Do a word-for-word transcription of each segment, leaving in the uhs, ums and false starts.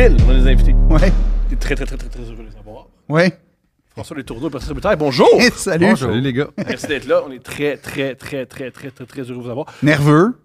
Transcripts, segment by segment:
Phil, on a des invités. Ouais. T'es très, très, très, très, très heureux de les avoir. Ouais. François Letourneau, Patrice Robitaille, bonjour! Salut. Bonjour. Salut les gars. Merci d'être là. On est très, très, très, très, très, très, très heureux de vous avoir. Nerveux.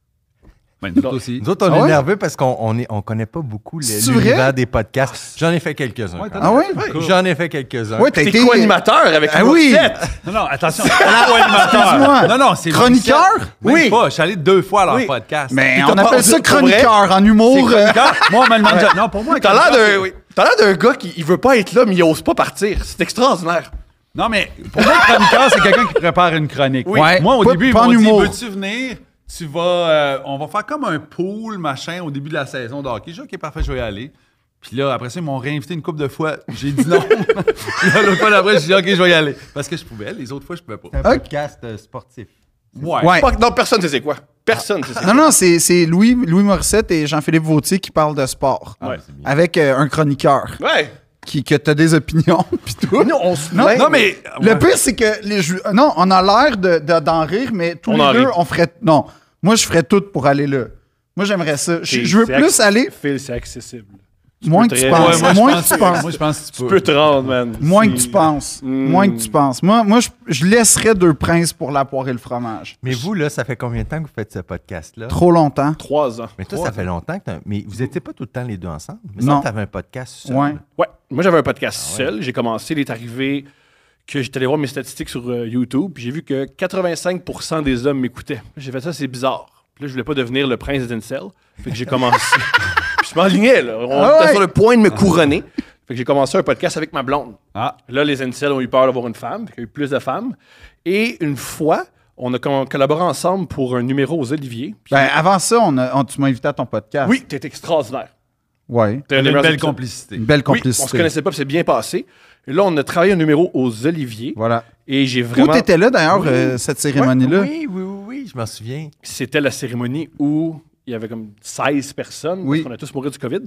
Ben, nous aussi. Nous autres, on Ah est ouais? nerveux parce qu'on on est, on connaît pas beaucoup le- C'est l'univers vrai? des podcasts. J'en ai fait quelques-uns. Ouais, quand Ah même. ouais? J'en ai fait quelques-uns. Ouais, t'as T'es été... co-animateur avec Ah Hugo oui! Sept. Non, non, attention. co-animateur. Excuse-moi. Non, non, c'est Chroniqueur? Morissette. Même Oui. pas. Je suis allé deux fois à leur Oui. podcast. Mais Puis on t'as appelle pas- ça pour vrai? chroniqueur en C'est humour. euh, chroniqueur. Moi, on me demande. Non, pour moi, T'as l'air chroniqueur, d'un oui. T'as l'air d'un gars qui il veut pas être là, mais il ose pas partir. C'est extraordinaire. c'est- Non, mais pour moi, chroniqueur, c'est quelqu'un qui prépare une chronique. Oui. Ouais. Moi, au Pas- début, ils pas en m'ont dit humour. veux-tu venir? Tu vas. euh, on va faire comme un pool, machin, au début de la saison de hockey. J'ai dit, OK, parfait, je vais y aller. Puis là, après ça, ils m'ont réinvité une couple de fois. J'ai dit non. Puis là, l'autre fois d'après, j'ai dit, OK, je vais y aller. Parce que je pouvais. Les autres fois, je pouvais pas. Un podcast euh, sportif. Ouais. Ouais. Pas- non, personne ne sait c'est quoi. Personne ne sait c'est Non, quoi. non, c'est c'est Louis, Louis Morissette et Jean-Philippe Vautier qui parlent de sport. Ouais. Avec euh, un chroniqueur Ouais. qui que t'as des opinions pis tout. Nous, on se Non, plaint, Non, mais. Le ouais. pire, c'est que les jou- non, on a l'air de, de- d'en rire, mais tous On les en deux, rit. on ferait. Non, moi, je ferais tout pour aller là. Moi, j'aimerais ça. Je, C'est- je veux c'est plus acc- aller Phil, c'est accessible. moins peux que tu très- penses. Ouais, moi, je moins pense que tu penses. Moi, je pense que tu Tu peux. peux te rendre, man. Moins que C'est- tu penses. Mm. Moins que tu penses. Moi, moi je, je laisserais deux princes pour la poire et le fromage. Mais vous, là, ça fait combien de temps que vous faites ce podcast-là? Trop longtemps. Trois ans. Mais toi, Trois ça fait longtemps que t'as- Mais vous n'étiez pas tout le temps les deux ensemble? Mais Non. tu avais un podcast seul. Ouais. Ouais. Moi, j'avais un podcast Ah ouais. seul. J'ai commencé, il est arrivé que j'étais allé voir mes statistiques sur euh, YouTube. Puis j'ai vu que quatre-vingt-cinq pour cent des hommes m'écoutaient. J'ai fait ça, c'est bizarre. Puis là, je voulais pas devenir le prince des incels. Fait que j'ai commencé. Puis je m'enlignais, là. On Ah était ouais. sur le point de me couronner. Fait que j'ai commencé un podcast avec ma blonde. Ah. Là, les incels ont eu peur d'avoir une femme. Fait qu'il y a eu plus de femmes. Et une fois, on a co- collaboré ensemble pour un numéro aux Oliviers. Puis- Ben, avant ça, on a- on- tu m'as invité à ton podcast. oui, t'es extraordinaire. Ouais. T'es un Une des meilleurs belle épisodes. complicité. Une belle Oui, complicité. on se connaissait pas, puis c'est bien passé. Et là, on a travaillé un numéro aux Oliviers. Voilà. Et j'ai Où vraiment. t'étais là, d'ailleurs, Oui. euh, cette cérémonie-là? Oui, oui, oui, oui, je m'en souviens. C'était la cérémonie où il y avait comme seize personnes. Oui. Parce qu'on a tous mouru du COVID.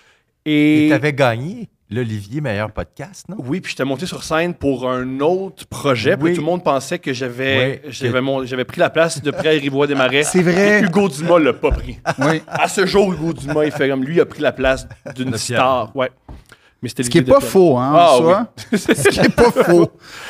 Et Et. tu avais gagné l'Olivier meilleur podcast, non? Oui, puis j'étais monté sur scène pour un autre projet. Puis Oui. tout le monde pensait que j'avais Oui, j'avais que- mon- j'avais pris la place de Pierre Rivoire Desmarais. C'est vrai. Et Hugo Dumas l'a pas pris. Oui. À ce jour, Hugo Dumas, il fait comme lui, a pris la place d'une De Pierre. star. Ouais. Mais c'était Ce qui est l'idée pas de Pierre. faux, hein, Ah en soi. oui. Ce qui est pas faux.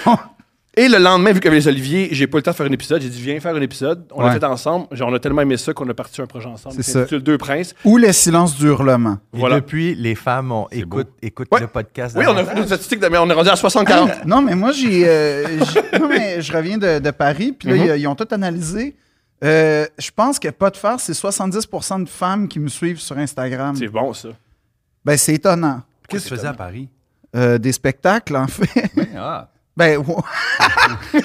Et le lendemain, vu qu'il y avait les Oliviers, j'ai pas eu le temps de faire un épisode. J'ai dit, viens faire un épisode. On l'a Ouais. fait ensemble. Genre, on a tellement aimé ça qu'on a parti un projet ensemble. C'est qui ça. s'intitule Deux Princes. Ou le silence du hurlement. Et Voilà. depuis, les femmes ont, écoutent, écoutent Ouais. le podcast. Oui, on a fait davantage. une statistique, de- mais on est rendu à soixante quarante. Hey, non, mais moi, j'ai. euh, j'ai- non, mais je reviens de, de Paris, puis là, Mhm. ils- ils ont tout analysé. Euh, je pense que pas de farce, c'est soixante-dix pour cent de femmes qui me suivent sur Instagram. C'est bon, ça. Ben, c'est étonnant. Qu'est-ce que tu faisais à Paris? Euh, des spectacles, en fait. Oui, ah. Ben, ouais.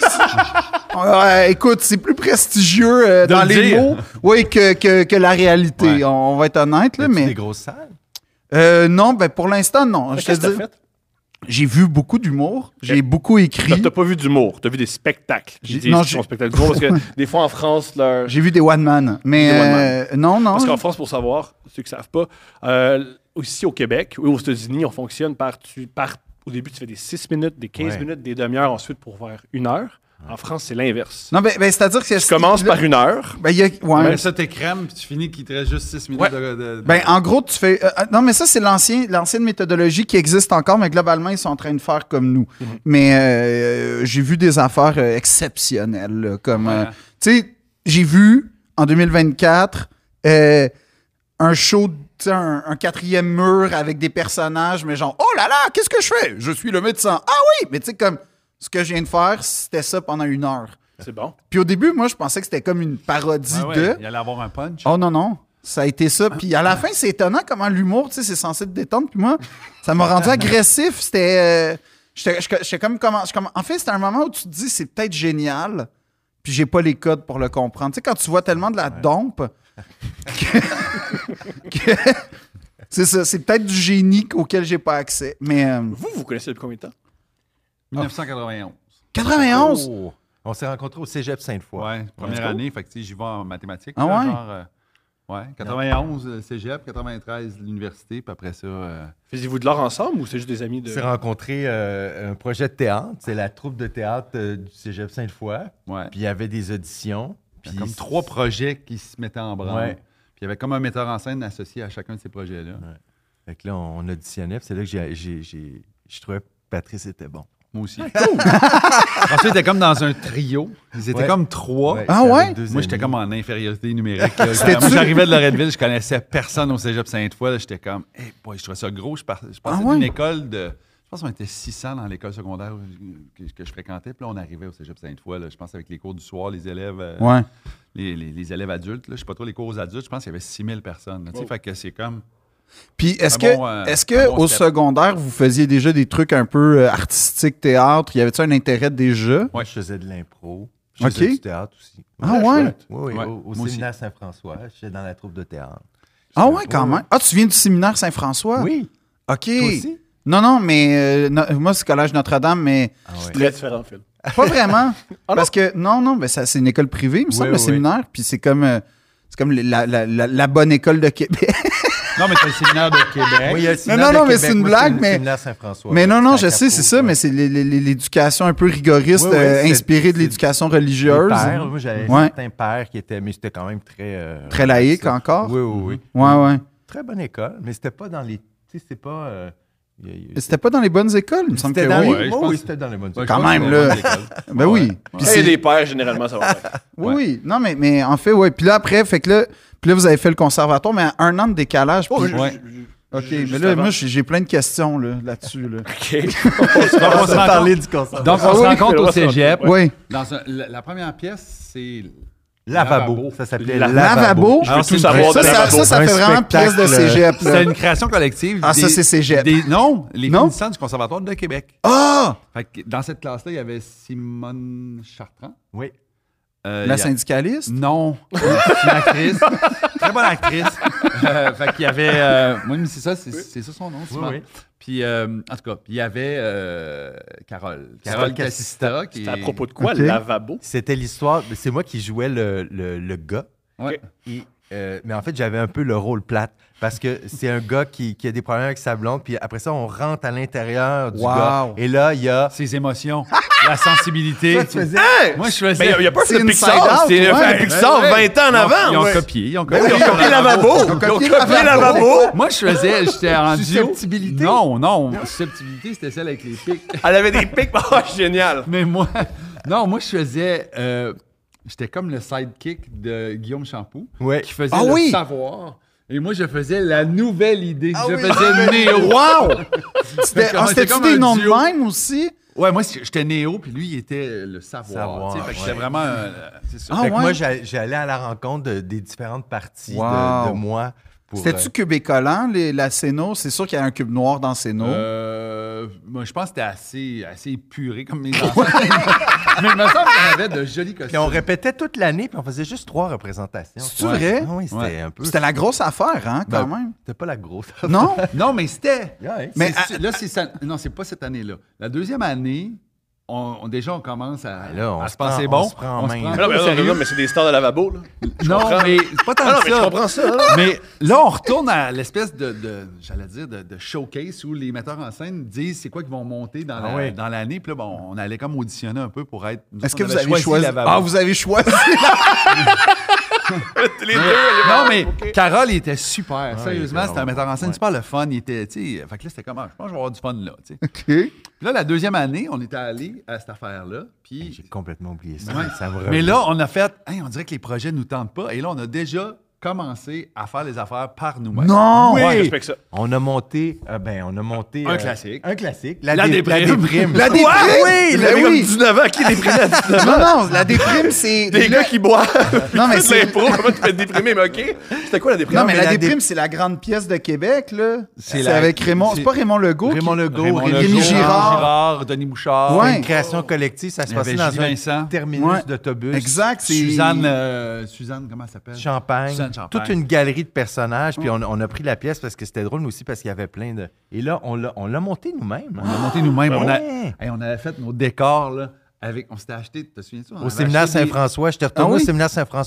Ouais, écoute, c'est plus prestigieux euh, De dans le les dire. mots oui, que, que, que la réalité. Ouais. On, on va être honnête, là, As-tu mais. des grosses salles? Euh, non, ben, pour l'instant, non. Je te Qu'est-ce que t'as dis, fait? j'ai vu beaucoup d'humour. J'ai beaucoup T'as écrit. t'as pas vu d'humour, t'as vu des spectacles. J'ai- J'ai dit non, son j'ai- spectacle d'humour parce que des fois en France, leur... J'ai vu des one-man. Mais Des one-man. euh, non, non. parce qu'en France, pour savoir, ceux qui savent pas, euh, aussi au Québec ou aux États-Unis, on fonctionne par, tu, par au début, tu fais des six minutes, des quinze Ouais. minutes, des demi-heures ensuite pour faire une heure. En France, c'est l'inverse. Non, ben, ben, c'est-à-dire que. Tu commences par une heure. Ben, il y a- ouais. Après ça, t'es crème, puis tu finis qu'il te reste juste six minutes Ouais. de, de- Ben, en gros, tu fais. euh, euh, non, mais ça, c'est l'ancien, l'ancienne méthodologie qui existe encore, mais globalement, ils sont en train de faire comme nous. Mhm. Mais euh, j'ai vu des affaires euh, exceptionnelles, là, comme. euh, Ouais. tu sais, j'ai vu en deux mille vingt-quatre euh, un show, tu sais, un, un quatrième mur avec des personnages, mais genre, oh là là, qu'est-ce que je fais? Je suis le médecin. Ah oui! Mais tu sais, comme, ce que je viens de faire, c'était ça pendant une heure. C'est bon. Puis au début, moi, je pensais que c'était comme une parodie Ouais, de. ouais, il allait avoir un punch. Oh non, non. Ça a été ça. Puis à la fin, c'est étonnant comment l'humour, tu sais, c'est censé te détendre. Puis moi, ça m'a rendu agressif. C'était. euh, j'étais- j'étais j'étais comme, comment, j'étais comme- En fait, c'était un moment où tu te dis, c'est peut-être génial. Puis j'ai pas les codes pour le comprendre. Tu sais, quand tu vois tellement de la dompe. que- que- c'est ça. C'est peut-être du génie auquel j'ai pas accès. Mais. euh, Vous, vous connaissez depuis combien de temps? dix-neuf cent quatre-vingt-onze. quatre-vingt-onze! Oh! On s'est rencontrés au cégep Sainte-Foy. Ouais, première Ouais. année, fait que tu sais, j'y vais en mathématiques. Ah là, ouais? Genre, euh, ouais, quatre-vingt-onze euh, cégep, quatre-vingt-treize l'université, puis après ça. euh, Faisiez-vous de l'art ensemble ou c'est juste des amis On de. s'est rencontrés euh, un projet de théâtre. C'est la troupe de théâtre euh, du cégep Sainte-Foy. ouais. Puis il y avait des auditions. Puis Puis comme trois projets qui se mettaient en branle. Ouais. Puis il y avait comme un metteur en scène associé à chacun de ces projets-là. Ouais. Fait que là, on auditionnait, puis c'est là que j'ai, j'ai, j'ai, je trouvais que Patrice était bon. Moi aussi. Ensuite, c'était comme dans un trio. Ils étaient Ouais. comme trois. Ouais, Ah j'avais ouais? deux Moi, j'étais amis. comme en infériorité numérique. là. C'était-tu- Moi, j'arrivais de Loretteville, je connaissais personne au cégep Sainte-Foy. là. J'étais comme, hey, boy, je trouvais ça gros. Je, par... je passais Ah ouais? d'une école de. Je pense qu'on était six cents dans l'école secondaire que, que je fréquentais. Puis là, on arrivait au cégep Sainte-Foy. là. Je pense avec les cours du soir, les élèves, euh, Ouais. les, les- les élèves adultes. Là. Je sais pas trop les cours aux adultes. Je pense qu'il y avait six mille personnes. là. Tu sais, Fait que c'est comme. Puis est-ce Un que, bon, euh, est-ce que un bon au step. secondaire, vous faisiez déjà des trucs un peu euh, artistiques, théâtre? Y avait-tu un intérêt déjà? Ouais. Je faisais de l'impro. Je OK. faisais du théâtre aussi. Ah ouais? Oui, oui, Ouais, au, au moi aussi. séminaire Saint-François. J'étais dans la troupe de théâtre. Ah ouais, J'étais- quand même. Ah, tu viens du séminaire Saint-François? Oui. OK. Toi aussi? Non, non, mais euh, no- moi, c'est Collège Notre-Dame, mais Ah ouais. Très différent, Phil. pas vraiment. Ah non? Parce que, non, non, mais ça, c'est une école privée, il me semble, Oui, le oui. séminaire. Puis c'est comme, euh, c'est comme la, la- la- la bonne école de Québec. Non, mais t'as le séminaire de Québec. Oui, il y a le Non, séminaire non, de non, mais Québec. c'est une Moi, blague, le mais- séminaire Saint-François. Mais ouais. non, non, C'est à je sais, c'est Capo, ça, ouais. mais c'est l'é- l'é- l'éducation un peu rigoriste, Oui, oui, euh, c'est- inspirée de c'est- l'éducation Les religieuse. pères, moi, j'avais Ouais. certains pères qui étaient, mais c'était quand même très... euh, Très laïque ça. encore. Oui, oui, oui. Ouais, ouais. Très bonne école, mais c'était pas dans les... Tu sais, c'est pas... euh, y a- y a- Mais c'était pas dans les bonnes écoles, il me semble que C'était dans oui. les... Ouais, je oui, pense- oui, c'était dans les bonnes Ouais, écoles. Quand je pense même, que c'est là. une bonne école. Ben oui. Puis Et c'est- les pères, généralement, ça va bien. Oui, Ouais. oui. Non, mais, mais en fait, ouais. Puis là, après, fait que là, puis là, vous avez fait le conservatoire, mais à un an de décalage. Oh, puis- je- Ouais. je- je- OK, juste mais là, avant. moi, j'ai j'ai plein de questions là, là-dessus. Là. OK. Donc, on se rend compte- du concert. Donc, on Ah se oui, rencontre Phil, au on va se cégep. rencontrer, Oui. Dans un- la, la première pièce, c'est Lavabo. Lavabo. Ça s'appelait La- Lavabo. Je Alors, veux c'est tout une savoir Ça, de ça, lavabo. ça, ça Un fait vraiment pièce de spectacle, cégep. C'est Là. une création collective. Ah, ça, des- c'est cégep. des- non, les Non? finissants du Conservatoire de Québec. Ah! Fait que dans cette classe-là, il y avait Simone Chartrand. Oui. Euh, La il y a- syndicaliste? Non, c'est une actrice. Très bonne actrice. Euh, fait qu'il y avait. Euh, oui, mais c'est ça, c'est, c'est ça son nom, Simone. oui. Puis, euh, en tout cas, puis il y avait euh, Carole. Carole Carole Cassista. Qui C'est à est- propos de quoi, OK. le lavabo? C'était l'histoire... C'est moi qui jouais le, le, le gars. Ouais. Et, euh, mais en fait, j'avais un peu le rôle plate. Parce que c'est un gars qui, qui a des problèmes avec sa blonde. Puis après ça, on rentre à l'intérieur du Wow. gars. Et là, il y a... Ses émotions, la sensibilité. Toi, tu faisais- Moi, je faisais. Mais il n'y a pas C'est fait de Inside Pixar. Out, C'est un ouais. film Pixar Ouais, ouais. vingt ans en Ils ont- avant. Ils ont ouais. copié. Ils ont Ben copié. oui, ils ont copié le lavabo. Ils ont copié copié le le lavabo. lavabo. Moi, je faisais. J'étais en duo. Susceptibilité? Non, non. Susceptibilité, c'était celle avec les pics. Elle avait des pics. Oh, génial. Mais moi, non, moi, je faisais. euh, J'étais comme le sidekick de Guillaume Champoux, Ouais. qui faisait Ah le oui! savoir. Et moi, je faisais la nouvelle idée. Ah je oui, faisais Néo. Wow! Fait C'était qu'on ah, était c'était-tu comme des un noms de duo. même aussi? Ouais, moi, j'étais Néo, puis lui, il était le savoir. Savoir, tu sais, fait que ouais. c'était vraiment. euh, c'est ça. Ah Fait que ouais? moi, j'a- j'allais à la rencontre de- des différentes parties de- Wow. de, moi. pour, C'était-tu euh, cube et collant, les- la Céno? C'est sûr qu'il y a un cube noir dans Céno. Euh, moi, je pense que c'était assez, assez épuré comme mes enfants. Mais il me semble qu'on avait de jolis costumes. Puis on répétait toute l'année, puis on faisait juste trois représentations. C'est-tu vrai? Ah oui, c'était Ouais. un peu... C'était la grosse affaire, hein, quand Ben, même. C'était pas la grosse. Non? Non, mais c'était. Ouais. Mais C'est- là, c'est ça. Non, c'est pas cette année-là. La deuxième année, on, on- déjà, on commence à, Ben là, on à se se penser prend- on bon. se prend en main, prend là. un Non, peu mais, au non, sérieux. non, mais c'est des stars de lavabo. Là. Non, comprends. mais c'est pas tant Ah non, que mais je ça. comprends ça. là. Mais là, on retourne à l'espèce de, de j'allais dire, de, de showcase où les metteurs en scène disent c'est quoi qu'ils vont monter dans, Ah la- oui. dans l'année. Puis là, bon, on allait comme auditionner un peu pour être. nous Est-ce autres, que on vous avait avez choisi? Lavabo. Ah, vous avez choisi. Les deux. Non, les- mais OK. Carole, il était super. il Sérieusement, était c'était un vraiment metteur en scène bon. super le fun. Il était, tu sais, fait que là, c'était comment? Je pense que je vais avoir du fun là, tu sais. OK. Puis là, la deuxième année, on était allé à cette affaire-là. Puis. J'ai complètement oublié ça. Ouais. Ça me Mais revient. là, on a fait, hey, on dirait que les projets ne nous tentent pas. Et là, on a déjà commencé à faire les affaires par nous-mêmes. Non! Ouais, Oui. je respecte ça. On a monté, euh, ben, on a monté... Un euh, classique. Un classique. La dé- déprime. La déprime. La déprime! Oui, il Ben avait comme oui. dix-neuf ans. Qui est déprimé à dix-neuf ans? Non, non, la déprime, c'est... Des gars qui boivent. Non, mais Ils font de c'est- l'impro. Comment tu peux être déprimé? Mais OK. C'était quoi la déprime? Non, mais, mais la la déprime, dé- c'est la grande pièce de Québec, là. C'est C'est la- avec Raymond... c'est- C'est pas Raymond Legault? qui- Raymond Legault, Raymond Rémi Rémi Legault, Girard. Girard, Denis Bouchard. Ouais. Une création collective, ça se Il y avait passait dans Julie un Vincent. terminus Ouais. d'autobus. Exact, c'est... Suzanne, euh, Suzanne, comment elle s'appelle? Champagne, Suzanne Champagne. toute une galerie de personnages, puis on, on a pris la pièce parce que c'était drôle, mais aussi parce qu'il y avait plein de... Et là, on l'a, on l'a monté nous-mêmes. On a monté nous-mêmes. on, a, Ouais. hey, on avait fait nos décors, là, avec, on s'était acheté, te souviens-tu? On Au avait séminaire acheté des- Saint-François. J'étais retourné Ah oui? au séminaire Saint-François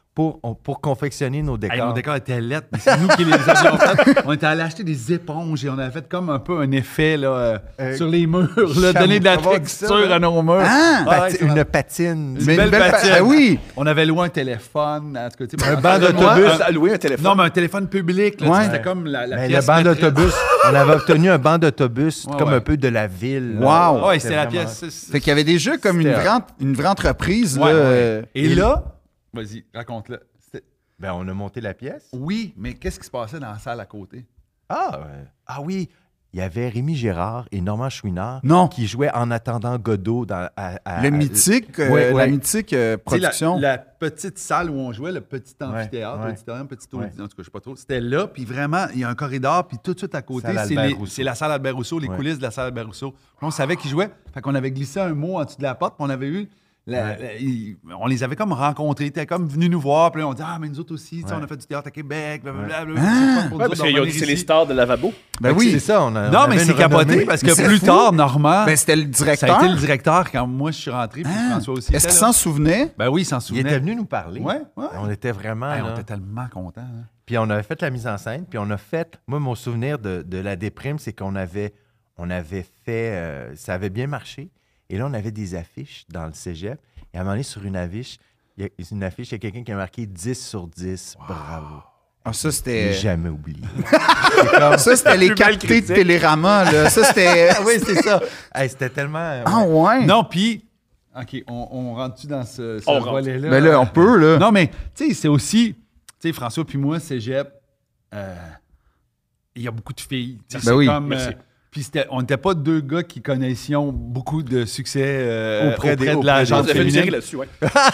pour, on- pour confectionner nos décors. Hey, mon décor était lettre, mais c'est nous qui les avions fait. On était allé acheter des éponges et on avait fait comme un peu un effet là, euh, Euh, sur les murs, là, donner de la avoir dit ça, texture là. à nos murs. Ah! Ouais, Pati- c'est une vrai. patine. Une Mais belle pa- patine. Ah oui! On avait loué un téléphone. En tout cas, tu sais, Un moi, banc de moi, d'autobus. un- à louer un téléphone. Non, mais un téléphone public. Là, tu sais, Ouais. C'était comme la, la Mais pièce. le banc maîtresse. d'autobus, on avait obtenu un banc d'autobus Ouais, comme ouais. un peu de la ville. Wow. là. Ouais, c'était la vraiment- pièce. c'est- c'est- Fait qu'il y avait déjà comme une C'était- vraie, une vraie entreprise. Ouais, là, ouais. euh, Et là, vas-y, raconte-le. C'était- Ben, on a monté la pièce. Oui, mais qu'est-ce qui se passait dans la salle à côté? Ah, ouais. Ah oui, il y avait Rémi Gérard et Normand Chouinard Non. qui jouaient En attendant Godot dans à- à- le à- mythique, euh, Ouais, la ouais. mythique euh, Tu sais, la- production. La, petite salle où on jouait, le petit amphithéâtre, ouais. auditorium, petit Ouais. auditorium, en tout cas, je sais pas trop. C'était là, puis vraiment, il y a un corridor, puis tout de suite à côté, Salle c'est, Albert les- Rousseau. c'est la salle Albert Rousseau, les Ouais. coulisses de la salle Albert Rousseau. Puis on savait qu'ils jouaient, fait qu'on avait glissé un mot en dessous de la porte, puis on avait eu. la- Ouais. la- ils- on les avait comme rencontrés, ils étaient comme venus nous voir, puis là, on dit ah, mais nous autres aussi, tu sais, Ouais. on a fait du théâtre à Québec, blablabla. Ah! c'est le fun pour nous Ouais, autres parce de qu'ils ont dit revenir c'est les ici. stars de lavabo. Ben Fait que oui. C'est ça, on a. on Non, mais avait c'est une capoté renommée. parce Mais que c'est plus fou. tard, Normand, Ben, c'était le ça directeur. a été le directeur quand moi je suis rentré, puis Ah! François aussi. Est-ce était qu'il là. s'en souvenait? Ben oui, il s'en Il souvenait. était venu nous parler. Ouais, ouais. On était vraiment. Hey, on là. était tellement contents. hein. Puis on avait fait la mise en scène, puis on a fait. Moi, mon souvenir de, de la déprime, c'est qu'on avait, on avait fait. euh, ça avait bien marché. Et là, on avait des affiches dans le cégep. Et à un moment donné, sur une affiche, il y a une affiche, il y a quelqu'un qui a marqué dix sur dix. Bravo. Ah, ça, Je c'était. l'ai jamais oublié. C'est comme- Ça, c'était les plus belle quatre T de critique. Télérama, là. Ça, c'était. Ah oui, c'est ça. Hey, c'était tellement. Ah, ouais? Non, puis, OK, on, on rentre-tu dans ce, ce On rentre. volet-là? Ben là, on peut, là. Non, mais, tu sais, c'est aussi, tu sais, François puis moi, cégep, euh, il y a beaucoup de filles. Tu sais, Ben c'est oui. comme, Merci. euh, puis c'était- on n'était pas deux gars qui connaissions beaucoup de succès euh, Auprès auprès, des- de auprès la des- Genre, gente vous avez fait une série féminine. là-dessus, ouais.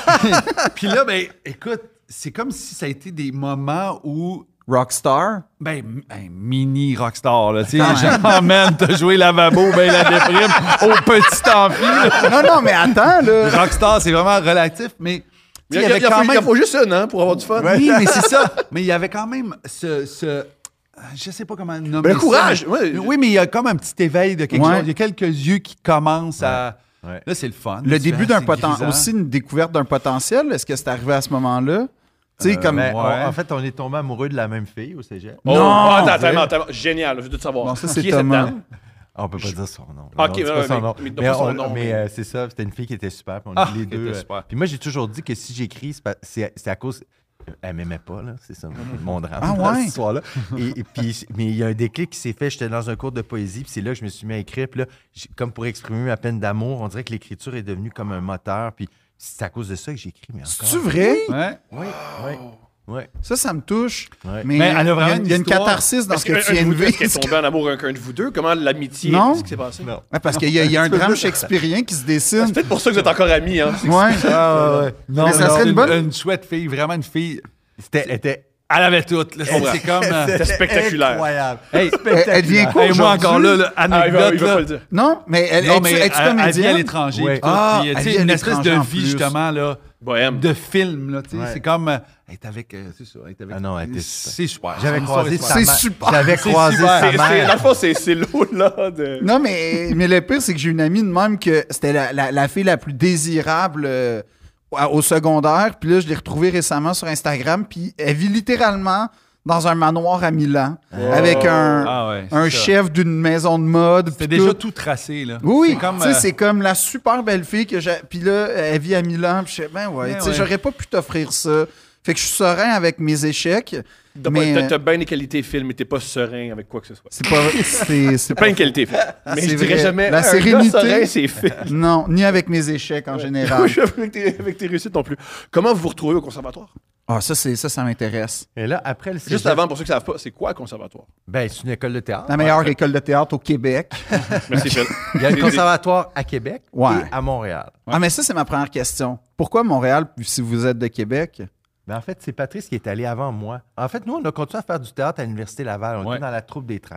Puis là, ben, écoute, c'est comme si ça a été des moments où Rockstar. Ben, m- ben, mini rockstar, là. Tu sais, genre, man, t'as joué lavabo, ben la déprime, au petit amphi. là. Non, non, mais attends, là. Rockstar, c'est vraiment relatif, mais. tu Il sais, y, a- il y a- quand il y a même. pas juste une, hein, pour avoir du fun. Oui, mais c'est ça. Mais il y avait quand même ce. ce je sais pas comment nommer Ben, le ça. courage, ouais. Oui, mais il y a comme un petit éveil de quelque Ouais. chose. Il y a quelques yeux qui commencent à. Ouais. Là, c'est le fun. Le Tu début fais, d'un c'est potentiel. grisant. Aussi une découverte d'un potentiel. Est-ce que c'est arrivé à ce moment-là? Tu sais, comme. Mais Ouais. on- en fait, on est tombé amoureux de la même fille au cégep. Oh, Non, attends, vrai? attends, attends, attends. Génial, je veux tout savoir. Bon, ça, Qui c'est est cette Thomas. dame? Ah, on peut pas dire son nom. Ok, Non, c'est ouais, pas son mais- nom. mais Mais, pas son on- nom, mais, mais- euh, c'est ça, c'était une fille qui était super. puis on Ah, les qui deux. était euh, super. Puis moi, j'ai toujours dit que si j'écris, c'est pas- c'est c'est à cause. Elle m'aimait pas, là. C'est ça, mon drame. Ah dans ouais? cette histoire-là. Et, et puis, mais il y a un déclic qui s'est fait. J'étais dans un cours de poésie, puis c'est là que je me suis mis à écrire. Puis là, j'ai- comme pour exprimer ma peine d'amour, on dirait que l'écriture est devenue comme un moteur. Puis c'est à cause de ça que j'écris. Mais encore. C'est-tu vrai? Ouais. Oui, oui, oui. Ça, ça me touche. Ouais. Mais, Mais elle a il y a vraiment une- il y a une une histoire. catharsis dans Est-ce ce que qu'un tu de viens de vous deux, est-ce qu'elle est vivre. tombée en amour avec un de vous deux? Comment l'amitié, Non. qu'est-ce qui s'est passé? Non. Ouais, parce qu'il y, a- il y a un drame shakespearien qui se dessine. C'est peut-être pour ça que vous êtes encore amis, hein. Ouais. Ah, ouais. Non, Mais ça non. serait une bonne- Une chouette fille, vraiment une fille. C'était. était- Elle avait tout. là. C'est comprends. c'est comme. euh, C'était spectaculaire. Incroyable. Hey, Elle, elle devient quoi hey, moi aujourd'hui? encore là, là, Ah, il va, anecdote. il va là. pas le dire. Non, mais elle, Non, es-tu- mais es-tu elle, elle vit à comédienne? l'étranger. Ouais. puis tout, Ah, puis, tu elle sais, vit à une espèce l'étranger de en vie, plus. justement, là, Bohème. de film. Là, tu sais, Ouais. C'est comme. euh, Elle est avec. euh, c'est ça. Elle est avec. Ah non, elle était super. C'est super. J'avais Son histoire croisé est sa C'est mère. super. J'avais C'est croisé super. sa C'est- c'est- Dans mère. le fond, c'est c'est l'eau-là de... Non, mais, mais le pire, c'est que j'ai une amie de même que c'était la, la, la fille la plus désirable euh, au secondaire. Puis là, je l'ai retrouvée récemment sur Instagram. Puis elle vit littéralement dans un manoir à Milan avec un, Ah ouais, c'est un ça. chef d'une maison de mode. C'était puis déjà tout. tout tracé, là. Oui, C'est comme, tu sais, euh, c'est comme la super belle fille que j'ai. Puis là, elle vit à Milan. Puis je sais, ben ouais, Ben tu sais, ouais. j'aurais pas pu t'offrir ça. Fait que je suis serein avec mes échecs. T'as mais pas- euh, t'as- t'as bien des qualités film, mais t'es pas serein avec quoi que ce soit. c'est pas. C'est c'est Plein de qualités film. Mais C'est je dirais vrai. jamais. La un gars sérénité. serein, c'est film. Non, ni avec mes échecs en général. Oui, avec tes, avec tes réussites non plus. Comment vous vous retrouvez au conservatoire? Ah, ça, c'est ça, ça m'intéresse. Et là, après le cégep, Juste avant, pour ceux qui ne savent pas, c'est quoi un conservatoire? ben, c'est une école de théâtre. La meilleure école de théâtre au Québec. Merci, Phil. Il y a un conservatoire à Québec Ouais. et à Montréal. Ah, mais ça, c'est ma première question. Pourquoi Montréal, si vous êtes de Québec? Mais en fait, c'est Patrice qui est allé avant moi. En fait, nous, on a continué à faire du théâtre à l'Université Laval. On Ouais. était dans la troupe des treize.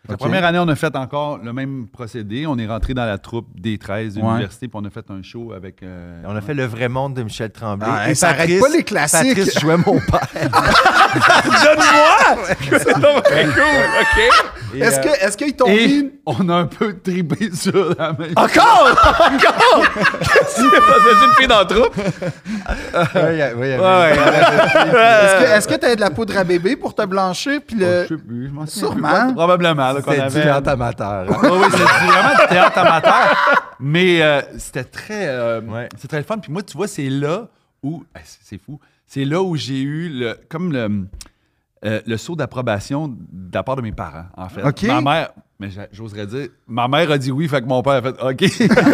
La Ok. première année, on a fait encore le même procédé. On est rentré dans la troupe des treize de Ouais. l'université, puis on a fait un show avec... euh, On a fait Le vrai monde de Michel Tremblay. Ah, Et ça arrête pas les classiques. Patrice jouait mon père. Donne-moi! C'est donc très cool, OK? Et, Est-ce euh, que est-ce qu'ils t'ont Et mis... on a un peu tripé sur la même... Encore! Encore! Qu'est-ce que c'est passé une fille dans le troupe? ouais, ouais, ouais, Ouais, Est-ce que est-ce que t'avais de la poudre à bébé pour te blanchir? Puis Je le... sais plus, je m'en souviens Sûrement. plus. Probablement. Là, qu'on C'était avait... du théâtre amateur. hein. Oui, oui, c'est c'est vraiment du théâtre amateur. Mais euh, c'était très, euh, Ouais. c'est très le fun. Puis moi, tu vois, c'est là où... eh, C'est c'est fou. C'est là où j'ai eu le, comme le, euh, le saut d'approbation de la part de mes parents, en fait. OK. Ma mère... Mais j'a- j'oserais dire... Ma mère a dit oui, fait que mon père a fait OK.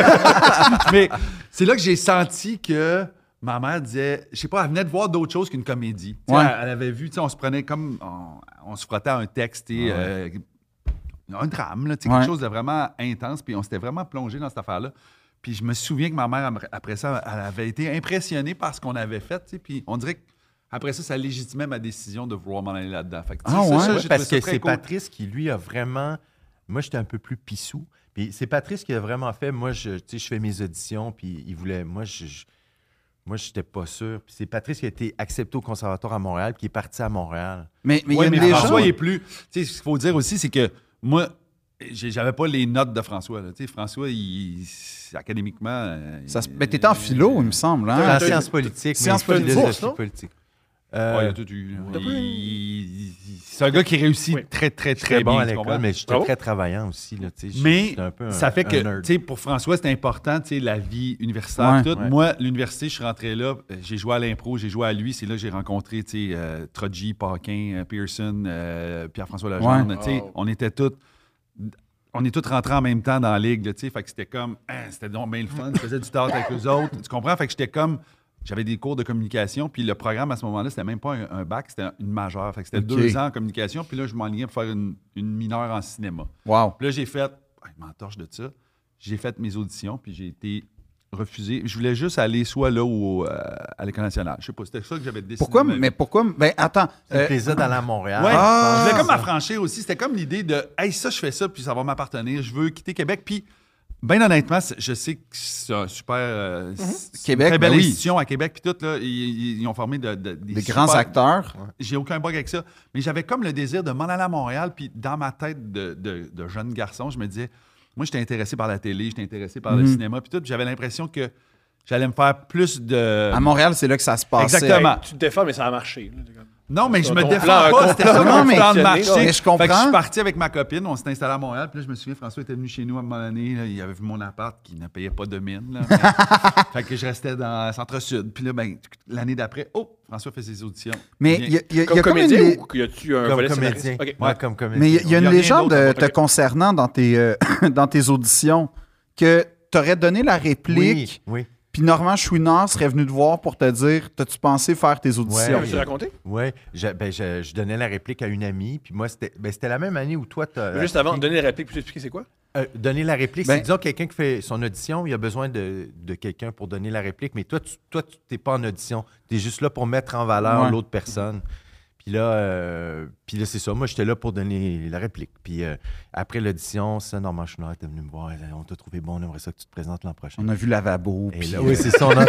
Mais c'est là que j'ai senti que... Ma mère disait, je sais pas, elle venait de voir d'autres choses qu'une comédie. Tu sais, Ouais. Elle, elle avait vu, tu sais, on se prenait comme, on, on se frottait à un texte, et, euh, un drame, là, tu sais, Ouais. quelque chose de vraiment intense, puis on s'était vraiment plongé dans cette affaire-là. Puis je me souviens que ma mère, après ça, elle avait été impressionnée par ce qu'on avait fait, tu sais, puis on dirait qu'après ça, ça légitimait ma décision de vouloir m'en aller là-dedans. Fait que, tu sais, Ah ça, ouais? ça, Ouais, j'ai parce trouvé que ça très c'est cool. Patrice qui, lui, a vraiment... Moi, j'étais un peu plus pissou. Puis c'est Patrice qui a vraiment fait... Moi, je, tu sais, je fais mes auditions, puis il voulait... Moi, je... je- Moi, je n'étais pas sûr. Puis c'est Patrice qui a été accepté au conservatoire à Montréal, puis qui est parti à Montréal. Mais mais il Oui, y a mais des François, gens... il est plus. Tu sais, ce qu'il faut dire aussi, c'est que moi, j'ai- j'avais pas les notes de François. Là. Tu sais, François, il, académiquement. euh, Ça se- il- Mais t'étais en philo, il me semble. En Hein? t'as- sciences politiques, Sciences mais politiques, philosophie non? politique. Ouais, Euh, il a tout eu. T'as Il- pas eu- il- il- C'est un gars qui réussit Oui. très, très, très J'étais bon bien. à tu l'école, comprends? mais j'étais Bravo. très travaillant aussi. Là, tu sais. Mais J'étais un peu un- ça fait un que, nerd. tu sais, pour François, c'était important, tu sais, la vie universitaire. Ouais. tout. Ouais. Moi, l'université, je suis rentré là, euh, j'ai joué à l'impro, j'ai joué à lui. C'est là que j'ai rencontré, tu sais, euh, Troji, Paquin, euh, Pearson, euh, Pierre-François Legendre. Ouais. Tu sais, Wow. on était tous... On est tous rentrés en même temps dans la ligue, là, tu sais. Fait que c'était comme... hein, c'était donc bien le fun. Je faisais du théâtre avec eux autres. Tu comprends? Fait que j'étais comme... J'avais des cours de communication, puis le programme à ce moment-là, c'était même pas un, un bac, c'était une majeure. Fait que c'était OK. deux ans en communication, puis là, je m'enlignais pour faire une, une mineure en cinéma. Wow. Puis là, j'ai fait, ah, je m'entorche de ça. J'ai fait mes auditions, puis j'ai été refusé. Je voulais juste aller soit là ou euh, à l'École nationale. Je sais pas, c'était ça que j'avais décidé. Pourquoi? de ma vie. Mais pourquoi? Ben attends. C'est le euh, plaisir d'aller à Montréal. Ouais, Ah, je voulais comme ça. m'affranchir aussi. C'était comme l'idée de, hey, ça, je fais ça, puis ça va m'appartenir. Je veux quitter Québec. Puis, bien honnêtement, c'est- je sais que c'est un super. euh, c'est Québec, une très belle ben oui. institution à Québec, puis tout, là. Ils, ils- ils ont formé de- de- des, des super- grands acteurs. J'ai aucun bug avec ça. Mais j'avais comme le désir de m'en aller à Montréal. Puis dans ma tête de, de- de jeune garçon, je me disais, moi, j'étais intéressé par la télé, j'étais intéressé par le Mhm. cinéma. Puis tout, puis j'avais l'impression que j'allais me faire plus de. À Montréal, c'est là que ça se passait. Exactement. Tu te défends, mais ça a marché. là. Non, mais je me Ton défends plan- pas. ton C'était plan ça non, mon mais- plan de fonctionné, marché. mais je comprends. Fait que je suis parti avec ma copine, on s'est installé à Montréal. Puis là, je me souviens, François était venu chez nous à un moment donné. Là, il avait vu mon appart qui ne payait pas de mine. Là, mais- fait que je restais dans le centre-sud. Puis là, ben, l'année d'après, oh, François fait ses auditions. Mais Viens. il y a, il y a- il y Comme a comme une... comédien lé- ou y a-tu un Comme volet comédien. scénariste? Ok. Ouais, Ouais. comme comédien. Mais il y a- il y a Il y une a rien légende d'autre, euh, ok. te concernant dans tes, euh, dans tes auditions que tu aurais donné la réplique, Oui, oui. puis Normand Chouinard serait venu te voir pour te dire t'as-tu pensé faire tes auditions? Ouais. Tu raconté? Oui, je, ben, je, je donnais la réplique à une amie, puis moi, c'était ben, c'était la même année où toi, tu as. Juste avant, donner la réplique, puis expliquer c'est quoi? donner la réplique, Ben- c'est disons quelqu'un qui fait son audition, il a besoin de, de quelqu'un pour donner la réplique, mais toi, tu toi, tu n'es pas en audition. Tu es juste là pour mettre en valeur Ouais. l'autre personne. Puis là, euh, puis là c'est ça. Moi, j'étais là pour donner la réplique. Puis euh, après l'audition, ça, Normand Chouinard était venu me voir. On t'a trouvé bon, on aimerait ça que tu te présentes l'an prochain. On a vu Lavabo. Et puis, là, euh, oui, c'est ça. on a-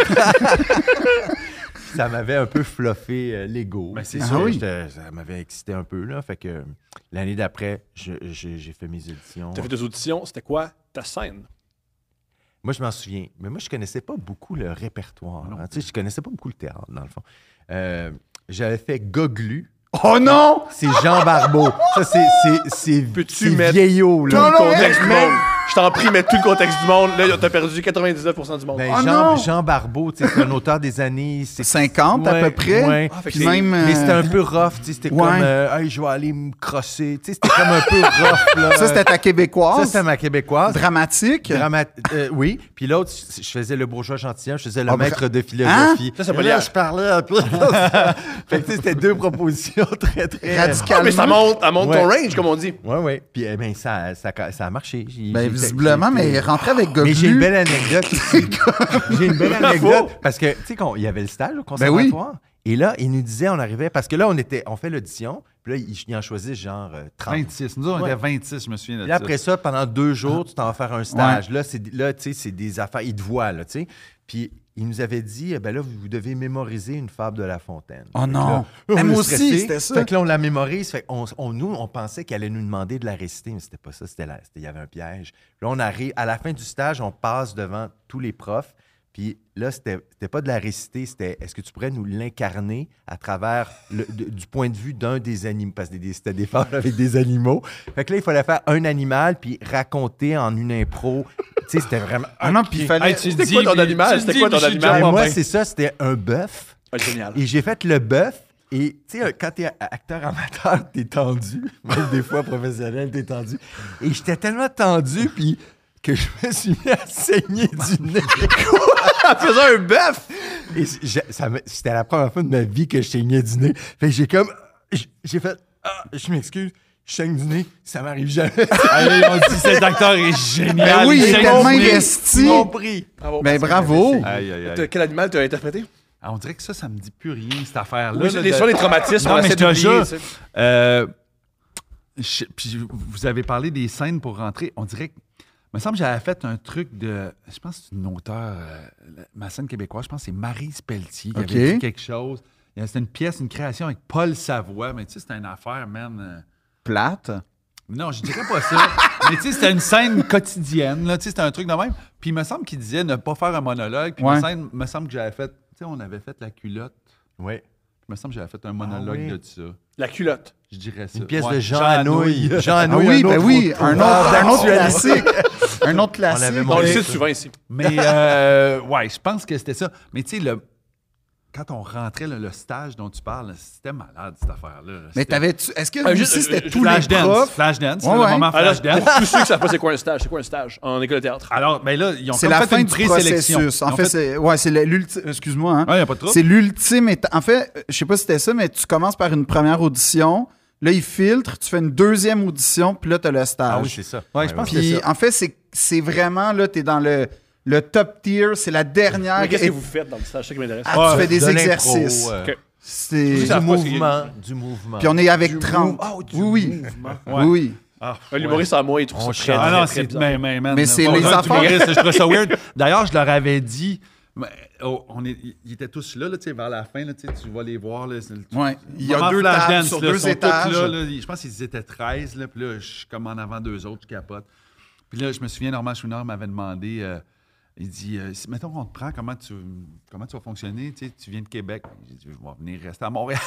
ça m'avait un peu fluffé euh, l'ego. Ben, c'est Ah Puis, oui. j'étais- Ça m'avait excité un peu. Là. Fait que euh, l'année d'après, je- je- j'ai fait mes auditions. Tu as fait des auditions, c'était quoi ta scène? Moi, je m'en souviens. Mais moi, je connaissais pas beaucoup le répertoire. hein. Tu sais, je connaissais pas beaucoup le théâtre, dans le fond. Euh, J'avais fait Goglu. Oh non! C'est Jean Barbeau. Ça, c'est- c'est- c'est Peux-tu c'est mettre vieillot, là. Non, Tout non, le contexte mais- du monde. Je t'en prie, mets tout le contexte du monde. Là, t'as perdu quatre-vingt-dix-neuf pour cent du monde. Ben, Oh Jean, non! Jean Barbeau, tu sais, c'est un auteur des années... c'est- cinquante à Ouais, peu près. ouais. Ah, fait que Puis c'est- même. Mais euh, c'était un peu rough, tu sais, c'était Ouais. comme euh, hey, je vais aller me crosser, tu sais, c'était comme un peu rough là. Ça, c'était ta Ça, québécoise. c'était ma québécoise. Dramatique. Drama- euh, oui, puis l'autre, je je faisais le bourgeois gentilhomme, je faisais le Ah, maître de philosophie. Ça, c'est pas Et là, lié. je parlais un peu. Fait que, tu sais, c'était deux propositions très, très... Ah, Radicalement. mais ça monte, ça monte ton Ouais. range, comme on dit. Oui, oui. Puis, eh ben, ça, ça, ça a marché. J'ai- Ben, j'ai- visiblement, j'ai- mais rentrer avec Goglu. Mais j'ai une belle anecdote aussi. J'ai une belle Bravo. anecdote. Parce que, tu sais, qu'on- il y avait le stage au conservatoire. Et là, il nous disait, on arrivait, parce que là, on était, on fait l'audition, puis là, ils, ils en choisissent genre euh, trente. vingt-six. Nous, on Ouais. était vingt-six, je me souviens de Puis ça. après ça, pendant deux jours, tu t'en vas faire un stage. Là, c'est, là, tu sais, c'est des affaires, ils te voient, là, tu sais. Puis il nous avait dit, eh ben là, vous devez mémoriser une fable de La Fontaine. Oh Fait que non. là, Eh, on moi est aussi, stressé. c'était ça. Fait que là, on la mémorise. Fait qu'on, on, nous, on pensait qu'elle allait nous demander de la réciter, mais c'était pas ça. C'était là, c'était, il y avait un piège. Là, on arrive, à la fin du stage, on passe devant tous les profs. Puis là, c'était, c'était pas de la réciter, c'était est-ce que tu pourrais nous l'incarner à travers le, de- du point de vue d'un des animaux, parce que c'était des fables avec des animaux. Fait que là, il fallait faire un animal puis raconter en une impro. Tu sais, c'était vraiment. Ah non, puis il fallait. Hey, tu C'était dis, quoi ton mais- animal? tu C'était dis, quoi ton mais j'ai animal? déjà Et pas moi, bien. c'est ça, c'était un bœuf. Ah, génial. Et j'ai fait le bœuf. Et tu sais, quand t'es acteur amateur, t'es tendu. Même des fois professionnel, t'es tendu. Et j'étais tellement tendu, puis que je me suis mis à saigner du nez. En faisant un bœuf! Et j'ai- ça me- c'était la première fois de ma vie que je saignais du nez. Fait que j'ai comme... j'- J'ai fait... Ah, je m'excuse, je saigne du nez. Ça m'arrive jamais. Allez, on dit cet acteur est génial. Ben oui, il est saigne tellement du nez. investi. Ils m'ont pris. Bravo. Ben bravo. Aïe, aïe, T'as- aïe. Quel animal t'as interprété? Ah, on dirait que ça, ça me dit plus rien, cette affaire-là. Oui, là, les, de- sur les traumatismes, Non, on mais essaie je te d'oublier. jure. tu sais. Euh, je- puis vous avez parlé des scènes pour rentrer. On dirait que. Il me semble que j'avais fait un truc de. Je pense que c'est une auteure, euh, ma scène québécoise, je pense que c'est Maryse Pelletier qui OK. avait dit quelque chose. Il y avait- C'était une pièce, une création avec Paul Savoie, mais tu sais, c'était une affaire, man. euh, Plate. Non, je dirais pas ça. Mais tu sais, c'était une scène quotidienne, là. Tu sais, c'était un truc de même. Puis il me semble qu'il disait ne pas faire un monologue. Puis Ouais. il me semble- me semble que j'avais fait. Tu sais, on avait fait la culotte. Oui. Il me semble que j'avais fait un monologue oui. de ça. La culotte. Je dirais ça. Une pièce Ouais. de Jean Anouilh. Jean Ah Anouilh, oui, un ben autre oui, autre un auteur autre, un autre d'actualité. classique. Un autre classique. avait On mon- le Oui. cite souvent ici. Mais, euh, ouais, je pense que c'était ça. Mais tu sais, le... quand on rentrait, là, le stage dont tu parles, c'était malade, cette affaire-là. Mais C'était- t'avais-tu. Est-ce que Ah, vous juste, aussi, c'était euh, tous les Flashdance. profs? Flashdance, Ouais, c'est ouais. le moment Alors, Flashdance. pour tous ceux qui savent pas c'est quoi un stage, c'est quoi un stage en école de théâtre? Alors, ben là, ils ont C'est comme la fait fin une du présélection. processus. En Ils ont fait, c'est ouais, c'est le- l'ultime. Excuse-moi. Hein. Ouais, y a pas de trouble. C'est l'ultime. éta- En fait, euh, je sais pas si c'était ça, mais tu commences par une première audition. Là, ils filtrent. Tu fais une deuxième audition, puis là, t'as le stage. Ah oui, c'est ça. Ouais, je pense que Puis, c'est ça. en fait, c'est c'est vraiment là, t'es dans le le top tier. C'est la dernière. Mais qu'est-ce que et- vous faites dans le stage? C'est ça qui m'intéresse. Ah, tu Ouais, fais des De l'impro, exercices. euh, Ok. C'est Vous savez Du pas, c'est- mouvement. Du mouvement. Puis on est avec Du trente. mou- Ah, du oui, oui. mouvement. Ouais. Oui, oui. Ah, Un humoriste en moi, il trouve On ça très, chante. Ah très, non, très c'est. bizarre. Mais, mais, man, Mais c'est pas les besoin d'être affaires- humoriste, je trouvais ça weird. D'ailleurs, je leur avais dit. mais, oh, on est, ils étaient tous là, là tu sais, vers la fin, là, tu sais, tu vas les voir. Là, c'est le- Ouais. Il y a Moment deux Flashdance, tables sur là, deux sont tous étages. là, là, je pense qu'ils étaient treize, là, puis là, je suis comme en avant d'eux autres, je capote. Puis là, je me souviens, Normand Chouinard m'avait demandé, euh, il dit, euh, si- mettons qu'on te prend, comment tu, comment tu vas fonctionner? Tu sais, tu viens de Québec. J'ai dit, je vais venir rester à Montréal.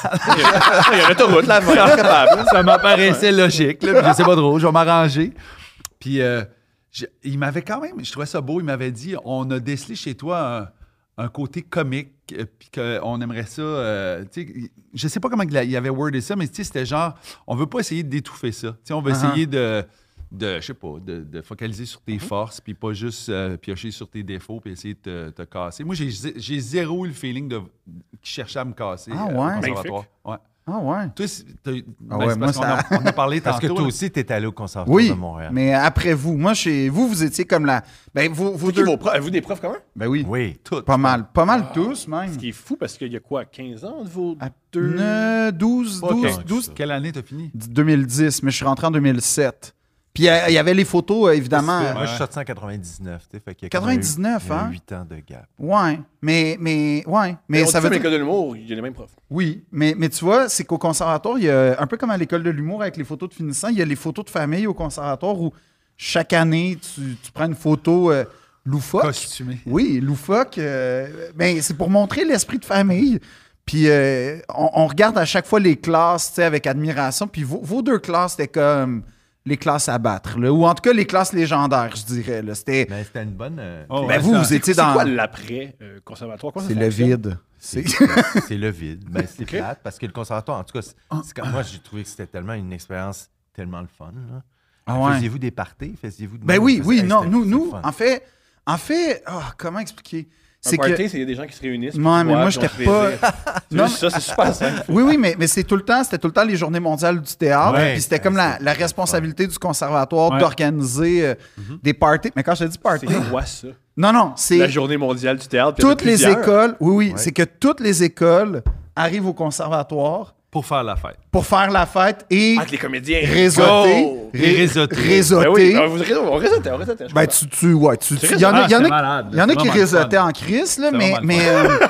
Il y a l'autoroute là, avant, capable. Ça m'apparaissait logique, là, puis je sais pas trop, je vais m'arranger. Puis euh, je- il m'avait quand même, je trouvais ça beau, il m'avait dit, on a décelé chez toi un, un côté comique, euh, puis qu'on aimerait ça, euh, tu sais, je sais pas comment il a- il avait wordé ça, mais tu sais, c'était genre, on veut pas essayer d'étouffer ça. Tu sais, on veut Uh-huh. essayer de, de, je sais pas, de, de focaliser sur tes forces, puis pas juste euh, piocher sur tes défauts, puis essayer de te, te casser. Moi, j'ai zé- j'ai zéro eu le feeling de qui cherchait à me casser Ah euh, ouais? au conservatoire. Ouais. Ah ouais. Toi, c'est- t'as- ben, Ah ouais, c'est moi, parce qu'on ça- a, on a parlé Parce que tantôt, toi là. aussi, t'es allé au conservatoire Oui, de Montréal. mais après vous, moi, chez vous, vous étiez comme la. Ben, vous, vous Vous deux. vos profs, avez-vous des profs communs? Ben oui. Oui. Tout. Pas mal. Pas mal tous, même. Ce qui est fou parce qu'il y a quoi, quinze ans de vos À deux. Ne- douze, Ok. douze, douze, Quelle année t'as fini? deux mille dix, mais je suis rentré en deux mille sept. Puis euh, il y avait les photos, euh, évidemment. Moi, euh, je suis sorti en quatre-vingt-dix-neuf. tu sais, fait qu'il y a quatre-vingt-dix-neuf, quand même eu- il y a hein? eu huit ans de gap. Ouais, mais, mais, ouais, mais Mais ça veut dire. l'école de l'humour, il y a les mêmes profs. Oui, mais, mais tu vois, c'est qu'au conservatoire, il y a un peu comme à l'école de l'humour avec les photos de finissant, il y a les photos de famille au conservatoire où chaque année, tu, tu prends une photo euh, loufoque. Costumé. Oui, loufoque. euh, ben, c'est pour montrer l'esprit de famille. Puis euh, on, on regarde à chaque fois les classes, tu sais, avec admiration. Puis vos, vos deux classes, c'était comme les classes à battre, là. Ou en tout cas les classes légendaires, je dirais. Là. C'était. Mais c'était une bonne. euh, Oh, Ben ouais, vous, ça- vous étiez C'est dans. quoi l'après euh, conservatoire? Comment ça C'est le fonctionne? vide. C'est. c'est le vide. Ben, c'est Ok. plate parce que le conservatoire, en tout cas, c'est- c'est quand- moi, j'ai trouvé que c'était tellement une expérience tellement le fun. Là. Ah ouais. Faisiez-vous des parties? Faisiez-vous de- Ben oui, oui, Hey, non, c'était- nous, c'est nous, le fun. en fait, en fait, ah, comment expliquer? Un C'est que. party, c'est des gens qui se réunissent. puis Ouais, qui mais boivent, moi, puis j'étais on se fait pas- plaisir. C'est Non, juste ça, c'est super simple. Oui, oui, mais, mais c'est tout le temps, c'était tout le temps les journées mondiales du théâtre. Ouais, puis c'était c'est- comme la, c'est- la responsabilité du conservatoire Ouais. d'organiser euh, des parties. Mais quand je te dis party, C'est quoi ça? non, non, c'est La journée mondiale du théâtre. puis il y en a toutes les plusieurs. écoles. Oui, oui, Ouais. c'est que toutes les écoles arrivent au conservatoire Pour faire la fête. pour faire la fête et Entre les comédiens. réseauter. Go! Et réseauter. Réseauter. Ben oui, on réseautait, on réseautait, on résetait. je Ben, crois. tu, tu, ouais, tu, tu- C'est il y en a, il y en c'était a, malade. il y en a C'est qui vraiment le réseautaient fun. en crise, là, C'est mais, vraiment le mais, euh,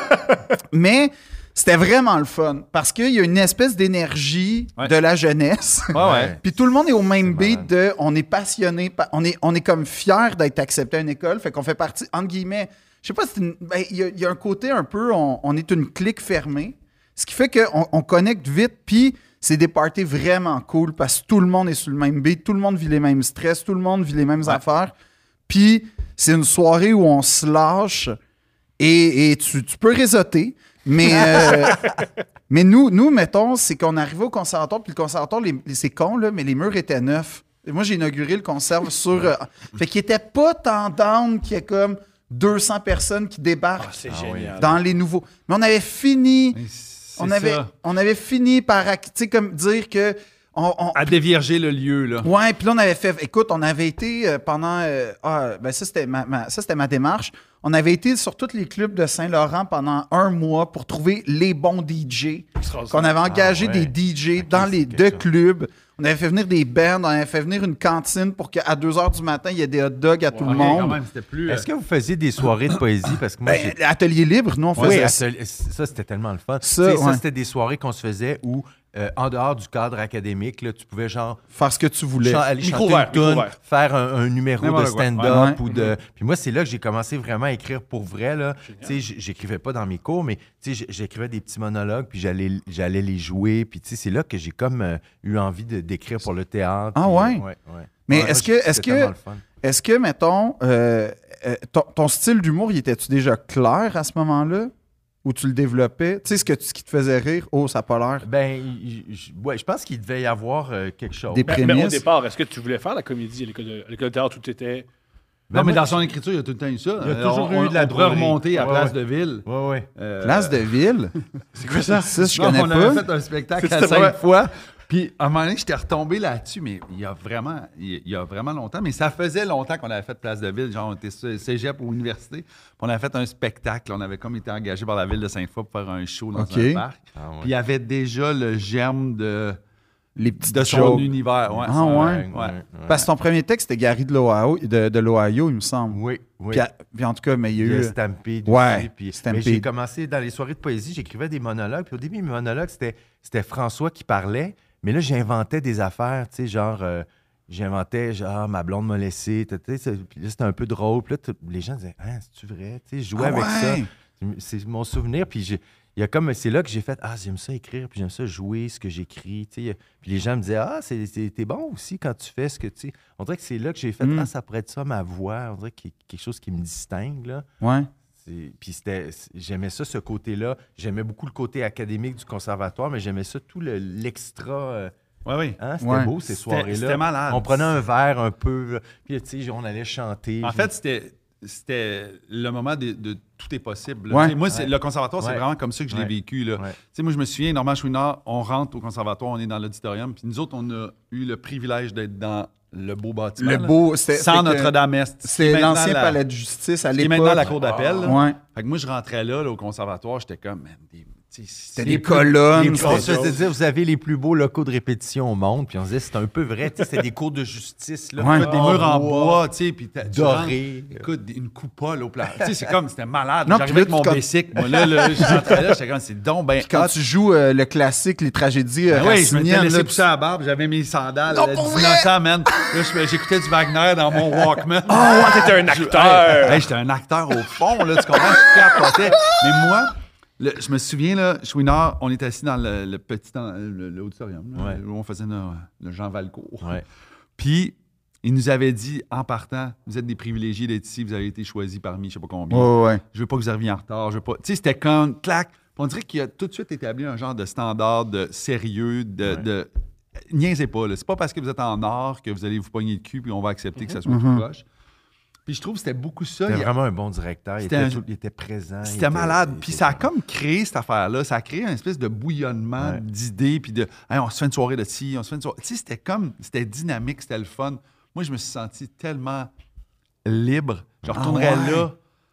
mais c'était vraiment le fun parce qu'il y a une espèce d'énergie Ouais. de la jeunesse. Ouais, ouais. Puis tout le monde est au même C'est beat malade. de on est passionné, pa- on est, on est comme fier d'être accepté à une école, fait qu'on fait partie, entre guillemets, je sais pas si c'est une- ben, il y, a- il y a un côté un peu, on, on est une clique fermée, ce qui fait qu'on on connecte vite, puis c'est des parties vraiment cool parce que tout le monde est sur le même beat, tout le monde vit les mêmes stress, tout le monde vit les mêmes Ouais. affaires, puis c'est une soirée où on se lâche et, et tu, tu peux réseauter, mais, euh, mais nous, nous, mettons, c'est qu'on arrivait au conservatoire, puis le conservatoire, les- les- c'est con, là, mais les murs étaient neufs. Et moi, j'ai inauguré le conserve sur... euh, fait qu'il était pas tant down qu'il y ait comme deux cents personnes qui Ah, débarquent c'est Ah oui. génial. dans les nouveaux. Mais on avait fini... Mais c'est On avait, ça. on avait fini par, tu sais, comme dire que... On, on- À dévierger le lieu, là. Ouais, puis là, on avait fait. Écoute, on avait été euh, pendant. euh, ah, ben ça, c'était ma, ma- ça, c'était ma démarche. On avait été sur tous les clubs de Saint-Laurent pendant un mois pour trouver les bons D J. Extraordinaire. Qu'on avait engagé Ah ouais. des D J Ok, dans c'est les quelque deux chose. clubs. On avait fait venir des bands, on avait fait venir une cantine pour qu'à deux heures du matin, il y ait des hot dogs à tout le Ok, monde. quand même, c'était plus... euh, Est-ce que vous faisiez des soirées de poésie? Parce que moi, Ben, j'ai- atelier libre, nous, on Oui, faisait atelier- ça, c'était tellement le fun. Ça, Tu sais, ouais. c'était des soirées qu'on se faisait où, euh, en dehors du cadre académique, là, tu pouvais genre faire ce que tu voulais. chan- aller Micro chanter ouvert, une toune, micro ouvert. faire un, un numéro de N'importe quoi. stand-up Ouais. ou de. Puis moi, c'est là que j'ai commencé vraiment à écrire pour vrai. Là. Tu sais, j- j'écrivais pas dans mes cours, mais tu sais, j- j'écrivais des petits monologues, puis j'allais, j'allais les jouer. Puis tu sais, c'est là que j'ai comme euh, eu envie de, d'écrire pour le théâtre. Ah puis, ouais? euh, ouais, ouais. Mais Ouais, est-ce moi, que- c'était est-ce que- tellement le fun. Est-ce que, mettons, euh, euh, ton, ton style d'humour, il était-tu déjà clair à ce moment-là? Ou tu le développais? Tu sais, ce, que tu- ce qui te faisait rire, oh, ça n'a pas l'air. Ben, il- il- je- ouais, je pense qu'il devait y avoir euh, quelque chose. Des Mais, mais au prémices. départ, est-ce que tu voulais faire la comédie à l'école de, à l'école de théâtre où tu étais. Non, Ben, mais moi, dans son écriture, il y a tout le temps eu ça. Il y a Euh, toujours on- eu de la on pourrait drôlerie. remonter à Ouais, Place ouais. de Ville. Ouais, ouais. Euh, Place de ville? C'est quoi ça? Ça, je non, connais on pas. avait fait un spectacle à C'était cinq vrai. fois. Puis, à un moment donné, j'étais retombé là-dessus, mais il y a vraiment, il y a vraiment longtemps. Mais ça faisait longtemps qu'on avait fait Place de Ville. Genre, on était sur cégep ou université. Puis on avait fait un spectacle. On avait comme été engagé par la ville de Sainte-Foy pour faire un show dans OK. un parc. Ah, ouais. Puis il y avait déjà le germe de, Les petites de son jokes. univers. Ouais, Ah, ça, ouais? ouais. Parce que ton premier texte, c'était Gary de l'Ohio, de, de l'Ohio, il me semble. Oui, oui. Puis, à- puis en tout cas, mais il y a Il y a eu... Stampede Ouais, aussi. Puis, Stampede. mais j'ai commencé dans les soirées de poésie, j'écrivais des monologues. Puis au début, mes monologues, c'était, c'était François qui parlait. Mais là, j'inventais des affaires, tu sais, genre, euh, j'inventais, genre, ma blonde m'a laissé. tu sais, c'est- Puis là, c'était un peu drôle. Puis là, tout- les gens disaient, ah, c'est-tu vrai? Tu sais, je jouais Ah avec ouais? ça. C'est mon souvenir. Puis j'ai- il y a comme, c'est là que j'ai fait, ah, j'aime ça écrire, puis j'aime ça jouer ce que j'écris. Tu sais. Puis les gens me disaient, ah, c'est, c'est- t'es bon aussi quand tu fais ce que tu sais. On dirait que c'est là que j'ai fait, Mm. ah, ça pourrait être ça, ma voix. On dirait qu'il y a quelque chose qui me distingue, là. Ouais. C'est- Puis c'était, c'est- j'aimais ça, ce côté-là. J'aimais beaucoup le côté académique du conservatoire, mais j'aimais ça, tout le- l'extra. euh, Ouais, oui. hein, C'était Ouais. beau, ces C'était- soirées-là. c'était malade. On prenait un verre un peu, euh, puis tu sais, on allait chanter. En Je- fait, c'était, c'était le moment de, de tout est possible. là. Ouais. Tu sais, Moi, c'est, Ouais. le conservatoire, c'est Ouais. vraiment comme ça que je l'ai Ouais. vécu. Là. Ouais. Tu sais, moi, je me souviens, Normand Chouinard, on rentre au conservatoire, on est dans l'auditorium, puis nous autres, on a eu le privilège d'être dans le beau bâtiment. Le là. beau... c'était- Sans c'était que- Notre-Dame-Est. C'est maintenant l'ancien la- palais de justice à Ce qui est l'époque. maintenant la cour d'appel. là. Ouais. Fait que moi, je rentrais là, là, au conservatoire, j'étais comme, man, des, tu sais, C'était c'est des les plus- colonnes. les On plus- se faisait dire, vous avez les plus beaux locaux de répétition au monde. Puis on se disait, c'est un peu vrai. Tu sais, C'était des cours de justice. Là, Ouais. Des murs en bois, tu sais, puis t'as- tu dorés. rentres, écoute, des- une coupole au plat. Tu sais, c'est comme, c'était malade. Non, J'arrivais puis avec là, mon tu- quand- bicycle. Moi, là, là, je rentrais là, j'étais comme, c'est donc ben Puis quand hot. tu joues euh, le classique, les tragédies euh, Ben oui, je m'étais raciniennes, laissé là, pousser la barbe, j'avais mes sandales, Non, là, pour dix-neuf cents, man. Là, je- j'écoutais du Wagner dans mon Walkman. Oh, ouais, t'étais un Je- acteur! Hey, hey, j'étais un acteur au fond, là, tu comprends? Je capotais. Mais moi, le- je me souviens, là, Chouinard, on était assis dans le, le petit dans- le- l'auditorium, là, Ouais. où on faisait nos- le Jean Valcourt. Ouais. Puis, il nous avait dit, en partant, vous êtes des privilégiés d'être ici, vous avez été choisis parmi je sais pas combien. Ouais, ouais. Je veux pas que vous arriviez en retard. Je veux pas. Tu sais, c'était comme, clac. Puis on dirait qu'il a tout de suite établi un genre de standard de sérieux, de. Ouais. de... Niaisez pas, là. C'est pas parce que vous êtes en or que vous allez vous pogner le cul puis on va accepter que ça soit Mhm. tout proche. Puis je trouve que c'était beaucoup ça. C'était Il y a- vraiment un bon directeur. Il C'était était, un- tout- il était présent. il C'était était- malade. il Puis était- ça a comme créé cette affaire-là. Ça a créé une espèce de bouillonnement Ouais. d'idées. Puis de, hey, on se fait une soirée de ci, on se fait une soirée. Tu sais, c'était comme, c'était dynamique, c'était le fun. Moi, je me suis senti tellement libre. Je Ah retournerais ouais. là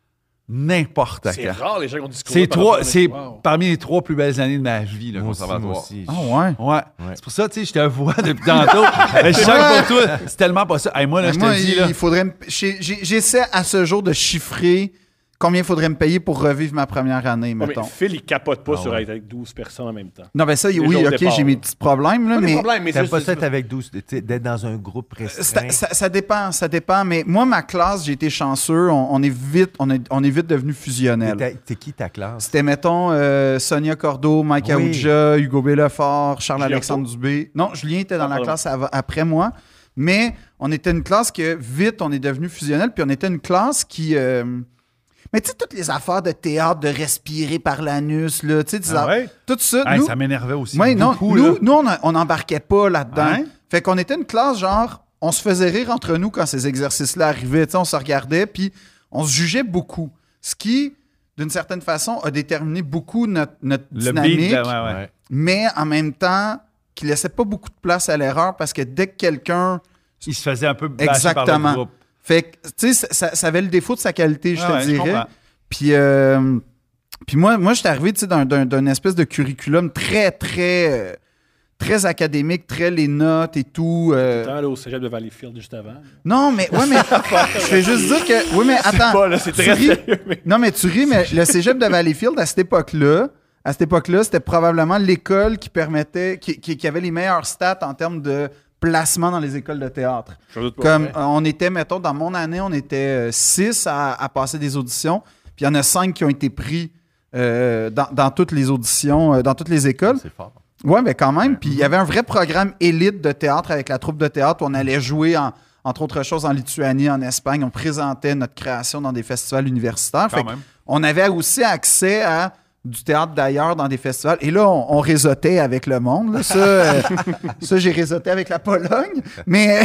n'importe C'est quand. rare, les gens qui ont dit ce C'est par trois, rapport à- c'est Wow. parmi les trois plus belles années de ma vie, le Moi aussi, conservatoire. moi aussi. Ah ouais? Ouais. Ouais. C'est pour ça, tu sais, je te vois depuis tantôt. Mais je sens pour toi, c'est tellement pas ça. Hey, moi, là, Mais je moi, te dis, il, là. il faudrait me- j'ai- j'ai- j'essaie à ce jour de chiffrer combien il faudrait me payer pour revivre ma première année, Ouais, mettons. mais Phil, il capote pas Ah sur ouais. être avec douze personnes en même temps. Non, ben ça, Les oui, jours de ok, départ, j'ai mes là. petits problèmes, là, Pas des mais problèmes, mais T'aimes c'est pas juste- ça être avec douze, tu sais, d'être dans un groupe restreint? ça, ça- ça dépend, ça dépend. Mais moi, ma classe, j'ai été chanceux. On, on est vite, on est, on est vite devenu fusionnel. T'es t'es qui ta classe? C'était, mettons, euh, Sonia Cordeau, Mike Oui. Aoudja, Hugo Bellefort, Julien Charles-Alexandre Dubé. Non, Julien était dans Ah, la pardon. classe av- après moi. Mais on était une classe que, vite, on est devenu fusionnel. Puis on était une classe qui... euh, Mais tu sais, toutes les affaires de théâtre, de respirer par l'anus, là, tu sais, des Ah affaires- ouais? tout ça, Hey, nous... ça m'énervait aussi. Ouais, non, beaucoup, nous, là. nous, on a- on n'embarquait pas là-dedans. Ouais. Fait qu'on était une classe, genre, on se faisait rire entre nous quand ces exercices-là arrivaient. Tu sais, on se regardait, puis on se jugeait beaucoup. Ce qui, d'une certaine façon, a déterminé beaucoup notre, notre Le dynamique, beat, là, ouais, ouais. Ouais. mais en même temps, qui laissait pas beaucoup de place à l'erreur parce que dès que quelqu'un. Il se faisait un peu bâcher par Exactement. le groupe. Fait que, tu sais, ça, ça- ça avait le défaut de sa qualité, je Ah te ouais, je dirais. comprends. Puis, euh, puis moi, moi j'étais arrivé tu sais, d'un, d'un, d'un espèce de curriculum très, très, euh, très académique, très les notes et tout. euh. Tant, là, au cégep de Valleyfield juste avant. Non, mais, ouais, mais, je vais juste dire que, oui, mais attends. Pas, là, c'est tu très ris- sérieux, mais... Non, mais tu ris, mais le cégep de Valleyfield, à cette époque-là, à cette époque-là, c'était probablement l'école qui permettait, qui, qui- qui avait les meilleures stats en termes de placement dans les écoles de théâtre. Je doute pas. Comme Ouais. euh, on était, mettons, dans mon année, on était euh, six à, à passer des auditions, puis il y en a cinq qui ont été pris euh, dans, dans toutes les auditions, euh, dans toutes les écoles. C'est fort. Ouais, mais quand même. Puis il y avait un vrai programme élite de théâtre avec la troupe de théâtre où on allait jouer, en- entre autres choses, en Lituanie, en Espagne. On présentait notre création dans des festivals universitaires. Quand Fait que même. on avait aussi accès à du théâtre d'ailleurs dans des festivals. Et là, on, on réseautait avec le monde. là. Ça, euh, ça j'ai réseauté avec la Pologne. Mais,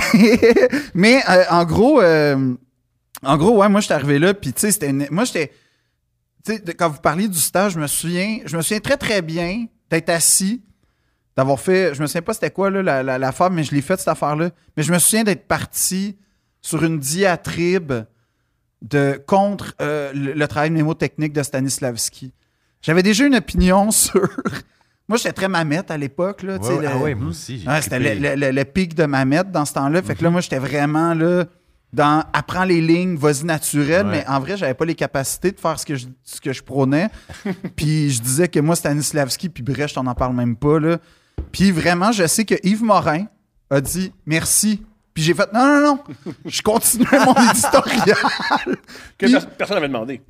mais euh, en gros, euh, en gros, ouais, moi, j'étais arrivé là. Puis, tu sais, c'était une- moi, j'étais. Tu sais, de- quand vous parliez du stage, je me souviens, je me souviens très, très bien d'être assis, d'avoir fait. Je me souviens pas c'était quoi là, la, la, l'affaire, mais je l'ai fait cette affaire-là. Mais je me souviens d'être parti sur une diatribe de, contre euh, le, le travail mnémotechnique de Stanislavski. J'avais déjà une opinion sur. Moi, j'étais très mamette à l'époque. Là, tu sais, Ouais, ouais, le- ah ouais, moi aussi. j'ai Ouais, c'était trippé. le, le- le- le pic de mamette dans ce temps-là. Fait que là, moi, j'étais vraiment là dans apprends les lignes, vas-y naturel, Ouais. mais en vrai, j'avais pas les capacités de faire ce que je, ce que je prônais. Puis je disais que moi, Stanislavski, puis Brecht, on n'en parle même pas. Là. Puis vraiment, je sais que Yves Morin a dit merci. Puis j'ai fait non, non, non, je continuais mon éditorial. Que Puis- pers- personne n'avait demandé.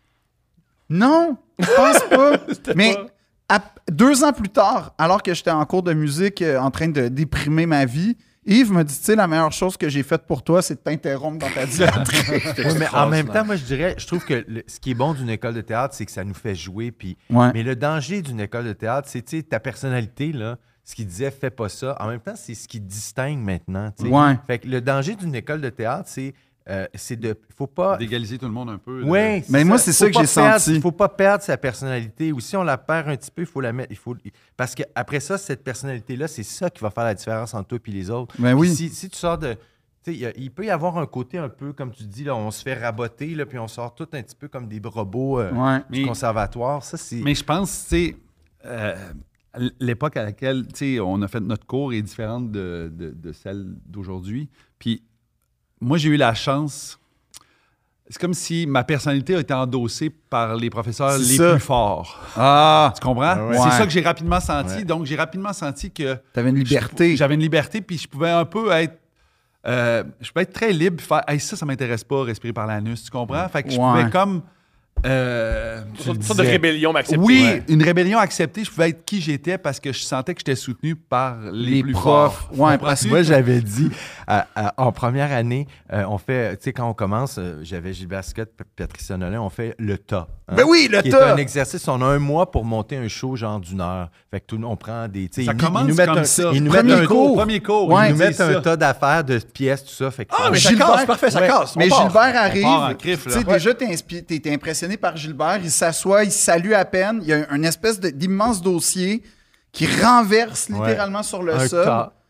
Non, je pense pas. Mais pas- à- deux ans plus tard, alors que j'étais en cours de musique euh, en train de déprimer ma vie, Yves me dit, tu sais, la meilleure chose que j'ai faite pour toi, c'est de t'interrompre dans ta diatribe. Oui, mais en même temps, moi, je dirais, je trouve que le- ce qui est bon d'une école de théâtre, c'est que ça nous fait jouer. Puis, Ouais. mais le danger d'une école de théâtre, c'est tu sais, ta personnalité, là, ce qui disait fais pas ça. En même temps, c'est ce qui te distingue maintenant. tu sais. Ouais. Fait que le danger d'une école de théâtre, c'est euh, c'est de. Faut pas. D'égaliser tout le monde un peu. là. Oui, Mais moi, c'est ça Faut que pas j'ai perdre- senti. Il faut pas perdre sa personnalité. Ou si on la perd un petit peu, il faut la mettre. Il faut, parce qu'après ça, cette personnalité-là, c'est ça qui va faire la différence entre toi et les autres. Ben Puis oui. Si, si tu sors de. Tu sais, il y a- il peut y avoir un côté un peu, comme tu dis, là, on se fait raboter, là, puis on sort tout un petit peu comme des robots euh, Ouais. du Mais- conservatoire. Ça, c'est. Mais je pense, tu sais, euh, l'époque à laquelle, tu sais, on a fait notre cours est différente de, de- de celle d'aujourd'hui. Puis moi, j'ai eu la chance. C'est comme si ma personnalité a été endossée par les professeurs C'est les ça. plus forts. Ah, Tu comprends? Ah ouais. C'est Ouais. ça que j'ai rapidement senti. Ouais. Donc, j'ai rapidement senti que t'avais une liberté. je- j'avais une liberté, puis je pouvais un peu être. euh, je pouvais être très libre, puis faire hey, ça, ça m'intéresse pas, respirer par l'anus, tu comprends? Fait que je Ouais. pouvais comme. euh, Une tu sorte le une sorte de disais. rébellion, mais acceptée. Oui, Ouais. une rébellion acceptée. Je pouvais être qui j'étais parce que je sentais que j'étais soutenu par les, Les plus profs. forts. Ouais, Comprends-tu? parce que Moi, j'avais dit, à- à- en première année, euh, on fait, tu sais, quand on commence, euh, j'avais Gilbert Scott, P- Patricia Nolin, on fait le tas. hein, Ben oui, le qui tas! est un exercice, on a un mois pour monter un show genre d'une heure. Fait que tout, on prend des, tu sais, Ça ils, commence ils nous mettent comme un, ça. Ils nous Premier mettent un, cours. Premier cours. Ouais, ils nous c'est mettent un ça. tas d'affaires, de pièces, tout ça. Fait que Ah, mais ça Gilbert- casse, parfait, ça Ouais. casse. on Mais part. Gilbert arrive. part en crif, Tu là. sais, Ouais. déjà, t'es inspi- t'es t'es impressionné par Gilbert. Il s'assoit, il salue à peine. Il y a un, une espèce de- d'immense dossier qui renverse Ouais. littéralement sur le un sol. tas.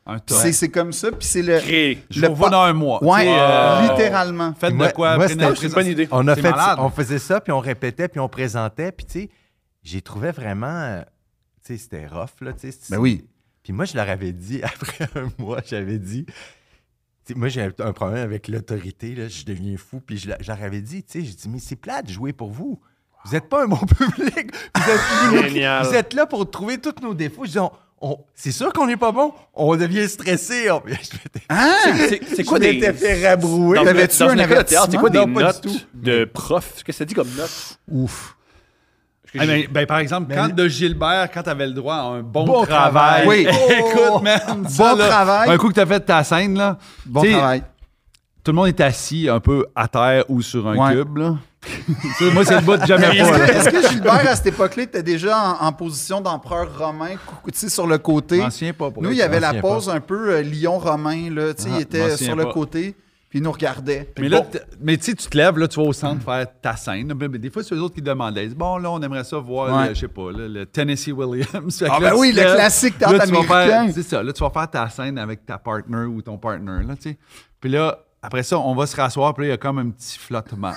Un Puis top. c'est, c'est comme ça, puis c'est le... Créé. Je le vous vois pa- dans un mois. Ouais, Tu sais, euh, littéralement. Faites Moi- de quoi? moi, prenez- c'était- C'est une bonne idée. On a C'est fait, malade. on faisait ça, puis on répétait, puis on présentait, puis tu sais, j'ai trouvé vraiment, euh, tu sais, c'était rough, là, tu sais. Ben oui. Puis moi, je leur avais dit, après un mois, j'avais dit, tu sais, moi, j'ai un, un problème avec l'autorité, là, je deviens fou, puis je, leur- je leur avais dit, tu sais, j'ai dit, mais c'est plate de jouer pour vous. Vous n'êtes pas un bon public. Vous êtes, Génial. vous êtes là pour trouver tous nos défauts. Je dis, on- on- c'est sûr qu'on n'est pas bon. On devient stressé. On- je m'étais- Hein? C'est c'est quoi je des. m'étais fait rabrouer. Dans, T'avais-tu dans un une école de théâtre, c'est quoi des avertissement? Non, pas du notes de prof? Qu'est-ce que ça dit comme notes? Ouf. Parce que Ah, j'ai- ben, ben, par exemple, Mais- quand de Gilbert, quand t'avais le droit à un bon, Bon travail. travail. Oui. Écoute, man. ça, Bon là, travail. Un coup que t'as fait ta scène, là. Bon tu sais, travail. Tout le monde est assis un peu à terre ou sur un Ouais. cube, là. Ça, moi, c'est le bout de jamais Est-ce pas, que, là. est-ce que Gilbert, à cette époque-là, était déjà en, en position d'empereur romain, cou- tu sais, sur le côté? Je m'en souviens pas. pour Nous, être il y avait la souviens pose un peu euh, lion romain, là, tu sais, Ah, il je m'en était souviens sur le pas. côté, puis il nous regardait. Mais là, t- mais tu sais, tu te lèves, là, tu vas au centre faire ta scène. Mais des fois, c'est eux autres qui demandaient. Ils disent, bon, là, on aimerait ça voir, Ouais. le- je sais pas, là, le Tennessee Williams. Fait que Ah là, ben tu oui, te le lèves, classique là, théâtre tu vas faire- américain. C'est ça, là, tu vas faire ta scène avec ta partner ou ton partner, là, tu sais. Puis là, après ça, on va se rasseoir, puis là, il y a comme un petit flottement.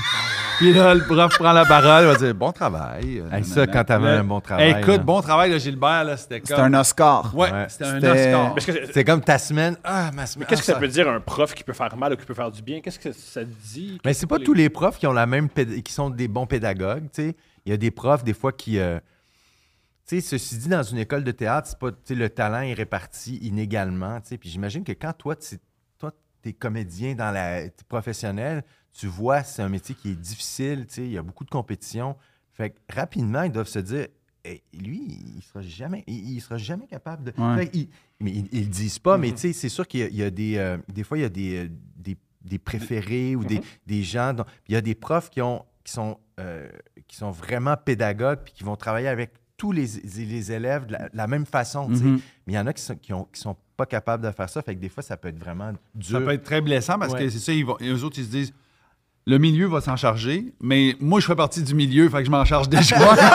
Puis là, le prof prend la parole, il va dire, bon travail. euh, Hey, ça, nanana. quand t'avais Là, un bon travail, Écoute, là. bon travail, là, Gilbert, là, c'était comme. C'était un Oscar. Ouais, Ouais. c'était un C'était- Oscar. Parce que- C'est comme ta semaine. Ah, ma semaine. Qu'est-ce que ah, ça peut dire un prof qui peut faire mal ou qui peut faire du bien? Qu'est-ce que ça dit? Mais c'est pas tous les profs qui ont la même péd- qui sont des bons pédagogues, tu sais. Il y a des profs des fois qui euh, tu sais, ceci dit, dans une école de théâtre, c'est pas, tu sais, le talent est réparti inégalement, tu sais. Puis j'imagine que quand toi, tu toi, t'es comédien dans la t'es professionnel, tu vois, c'est un métier qui est difficile, tu sais. Il y a beaucoup de compétition. Fait que rapidement, ils doivent se dire, hey, lui, il sera jamais, il, il sera jamais capable de. Ouais. Fait qu'ils- mais ils, ils le disent pas, mais Mhm. tu sais, c'est sûr qu'il y a, il y a des, euh, des fois, il y a des, euh, des, des préférés ou des, des gens. dont- il y a des profs qui ont, qui sont, euh, qui sont vraiment pédagogues puis qui vont travailler avec tous les, les élèves de la, la même façon, tu sais. Mhm. Mais il y en a qui sont, qui ont, qui sont pas capables de faire ça. Fait que des fois, ça peut être vraiment dur. Ça peut être très blessant parce Ouais. que c'est ça, ils vont, eux autres, ils se disent le milieu va s'en charger, mais moi, je fais partie du milieu, fait que je m'en charge déjà.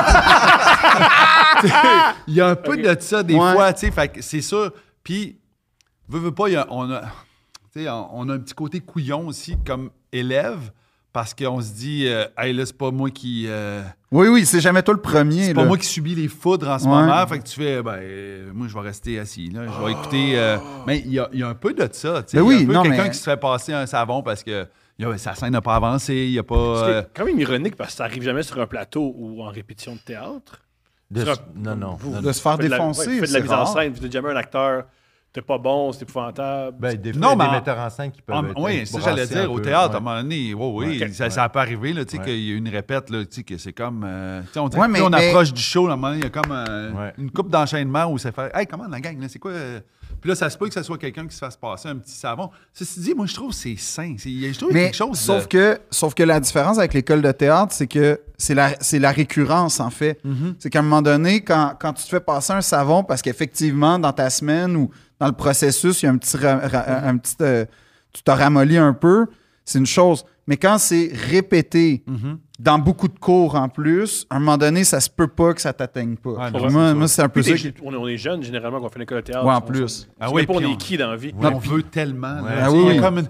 Tu sais, il y a un peu Ok. de ça des Ouais. fois, tu sais, fait que c'est sûr. Puis, veux, veux pas, il y a- on, a, tu sais, on on a un petit côté couillon aussi comme élève parce qu'on se dit, euh, hey, là, c'est pas moi qui. euh, Oui, oui, c'est jamais toi le premier. c'est pas là. moi qui subis les foudres en ce Ouais. moment. Fait que tu fais, ben, euh, moi, je vais rester assis. Là. Je vais écouter. euh, mais il y a, il y a un peu de ça. tu sais. Ben Il y a oui, un peu non, quelqu'un mais- qui se fait passer un savon parce que il y a- sa scène n'a pas avancé. Il n'y a pas. C'est euh, quand même ironique parce que ça arrive jamais sur un plateau ou en répétition de théâtre. De- Sur un- non, non. vous- non, De se faire Vous faites de la- défoncer, ouais, vous faites de c'est la mise en rare. scène, vous êtes jamais un acteur, t'es pas bon, c'est épouvantable. Ben, des fois, Non, il y a des mais en- metteurs en scène qui peuvent Ah, être oui, être c'est ça, j'allais brassés dire. un Au peu, théâtre, ouais. à un moment donné, oui, oui, Ouais. ça, ça peut arriver, là, tu sais, Ouais. qu'il y a une répète, là, tu sais, que c'est comme. euh, tu sais, on dirait Ouais, que mais- plus on mais- approche du show, à un moment donné, il y a comme euh, Ouais. une coupe d'enchaînement où ça fait hey, comment la gang, là, c'est quoi. euh? Puis là, ça se peut que ce soit quelqu'un qui se fasse passer un petit savon. Ceci dit, moi, je trouve que c'est sain. C'est- Je trouve qu'il y a Mais quelque chose. sauf, de- que, sauf que la différence avec l'école de théâtre, c'est que c'est la, c'est la récurrence, en fait. Mhm. C'est qu'à un moment donné, quand, quand tu te fais passer un savon, parce qu'effectivement, dans ta semaine ou dans le processus, il y a un petit... ra- ra- un petit euh, tu t'as ramolli un peu, c'est une chose. Mais quand c'est répété Mhm. dans beaucoup de cours en plus, à un moment donné, ça se peut pas que ça t'atteigne pas. Ouais, non, moi, c'est moi, c'est un peu Puis ça. les- qui- on, est, on est jeunes, généralement, quand on fait l'école de théâtre. Ouais, en on- plus. On, Ah on oui, sait pas on puis est on- qui dans la vie. Ouais, on veut tellement. là. Ouais. Tu Ah sais, oui, il y a oui. comme une-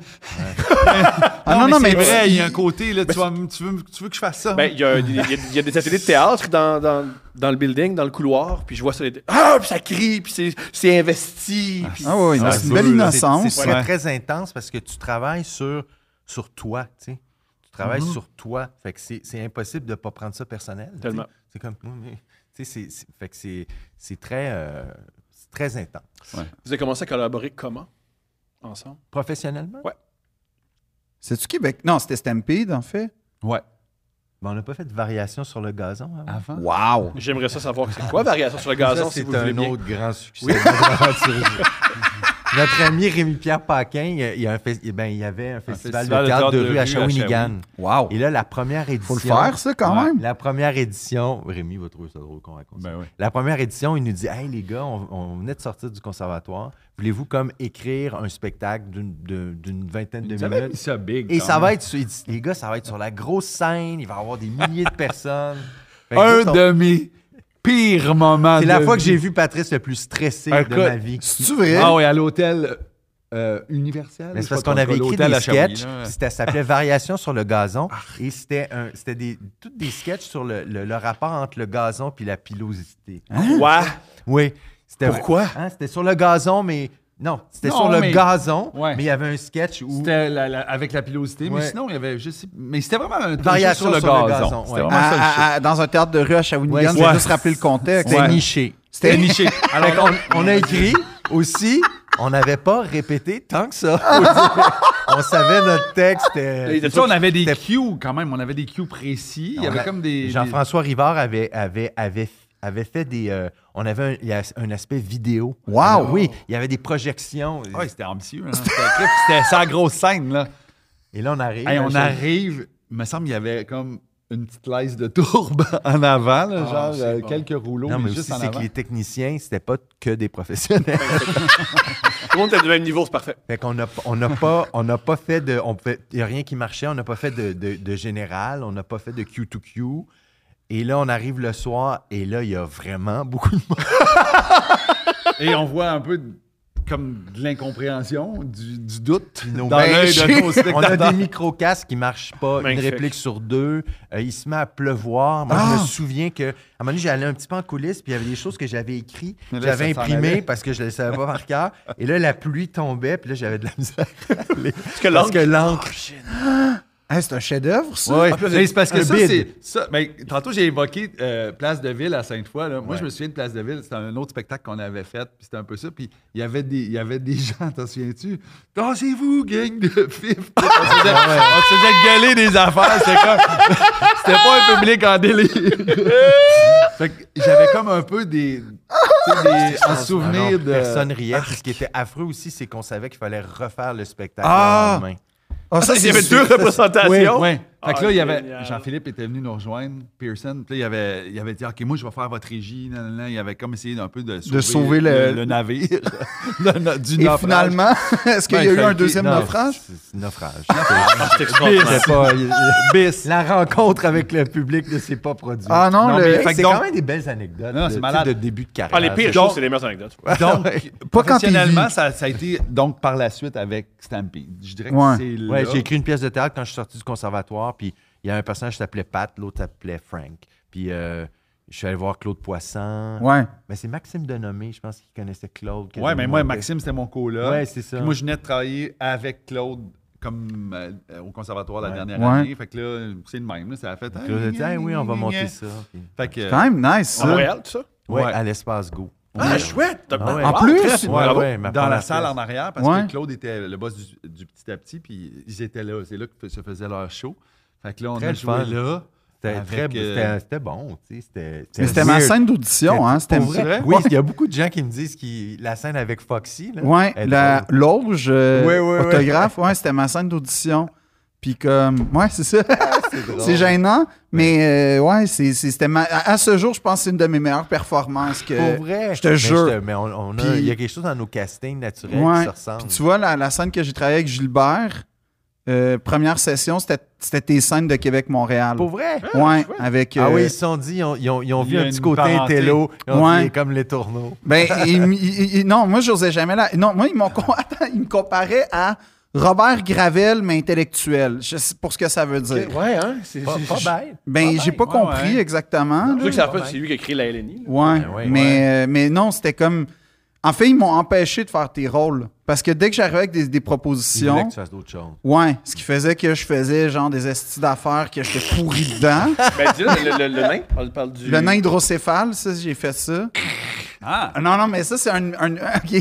Ah non, non, mais c'est vrai, tu- il y a un côté, là, tu, vas- tu veux, tu veux que je fasse ça? Ben, il y, a- il y a- il y a des ateliers de théâtre dans, dans, dans le building, dans le couloir, puis je vois ça. les- Ah, puis ça crie, puis c'est- c'est investi. puis- Ah oui, non, Ah, c'est une c'est- belle c'est- innocence. C'est très, Ouais. très intense parce que tu travailles sur, sur toi, tu sais. Tu travailles Mhm. sur toi. Fait que c'est c'est impossible de ne pas prendre ça personnel. tu sais. Tellement. C'est comme... oui, mais, tu sais, c'est- c'est- fait que c'est c'est très, euh, c'est très intense. Vous avez commencé à collaborer comment ensemble? Professionnellement? Ouais. C'est-tu Québec? Non, c'était Stampede, en fait. Ouais. Ben, on n'a pas fait de variation sur le gazon avant. Avant? Wow! J'aimerais ça savoir c'est quoi variation sur le gazon, Ça, si c'est vous le voulez un bien. autre grand succès. de notre aventure. Notre ami Rémi-Pierre Paquin, il y a, il y a un fes- eh ben, il y avait un festival, festival de théâtre de, rue à à Shawinigan. Wow! Et là, la première édition... Faut le faire, ça, quand Ouais. même. La première édition... Rémi va trouver ça drôle qu'on raconte ça. Ben oui. La première édition, il nous dit « Hey, les gars, on, on venait de sortir du conservatoire. Voulez-vous comme écrire un spectacle d'une, de- d'une vingtaine de Tu avais mis minutes? ça big. Et quand ça même. va être... sur- il dit, les gars, ça va être sur la grosse scène. Il va y avoir des milliers de personnes. » Fait que Un nous, on- demi pire moment C'est de la fois que vie. j'ai vu Patrice le plus stressé Un de cas- ma vie. C'est-tu vrai? Ah oui, à l'hôtel euh, Universel. Mais je c'est parce sais pas qu'on trop, avait écrit l'hôtel des à Shawinigan, sketchs. là. puis c'était- Ça s'appelait Variations sur le gazon. Et c'était un, c'était des, toutes des sketchs sur le, le- le rapport entre le gazon puis la pilosité. Quoi? Oui. C'était, Pourquoi? Hein, c'était sur le gazon, mais... Non, c'était Non, sur le mais- gazon, Ouais. mais il y avait un sketch où... C'était la- la- avec la pilosité, mais Ouais. sinon, il y avait juste. Mais c'était vraiment un Variation sur le sur le gazon. gazon, C'était ouais. vraiment ça, le À- shit. à- à- dans un théâtre de rue à Shawinigan, Ouais, je vais ouais. juste rappeler le contexte. C'était Ouais. niché. C'était C'était niché. Alors, on, on a écrit aussi, on n'avait pas répété tant que ça. On savait notre texte. Il C'était... était Ça, on avait des C'était- cues quand même. On avait des cues précis. Il y On avait a- comme des. Jean-François Rivard avait, avait, avait, avait fait des... euh, on avait un, il y a un aspect vidéo. Wow! Oui, il y avait des projections. des- Ouais, c'était ambitieux. Hein. C'était un clip, c'était sa grosse scène. Là. Et là, on arrive. Hey, on à- arrive. Il me semble qu'il y avait comme une petite laisse de tourbe en avant, là, Ah, genre c'est euh, bon. quelques rouleaux, Non, mais, mais aussi, juste en c'est avant. que les techniciens, c'était pas que des professionnels. Tout le monde était du même niveau, c'est parfait. Fait qu'on n'a on n'a pas, on n'a pas fait de... on pouvait- Il n'y a rien qui marchait. On n'a pas fait de, de, de général. On n'a pas fait de Q to Q. Et là, on arrive le soir et là, il y a vraiment beaucoup de monde. Et on voit un peu de- comme de l'incompréhension, du, du doute nos dans l'œil de nos On a spectateurs. des micro-casques qui ne marchent pas, Magnifique. une réplique sur deux. Euh, il se met à pleuvoir. Moi, Ah! je me souviens qu'à un moment donné, j'allais un petit peu en coulisses, puis il y avait des choses que j'avais écrites, Mais là, j'avais ça s'en imprimées allait. parce que je ne les savais pas par cœur. Et là, la pluie tombait, puis là, j'avais de la misère. Parce que Parce l'encre. que l'encre... Hey, c'est un chef-d'œuvre, ça? Ouais. Ah, puis là, Mais c'est parce que un ça, bid. c'est. Ça, ben, tantôt, j'ai évoqué euh, Place de Ville à Sainte-Foy. Là. Moi, Ouais. je me souviens de Place de Ville. C'était un autre spectacle qu'on avait fait. Puis c'était un peu ça. Puis il y avait des, il y avait des gens, t'en souviens-tu? Dansez-vous, gang de fifs. on, se faisait, on se faisait gueuler des affaires. C'était comme. C'était pas un public en délire. Fait que j'avais comme un peu des. tu sais, des en souvenir Ah non, de. Personne riait. Puis ce qui était affreux aussi, c'est qu'on savait qu'il fallait refaire le spectacle Ah! le lendemain. Ah, ça, Il y avait c'est- deux représentations. Oui, ouais. Fait que Ah, là, il y avait génial. Jean-Philippe était venu nous rejoindre, Pearson. Puis là, il avait, il avait dit OK, moi, je vais faire votre régie. Nan, nan, nan. Il avait comme essayé d'un peu de sauver, sauver le- le, navire le na- du Et naufrage. finalement, est-ce qu'il y a Ben, eu fait un que- deuxième Non, naufrage? c'est- c'est naufrage. Ah, c'est extraordinaire. C'était pas- il- il- Bis. La rencontre avec le public ne s'est pas produite. Ah non, Non, le- mais Hey, fait que c'est donc- quand même des belles anecdotes Non, de, c'est tu sais, malade. de début de carrière. Ah, les pires Donc- choses, c'est les meilleures anecdotes. Donc, Pas quand t'es professionnellement, vie. ça, ça a été donc par la suite avec Stampede. Je dirais que Ouais. c'est là. Ouais, j'ai écrit une pièce de théâtre quand je suis sorti du conservatoire, puis il y a un personnage qui s'appelait Pat, l'autre s'appelait Frank. Puis euh, je suis allé voir Claude Poisson. Ouais. Mais c'est Maxime Denomé, je pense qu'il connaissait Claude. qui Ouais, avait mais moi, monté. Maxime, c'était mon coloc. Ouais, c'est ça. Puis moi, je venais de travailler avec Claude comme euh, au conservatoire la Ouais. dernière Ouais. année. Fait que là, c'est le même. Là, ça a fait. Claude a dit, ah oui, on va monter ça. Puis- Fait que, C'est quand même nice, À ça. Montréal, tout ça? Ouais, Ouais. à l'espace Go. Ah, chouette! T'as- Ah ouais. En Wow, plus? très- Ouais, Ouais, bravo. ouais, ma dans la première salle pièce. en arrière parce Ouais. que Claude était le boss du, du Petit à Petit, puis ils étaient là. C'est là que se faisait leur show. Fait que là, on Très a le joué fun. là. C'était Avec, très- euh, c'était- c'était bon, tu sais. C'était Mais c'était ma weird. scène d'audition, hein. C'était Pour vrai? vrai? Oui, il y a beaucoup de gens qui me disent que la scène avec Foxy. Là, Ouais, est la drôle. l'auge euh, Ouais, ouais, ouais. autographe, ouais, c'était ma scène d'audition. Puis comme, ouais, c'est ça. C'est drôle. C'est gênant, mais euh, ouais, c'est, c'est- c'était ma- à, à ce jour, je pense que c'est une de mes meilleures performances que. Pour vrai. je te Mais jure. te- Mais on, on a, Puis- il y a quelque chose dans nos castings naturels Ouais. qui se ressemble. Puis tu vois, la, la scène que j'ai travaillé avec Gilbert, euh, première session, c'était, c'était tes scènes de Québec-Montréal. Pour vrai? Ouais, avec. Ah euh, oui, ils se sont dit, ils ont, ils ont- ils ont Il vu y a un petit une côté parenté. intello. Ils ont Ouais. dit, comme les tourneaux. Ben, il- il- il- non, moi, j'osais jamais la. Non, moi, ils m'ont. con- Attends, ils me comparaient à Robert Gravel, mais intellectuel. Je sais pour ce que ça veut dire. Ouais, hein? C'est Pas, c'est- pas je- bête. Ben, Pas j'ai bête. pas ouais, compris ouais. exactement. Pour ceux qui savent pas, Ouais. c'est lui qui a écrit la L N I. là. Ouais, Ben ouais, mais, euh, mais non, c'était comme. En fait, ils m'ont empêché de faire tes rôles. Parce que dès que j'arrivais avec des, des Ils voulaient propositions, que tu fasses d'autres choses. ouais, ce qui faisait que je faisais genre des estis d'affaires que j'étais pourri dedans. Ben, dis-le, le, le, le nain. On parle du. Le nain hydrocéphale, ça, j'ai fait ça. Ah! Ah, non, non, mais ça, c'est un. un- OK.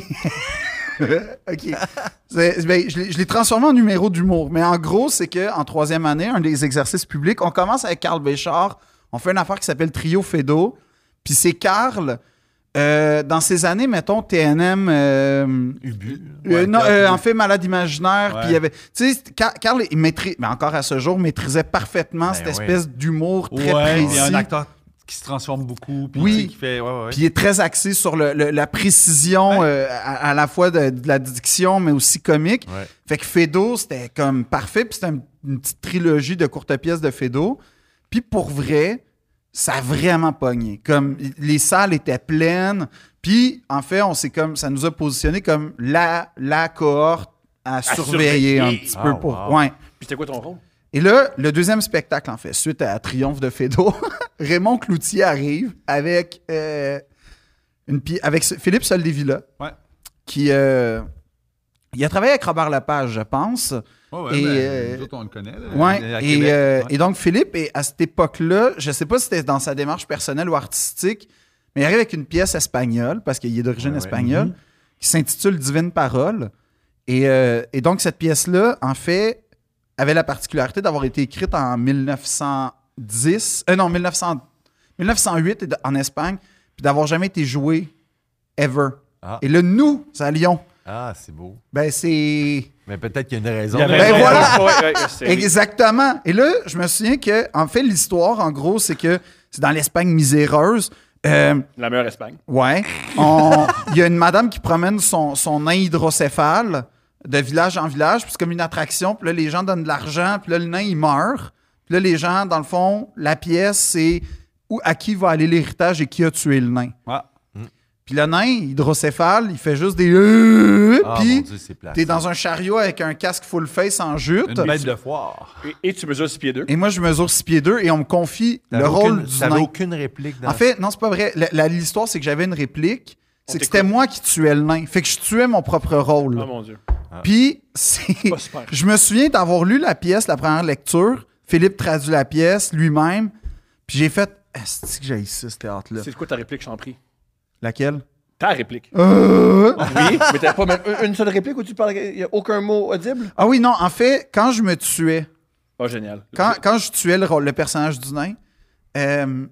OK. C'est- ben, je l'ai- je l'ai transformé en numéro d'humour. Mais en gros, c'est qu'en troisième année, un des exercices publics, on commence avec Carl Béchard. On fait une affaire qui s'appelle Trio Fédo. Puis c'est Carl. euh, dans ces années, mettons, T N M. euh, Ubu. euh, Ouais, non, Carl, euh, oui. en fait, Malade imaginaire. Ouais. Puis il y avait. Tu sais, Car- Carl, il maîtrise, mais encore à ce jour, maîtrisait parfaitement Ben cette ouais. espèce d'humour très Ouais, il précis. y a un acteur qui se transforme beaucoup. Puis Oui. tu sais, qui fait. Ouais, ouais, ouais. Puis il est très axé sur le- le- la précision euh, à, à la fois de, de la diction, mais aussi comique. Ouais. Fait que Fédo, c'était comme parfait. Puis c'était une, une petite trilogie de courtes pièces de Fédo. Puis pour vrai, ça a vraiment pogné. Comme, les salles étaient pleines. Puis, en fait, on s'est comme, ça nous a positionné comme la, la cohorte à, surveiller, surveiller. un petit Ah, peu. Pour, wow. ouais. Puis c'était quoi ton rôle? Et là, le deuxième spectacle, en fait, suite à Triomphe de Fédo, Raymond Cloutier arrive avec, euh, une pi- avec Philippe Soldevilla, Ouais. qui euh, il a travaillé avec Robert Lepage, je pense. Ouais, ouais, Et, ben, euh, nous autres, on le connaît. Là, Ouais, à et, Québec. euh, Ouais. et donc Philippe, est, à cette époque-là, je sais pas si c'était dans sa démarche personnelle ou artistique, mais il arrive avec une pièce espagnole, parce qu'il est d'origine Ouais, ouais. espagnole, qui s'intitule Divine Parole. Et, euh, et donc cette pièce-là, en fait, avait la particularité d'avoir été écrite en mille neuf cent dix, euh, non, mille neuf cents, mille neuf cent huit en Espagne, puis d'avoir jamais été jouée ever. Ah. Et là, nous, à Lyon, Ah, c'est beau. ben c'est... Mais peut-être qu'il y a une raison. Il y avait Ben raison. voilà. Ouais, ouais, ouais, c'est- Exactement. Et là, je me souviens que, en fait, l'histoire, en gros, c'est que c'est dans l'Espagne miséreuse. Euh, La meilleure Espagne. ouais. On- Il y a une madame qui promène son, son nain hydrocéphale de village en village, puis c'est comme une attraction, puis là, les gens donnent de l'argent, puis là, le nain, il meurt. Puis là, les gens, dans le fond, la pièce, c'est où, à qui va aller l'héritage et qui a tué le nain. Ah. Puis le nain hydrocéphale, il fait juste des... euh, Ah, puis mon Dieu, c'est plat. t'es dans un chariot avec un casque full face en jute. Une bête de foire. Et, et tu mesures six pieds deux. Et moi, je mesure six pieds deux et on me confie T'avais le rôle aucune- du t'avais nain. aucune réplique dans En fait, non, c'est pas vrai. La- la- L'histoire, c'est que j'avais une réplique. C'est On que c'était t'écoute. moi qui tuais le nain. Fait que je tuais mon propre rôle. Oh mon Dieu. Puis, c'est... Pas super. je me souviens d'avoir lu la pièce, la première lecture. Philippe traduit la pièce lui-même. Puis j'ai fait... Est-ce que j'ai ici, ce théâtre-là? C'est quoi ta réplique, je t'en prie? Laquelle? Ta réplique. Euh... Oui, mais t'as pas même une- une seule réplique où tu parles, il n'y a aucun mot audible? Ah oui, non, en fait, quand je me tuais, Oh, génial. quand, quand je tuais le, rôle- le personnage du nain, euh,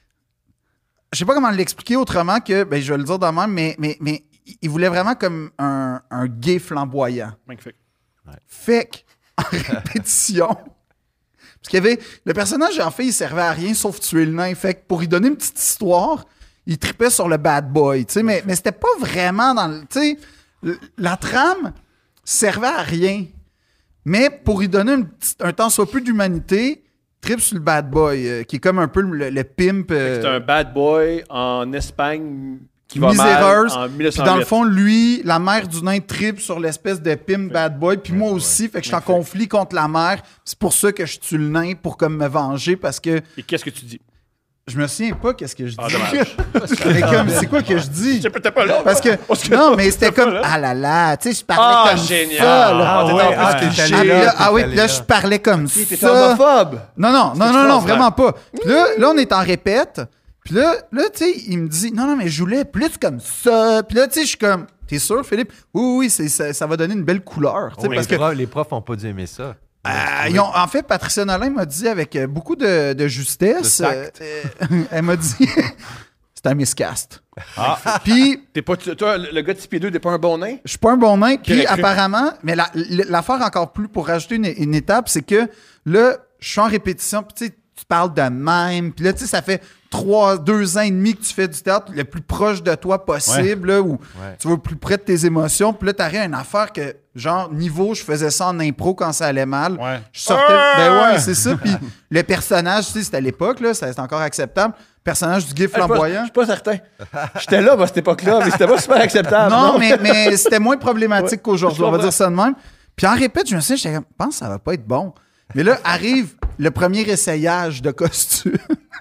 je sais pas comment l'expliquer autrement que, ben, je vais le dire de même, mais, mais, mais il voulait vraiment comme un, un gay flamboyant. Magnifique. Fait que, en répétition, parce qu'il y avait, le personnage, en fait, il servait à rien sauf tuer le nain. Fait que pour y donner une petite histoire, il tripait sur le bad boy, tu sais, mais, mais c'était pas vraiment dans le, tu sais, l- la trame servait à rien. Mais pour y donner une petite- un temps soit peu d'humanité, tripe sur le bad boy, euh, qui est comme un peu le, le pimp. euh, C'est un bad boy en Espagne qui va miséreuse. mal en Puis mille neuf cent huit. dans le fond, lui, la mère du nain tripe sur l'espèce de pimp bad boy. Puis moi aussi, fait que je suis en conflit contre la mère. C'est pour ça que je tue le nain pour comme me venger parce que Et qu'est-ce que tu dis? je me souviens pas qu'est-ce que je dis. Ah, dommage. Mais comme, c'est quoi que je dis? J'étais peut-être pas là. Parce que, Parce que- non, mais c'était pas comme, là. ah là là, tu sais, je parlais Ah, comme génial. ça, là. Ah, t'étais en plus Ah, cliché. ah, là, ah oui, t'étais puis là, là. je parlais comme T'étais ça. homophobe. Non, non, non, non, non, extraordinaire. vraiment pas. Puis là, là, on est en répète. Puis là, là tu sais, il me dit, non, non, mais je voulais plus comme ça. Puis là, tu sais, je suis comme, t'es sûr, Philippe? Oui, oui, c'est, ça, ça va donner une belle couleur. tu sais, Oh, parce les, que, profs, les profs ont pas dû aimer ça. euh, ils ont- en fait, Patricia Nolin m'a dit avec euh, beaucoup de, de justesse, De tact. euh, euh, elle m'a dit, c'est un miscast. Ah. Puis, T'es pas, toi, le le gars de six pieds deux, t'es pas un bon nain? je suis pas un bon nain. Puis Correct. apparemment, mais la- l'affaire encore plus pour rajouter une, une étape, c'est que là, je suis en répétition. Puis tu sais, tu parles de même. Puis là, tu sais, ça fait trois, deux ans et demi que tu fais du théâtre le plus proche de toi possible, là, où Ouais. tu vas au plus près de tes émotions. Puis là, t'arrives à une affaire que, genre, niveau, je faisais ça en impro quand ça allait mal. Ouais. Je sortais. Ben ouais, c'est ça. Puis le personnage, tu sais, c'était à l'époque, là, ça- c'était encore acceptable. Personnage du gay Je suis pas- flamboyant. Je suis pas certain. J'étais là à cette époque-là, mais c'était pas super acceptable. Non, mais, mais c'était moins problématique qu'aujourd'hui, je on va comprends. dire ça de même. Puis en répète, je me suis dit, j'étais comme, je pense que ça va pas être bon. Mais là, arrive le premier essayage de costume.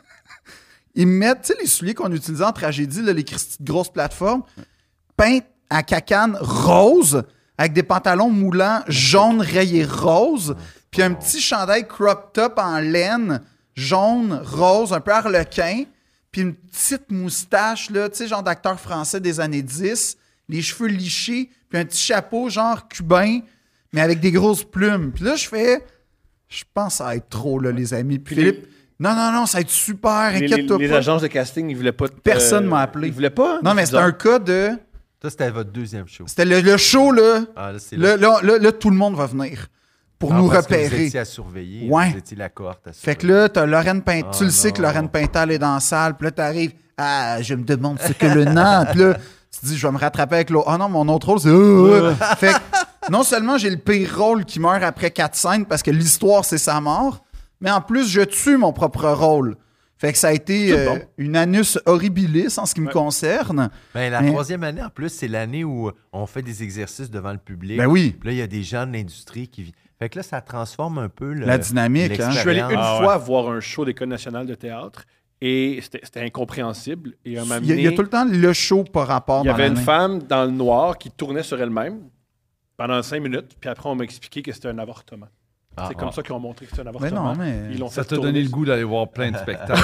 Ils me mettent, tu sais, les souliers qu'on utilisait en tragédie, là, les Christi de grosses plateformes, peints à cacane rose, avec des pantalons moulants jaune rayés rose, puis un petit chandail crop top en laine, jaune, rose, un peu harlequin, puis une petite moustache, là, tu sais, genre d'acteur français des années dix, les cheveux lichés, puis un petit chapeau genre cubain, mais avec des grosses plumes. Puis là, je fais, je pense que ça va être trop, là, les amis. Puis Puis Philippe, non, non, non, ça va être super, Les, les- inquiète-toi les pas. agences de casting, ils voulaient pas. te- Personne m'a appelé. Ils voulaient pas? Non, mais c'était un cas de... Ça, c'était votre deuxième show. C'était le, le show, là. Ah, là, c'est Là, là, là, là, tout le monde va venir pour Ah, nous parce que Vous repérer. étiez à surveiller. Ouais. Vous étiez la cohorte à Fait que surveiller. là, t'as Lorraine Pintal. Ah, tu le sais que non. Lorraine Pintal est dans la salle. Puis là, t'arrives. Ah, je me demande ce que le nom. Puis là, tu te dis, je vais me rattraper avec l'autre. Ah non, mon autre rôle, c'est. Euh, euh. Fait que non seulement j'ai le pire rôle qui meurt après quatre scènes parce que l'histoire, c'est sa mort, mais en plus, je tue mon propre rôle. Fait que ça a été Tout euh, bon. une annus horribilis en ce qui me Ouais. concerne. Ben, la Mais- troisième année, en plus, c'est l'année où on fait des exercices devant le public. Ben oui, Puis là, il y a des gens de l'industrie qui... vi- Fait que là, ça transforme un peu le, la dynamique. Hein? Je suis allé une l'expérience. Ah, fois voir un show d'École nationale de théâtre et c'était c'était incompréhensible. Et un moment Il y, a, il y a donné, tout le temps le show par rapport il y dans avait une l'année. femme dans le noir qui tournait sur elle-même pendant cinq minutes, puis après, on m'a expliqué que c'était un avortement. Ah, c'est comme ah. ça qu'ils ont montré que c'était un Mais avortement. non, mais... Ils l'ont Ça fait t'a tourner. donné le goût d'aller voir plein de spectacles.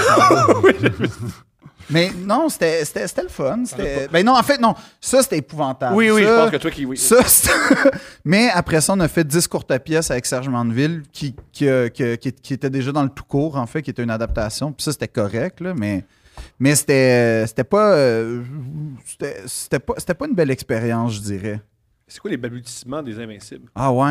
Mais non, c'était c'était- c'était le fun. C'était... Ben non, en fait, non. Ça, c'était épouvantable. Oui, oui, Ça- je pense que toi qui... Oui. Ça, c'était- mais après ça, on a fait dix courtes pièces avec Serge Mandeville qui, qui, euh, qui, qui- qui était déjà dans le tout court, en fait, qui était une adaptation. Puis ça, c'était correct, là, mais, mais c'était, c'était pas. euh, c'était, c'était pas c'était pas une belle expérience, je dirais. C'est quoi les balbutiements des Invincibles? Ah ouais.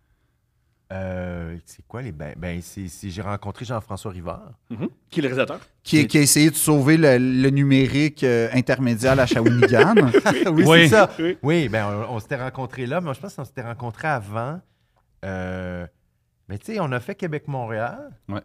Euh, c'est quoi les... Ben, ben c'est, c'est- j'ai rencontré Jean-François Rivard. Qui est le réalisateur? Qui, qui a essayé de sauver le, le numérique euh, intermédiaire à Shawinigan. oui, Oui. c'est ça. Oui. Oui, ben on, on s'était rencontrés là, mais je pense qu'on s'était rencontrés avant. Euh, mais tu sais, on a fait Québec-Montréal. Ouais.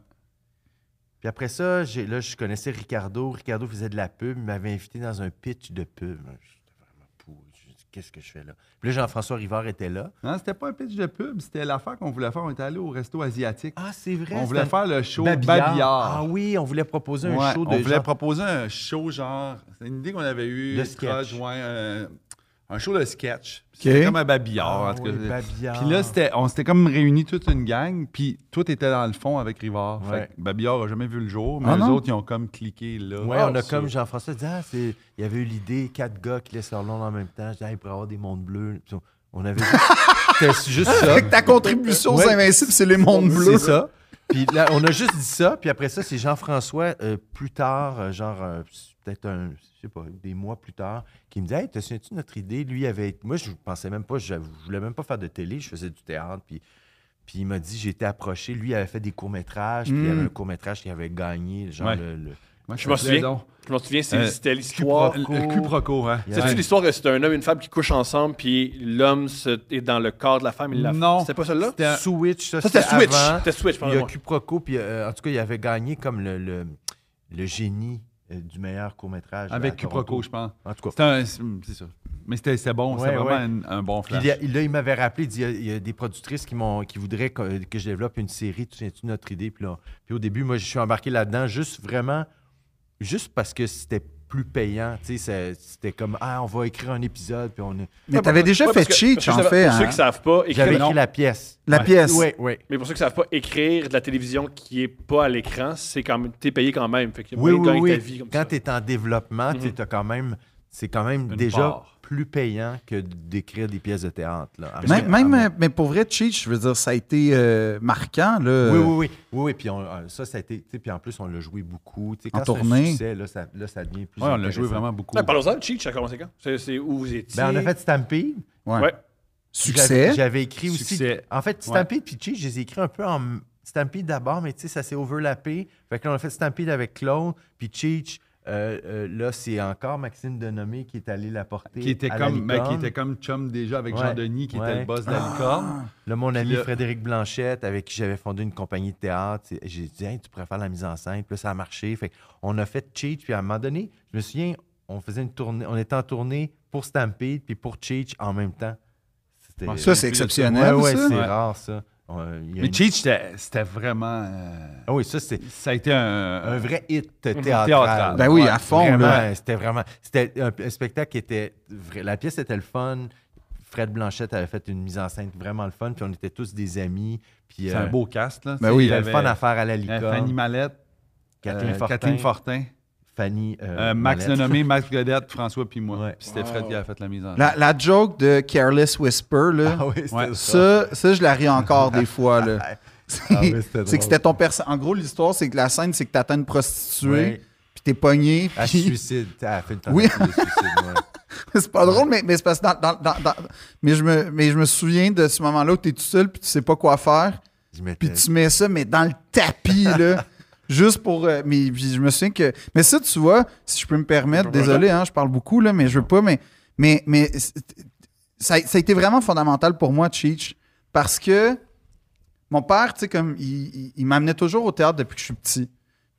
Puis après ça, j'ai, là, je connaissais Ricardo. Ricardo faisait de la pub. Il m'avait invité dans un pitch de pub. J'étais vraiment pourri. Je dis, qu'est-ce que je fais là? Puis là, Jean-François Rivard était là. Non, c'était pas un pitch de pub, c'était l'affaire qu'on voulait faire. On était allé au resto asiatique. Ah, c'est vrai. on voulait c'était faire le show Babillard. Babillard. Ah oui, on voulait proposer un Ouais, show de on voulait genre- proposer un show genre. C'est une idée qu'on avait eue. De Scratch, sketch. ouais, un, un show de sketch. C'était comme un babillard. Ah en tout oui, cas. Babillard. Puis là, c'était, on s'était comme réunis toute une gang, puis tout était dans le fond avec Rivard. Ouais. Fait que Babillard n'a jamais vu le jour, mais Ah les non? autres, ils ont comme cliqué là. Ouais, Ah, on a ça. comme Jean-François dit, ah, c'est... il y avait eu l'idée, quatre gars qui laissent leur nom en même temps. Je dis, ah, il pourrait y avoir des mondes bleus. Puis on- on avait juste... C'était juste ça. Fait que ta contribution aux Ouais. Invincibles, c'est les mondes bleus. C'est ça. Puis là, on a juste dit ça. Puis après ça, c'est Jean-François, euh, plus tard, euh, genre, euh, peut-être un, je sais pas, des mois plus tard, qui me dit, hey, te souviens-tu de notre idée? Lui avait. Moi, je pensais même pas, je je voulais même pas faire de télé, je faisais du théâtre. Puis, puis il m'a dit, j'ai été approché. Lui, il avait fait des courts-métrages. Puis il y avait Mm. un court-métrage qui avait gagné, genre Ouais. le. le- Moi, Je m'en ça plaît souviens. donc. Je m'en souviens, c'est- Euh, c'était l'histoire. Le, le quiproquo, hein. Il y a- C'est-tu l'histoire que c'est un homme et une femme qui couchent ensemble, puis l'homme se- est dans le corps de la femme et la Non. C'était pas celle-là? C'était un- Switch, ça, Ça, c'était c'était Switch. avant. C'était Switch, Il y a pardon. Quiproquo, puis euh, en tout cas, il avait gagné comme le, le, le génie euh, du meilleur court-métrage. là, Avec à Toronto. Quiproquo, je pense. En tout cas. C'était un. C'est c'est ça. Mais c'était c'était bon, c'était Ouais, vraiment ouais. un, un bon Puis flash. il y a- là, il m'avait rappelé, il dit, il y a- il y, a des productrices qui, m'ont, qui voudraient que, que je développe une série, tu souviens-tu de notre idée? Puis, là, puis au début, moi, je suis embarqué là-dedans juste vraiment, juste parce que c'était plus payant. Tu sais, c'est- c'était comme, ah, on va écrire un épisode, puis on... Mais t'avais déjà Ouais, fait parce que- Cheech, parce que en fait. Pour ceux hein. qui savent pas, écrire, J'avais non. écrit la pièce. La Ouais. pièce. Oui, oui. Mais pour ceux qui savent pas, écrire de la télévision qui est pas à l'écran, c'est quand même. T'es payé quand même. Fait qu'il y a Oui, moyen de oui, gagner oui. ta vie comme Quand ça. tu es en développement, tu sais, Mhm. t'as quand même... C'est quand même Une déjà part. plus payant que d'écrire des pièces de théâtre. Là. À Même, moi- à même, moi. euh, mais pour vrai, Cheech, je veux dire, ça a été euh, marquant. Là. Oui, oui, oui. oui, oui. Puis on- euh, ça, ça a été. tu sais, Puis en plus, on l'a joué beaucoup. Tu sais, En quand c'est un tournée. succès, là, ça, là, ça devient plus. Ouais, on l'a joué intéressant. vraiment beaucoup. Ouais, Parlons-en de Cheech, ça a commencé quand? C'est c'est où vous étiez? Ben, on a fait Stampede. Ouais. Ouais. Succès. J'avais, j'avais écrit aussi. Succès. En fait, Stampede puis Cheech, je les ai écrits un peu en. Stampede d'abord, mais tu sais, ça s'est overlappé. Fait que là, on a fait Stampede avec Claude, puis Cheech. euh, euh, là, c'est encore Maxime Denomé qui est allé la porter. Qui était, à la comme, ben, qui Licorne. était comme chum déjà avec Ouais. Jean-Denis, qui Ouais. était le boss de la Ah. licorne. Là, mon ami Puis là- Frédéric Blanchette, avec qui j'avais fondé une compagnie de théâtre, c'est- j'ai dit, hey, tu pourrais faire la mise en scène. Puis là, ça a marché. Fait on a fait Cheech. Puis à un moment donné, je me souviens, on faisait une tournée, on était en tournée pour Stampede puis pour Cheech en même temps. C'était- Ouais, Ça, c'est Ouais, exceptionnel. ouais, ouais, ça. c'est Ouais. rare, ça. Ouais, il y a Mais une- Cheech, c'était c'était vraiment. euh, Ah oui, ça, c'est ça a été un. un vrai hit théâtral. Mhm. Théâtral. Ben oui, Ouais, à fond. Vraiment, Là. c'était vraiment... C'était un, un spectacle qui était... vrai- La pièce était le fun. Fred Blanchette avait fait une mise en scène vraiment le fun. Puis on était tous des amis. Puis C'est euh, un beau cast, là. Ben Tu sais, oui. il il y avait le fun à faire à la euh, licorne. Fanny Mallette, Kathleen euh, Fortin. Kathleen Fortin, Fanny... euh, euh, Max Mallette. Denomé, Max Godette, François puis moi. Ouais. Puis c'était Wow. Fred qui a fait la mise en scène. La, la joke de Careless Whisper, là, Ah oui, c'était Ouais. ça. ça, ça, je la ris encore des fois. Là. Ah oui, c'était C'est drôle. que c'était ton personnage. En gros, l'histoire, c'est que la scène, c'est que t'attends une prostituée, Ouais. puis t'es pogné. Elle puis- se suicide. Elle a fait une Oui. tentative de suicide, ouais. c'est pas drôle, mais, mais c'est parce que dans, dans- dans- dans- mais, je me, mais je me souviens de ce moment-là où t'es tout seul, puis tu sais pas quoi faire, Je m'étais- puis tu mets ça, mais dans le tapis, là. Juste pour. euh, mais puis je me souviens que. Mais ça, tu vois, si je peux me permettre, désolé, hein, je parle beaucoup, là, mais je veux pas, mais. Mais, mais c'est- ça, a- ça a été vraiment fondamental pour moi, Cheech, parce que mon père, tu sais, comme, il, il- il m'amenait toujours au théâtre depuis que je suis petit.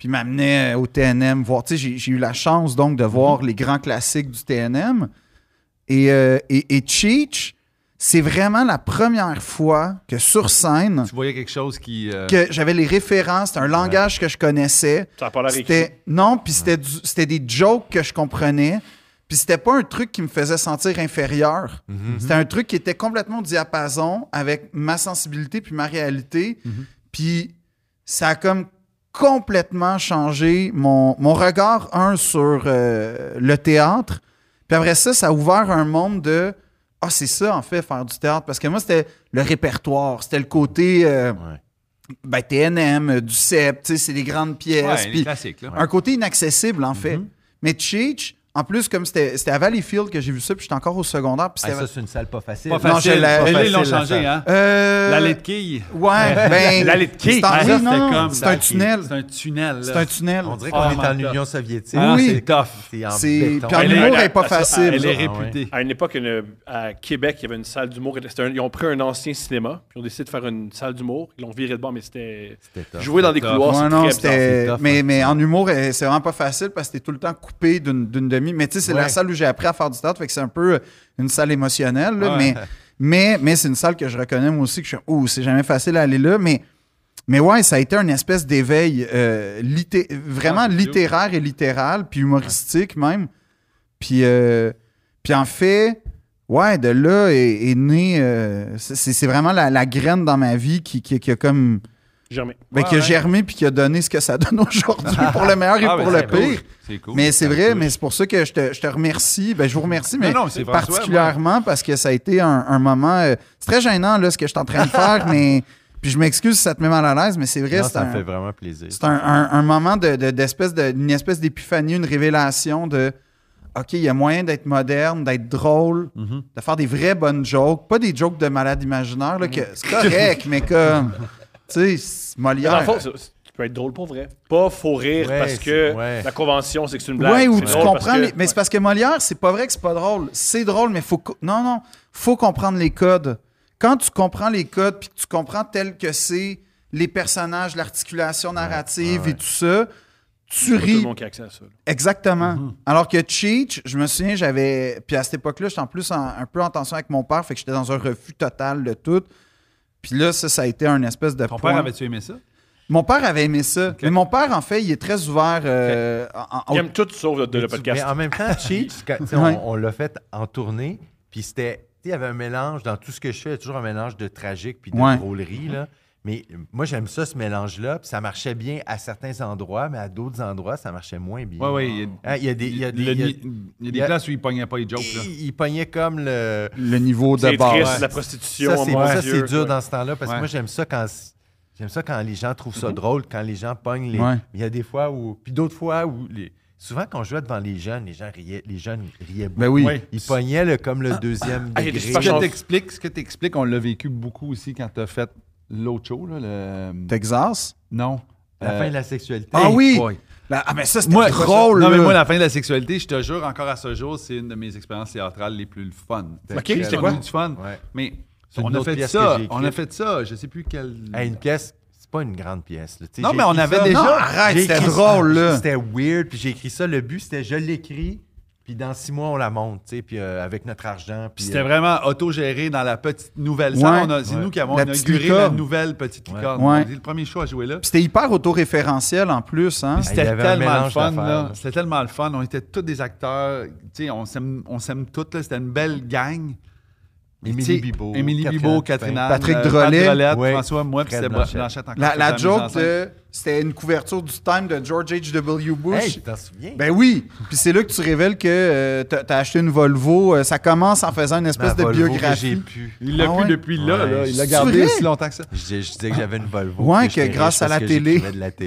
puis m'amenait au T N M voir. Tu sais, j'ai, j'ai eu la chance donc de voir mm-hmm. les grands classiques du T N M. Et, euh, et, et Cheech, c'est vraiment la première fois que sur scène, tu voyais quelque chose qui... Euh... que j'avais les références, c'était un langage ouais. que je connaissais. Ça a pas l'air c'était, écrit. Non, puis c'était, du, c'était des jokes que je comprenais. Puis c'était pas un truc qui me faisait sentir inférieur. Mm-hmm. C'était un truc qui était complètement au diapason avec ma sensibilité puis ma réalité. Mm-hmm. Puis ça a comme complètement changé mon, mon regard, un, sur euh, le théâtre. Puis après ça, ça a ouvert un monde de... Ah, c'est ça, en fait, faire du théâtre. Parce que moi, c'était le répertoire. C'était le côté euh, ouais. ben, T N M, du C E P, tu sais, c'est des grandes pièces. Ouais, puis classiques, là. Un côté inaccessible, en fait. Mm-hmm. Mais Cheech, en plus, comme c'était, c'était à Valleyfield que j'ai vu ça, puis j'étais encore au secondaire. Puis ah, ça, c'est une salle pas facile. Pas facile. Non, la... pas facile facile, ils l'ont changé, hein? Euh... L'allée de quilles. Ouais, ben... L'allée de quilles. C'est, en... Ah, oui, ça, non, comme c'est un tunnel. C'est un tunnel. Là. C'est un tunnel. On dirait qu'on oh, est en Union soviétique. Ah, oui. C'est tough. C'est en c'est... béton. Puis en Elle humour, est- elle n'est pas elle- facile. Elle est ça. réputée. À une époque, une- à Québec, il y avait une salle d'humour. C'était un- ils ont pris un ancien cinéma, puis ils ont décidé de faire une salle d'humour. Ils l'ont viré de bord, mais c'était. C'était tough. Jouer dans des tough. couloirs, Ouais, c'est non, très c'était... bizarre. C'est tough, mais, hein. mais en humour, eh, c'est vraiment pas facile parce que t'es tout le temps coupé d'une, d'une demi. Mais tu sais, c'est Ouais. la salle où j'ai appris à faire du théâtre, fait que c'est un peu une salle émotionnelle. Là, Ouais. mais, mais, mais c'est une salle que je reconnais moi aussi, que je suis, oh, c'est jamais facile à aller là. Mais, mais ouais, ça a été une espèce d'éveil euh, litté- vraiment Ah, c'est littéraire et littéral, puis humoristique même. Puis, euh, puis en fait, ouais, de là est, est né. euh, c'est, c'est vraiment la, la graine dans ma vie qui, qui, qui a comme. Germain. Ben, Ouais, qui a ouais. germé puis qui a donné ce que ça donne aujourd'hui pour le meilleur et Ah, pour ben, le c'est pire. cool. C'est cool. Mais c'est Ça vrai, touche. mais c'est pour ça que je te, je te remercie. Ben, je vous remercie, mais Non, non, c'est François, particulièrement parce que ça a été un, un moment. euh, c'est très gênant, là, ce que je suis en train de faire, mais. Puis je m'excuse si ça te met mal à l'aise, mais c'est vrai, Non, c'est, ça un, me fait vraiment plaisir. c'est un, un- un moment de, de- d'espèce de, une espèce d'épiphanie, une révélation de. OK, il y a moyen d'être moderne, d'être drôle, Mhm. de faire des vraies bonnes jokes. Pas des jokes de malade imaginaire, là, que c'est correct, mais comme. Tu sais, c'est Mais dans Molière. le fond, c'est- c'est- tu peux être drôle pour vrai. Pas faux rire Ouais, parce que c'est- ouais. la convention, c'est que c'est une blague. Oui, où C'est tu drôle comprends. parce que- les- Mais c'est parce que Molière, c'est pas vrai que c'est pas drôle. C'est drôle, mais faut. co- Non, non. Faut comprendre les codes. Quand tu comprends les codes puis que tu comprends tel que c'est les personnages, l'articulation narrative ouais, ouais. et tout ça, tu C'est pas tout le ris. monde qui a accès à ça. là. Exactement. Mhm. Alors que Cheech, je me souviens, j'avais. Puis à cette époque-là, j'étais en plus en- un peu en tension avec mon père, fait que j'étais dans un refus total de tout. Puis là, ça, ça a été un espèce de. Ton point. père, avait-tu aimé ça? Mon père avait aimé ça. Mais mon père, en fait, il est très ouvert. euh, en- en- Il aime tout sauf de, de le Mais tu- podcast. Mais en même temps, Cheech, quand- tu sais, Ouais. on, on l'a fait en tournée, puis c'était, tu sais, il y avait un mélange dans tout ce que je fais, il y a toujours un mélange de tragique puis de Ouais. drôlerie, là. Mais moi, j'aime ça, ce mélange-là, puis ça marchait bien à certains endroits, mais à d'autres endroits, ça marchait moins bien. Oui, oui. Hein, il y a des, il y a des, Il y a, il y a- il y a des il y a- places où il pognait pas les jokes. Là. il, il pognait comme le... le niveau de C'est base. triste, Ouais. la prostitution. Ça, c'est, mon ça, Dieu. c'est dur Ouais. dans ce temps-là, parce que Ouais. moi, j'aime ça quand... J'aime ça quand les gens trouvent ça Mhm. drôle, quand les gens pognent les... Ouais. Il y a des fois où... Puis d'autres fois où... Les... Souvent, quand on jouait devant les jeunes, les gens riaient, les jeunes riaient beaucoup. Ben oui. Oui. Ils pognaient le, comme le deuxième Ah, il y a des degré. super Ce que chance. t'expliques, ce que t'expliques, on l'a vécu beaucoup aussi quand t'as fait l'autre show. Là, le... Texas. Non. La Euh, fin de la sexualité. Ah oui! boy. Là, ah, mais ça, c'était Moi, drôle. Non, mais là. moi, la fin de la sexualité, je te jure, encore à ce jour, c'est une de mes expériences théâtrales les plus fun. C'était Ok, très c'était On quoi? a eu du fun. Ouais. Mais C'est on une a autre fait pièce ça. que j'ai On a écrite. fait ça. Je sais plus quelle. Hey, une pièce, c'est pas une grande pièce. là. Tu sais, Non, j'ai mais on écrit avait ça- déjà- Non, arrête, j'ai c'était écrit ça, drôle, là. C'était weird, puis j'ai écrit ça. Le but, c'était je l'écris, puis dans six mois, on la monte, tu sais, puis euh, avec notre argent. Puis, C'était euh, vraiment autogéré dans la petite nouvelle Ouais. salle. On a- C'est Ouais. nous qui avons La petite inauguré la licorne. nouvelle petite Ouais. licorne. Ouais. C'est le premier show à jouer là. Puis c'était hyper autorréférentiel en plus, hein? Puis il y C'était avait un tellement le mélange fun, d'affaires, là. là. C'était tellement le fun. On était tous des acteurs. Tu sais, on s'aime, on s'aime tous, là. C'était une belle gang. Émilie Tu sais, Bibeau, Émilie Catherine Bibeau, Dupin, Catherine Anne, Patrick euh, Drolet. Pat Drolet, Ouais. François, moi, puis Fred c'était Blanchette. Blanchette encore. La, qui la faisait mise en joke, scène. de, c'était une couverture du Time de George H W Bush. Hey, tu t'en souviens? Ben oui. Puis c'est là que tu révèles que euh, t'as, t'as acheté une Volvo. Euh, ça commence en faisant une espèce Ma de Volvo que j'ai biographie. pu. Il l'a Ah plus ouais? depuis là, Ouais. là. Il l'a C'est gardé vrai? aussi longtemps que ça. Je, dis- je disais que j'avais une Volvo. Ouais, puis j'étais que grâce riche à la parce que télé. j'écrivais de la télé.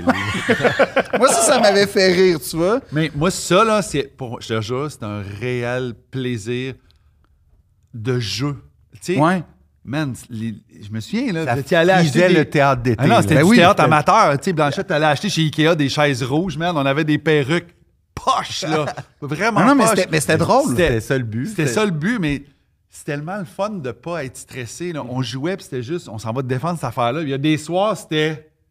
Moi, ça, ça m'avait fait rire, tu vois. Mais moi, ça, là, c'est, pour, je te jure, c'est un réel plaisir de jeu. Tu sais, Ouais. man, les- je me souviens, là, Ça vous étiez allé acheter frisait des... le théâtre d'été. Ah non, c'était là. Ben du oui, théâtre c'était- amateur. Tu sais, Blanchette, t'allais acheter chez Ikea des chaises rouges, man. On avait des perruques poches, là. Vraiment Non, non, mais poches. c'était, mais c'était drôle. C'était- C'était ça le but. C'était ça le but, mais c'était tellement le fun de pas être stressé. Là. On jouait, puis c'était juste, on s'en va te défendre cette affaire-là. Il y a des soirs, c'était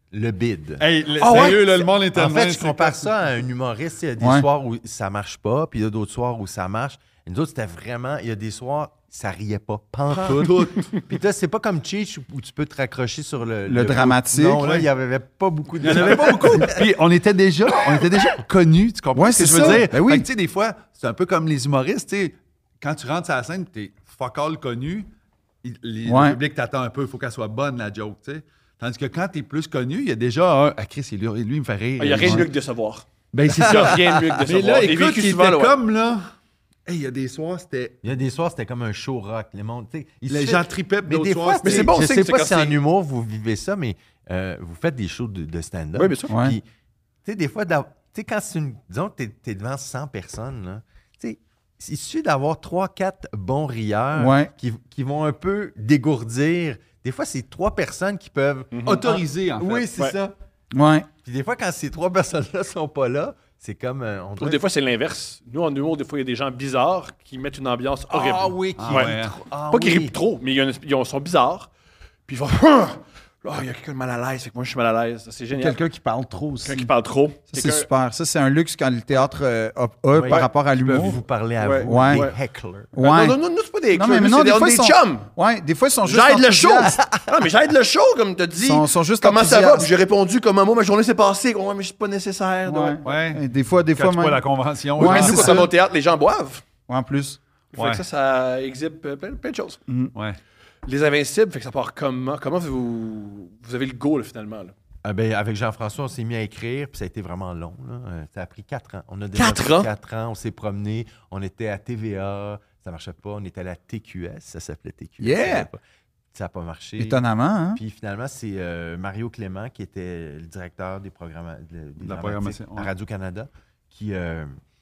le bid. Hey, le, Ah sérieux, ouais? là, le monde est En tellement... fait, je compare ça à un humoriste. Il y a des Ouais. soirs où ça marche pas, puis il y a d'autres soirs où ça marche. Et nous autres, c'était vraiment... Il y a des soirs, ça riait pas. Pantoute. Puis là, c'est pas comme Cheech où, où tu peux te raccrocher sur le... Le dramatique. Non, là, Ouais. il y avait pas beaucoup de... Il n'y en avait pas beaucoup. Puis on était déjà, on était déjà connus, tu comprends Ouais, ce que c'est je veux ça. dire? Ben oui. Fait que, tu sais, des fois, c'est un peu comme les humoristes, tu sais, quand tu rentres sur la scène, tu es fuck all connu, il- les- Ouais. le public t'attend un peu, il faut qu'elle soit bonne, la joke, tu sais. Tandis que quand tu es plus connu, il y a déjà un... Ah, Chris, lui, lui, il me fait rire. Il n'y a rien de Ouais. mieux que de décevoir. Ben, c'est Il n'y a ça. rien de mieux que de Mais décevoir. là, J'ai écoute, vécu il souvent, était là, ouais. comme, là... Hey, il y a des soirs, c'était... Il y a des soirs, c'était comme un show rock. Les, mondes, tu sais, il Les suffit- gens tripaient, puis Mais d'autres des soirs, fois, Mais c'était- c'est bon, je c'est sais que pas c'est si en quand humour vous vivez ça, mais euh, vous faites des shows de, de stand-up. Oui, bien sûr. Ouais. Puis, tu sais, des fois, d'av- tu sais, quand c'est une. Disons que tu es devant cent personnes, là, tu sais, il suffit d'avoir trois quatre bons rieurs Ouais. qui, qui vont un peu dégourdir. Des fois, c'est trois personnes qui peuvent. Autorisé, en fait. Oui, c'est Ouais. ça. Ouais. Puis des fois, quand ces trois personnes-là sont pas là, c'est comme. euh, on Ou dirait- des fois, c'est l'inverse. Nous, en humour, des fois, il y a des gens bizarres qui mettent une ambiance horrible. Ah oui, qui Ah rient ouais. trop. Ah Pas qu'ils oui. rient trop, mais il y a une- ils ont- sont bizarres. Puis ils vont... Ah, il y a quelqu'un de mal à l'aise, fait que moi, je suis mal à l'aise. Ça, C'est génial. Quelqu'un qui parle trop aussi. Quelqu'un qui parle trop. Ça, c'est Quelqu'un- super. Ça, c'est un luxe quand le théâtre euh, a, a Ouais. par rapport à Ils peuvent l'humour. vous parler à Ouais. vous. Ouais. Des Ouais. hecklers. Ouais. Non, non, non, non, c'est pas des Non, clubs, mais non, c'est des des, fois, des ils sont- chums. Ouais, des fois, ils sont juste. J'aide le show. enthousiastes. Non, mais j'aide le show, comme t'as dit. Ils sont, sont juste Comment ça va? enthousiastes. Puis j'ai répondu comme moi, ma journée s'est passée. Ouais, mais c'est pas nécessaire. Ouais. donc. Ouais. Et Des fois, des fois Catch pas même. la convention. Ouais, Mais c'est nous, quand ça. on va au théâtre, les gens boivent. Ouais, en plus. Fait Ouais. que ça, ça exhibe euh, plein, plein de choses. Ouais. Les Invincibles, fait que ça part comment? Comment vous, vous avez le go, là, finalement? Là? Ah ben, avec Jean-François, on s'est mis à écrire, puis ça a été vraiment long. Là. Euh, Ça a pris quatre ans. On a déjà Quatre pris ans? Quatre ans, on s'est promené. On était à T V A, ça marchait pas. On était à la T Q S, ça s'appelait T Q S. Yeah! Ça avait pas- Ça n'a pas marché. Étonnamment, hein? Puis finalement, c'est euh, Mario Clément, qui était le directeur des programmes de, des La dramatiques programmation, ouais. à Radio-Canada, qui... euh,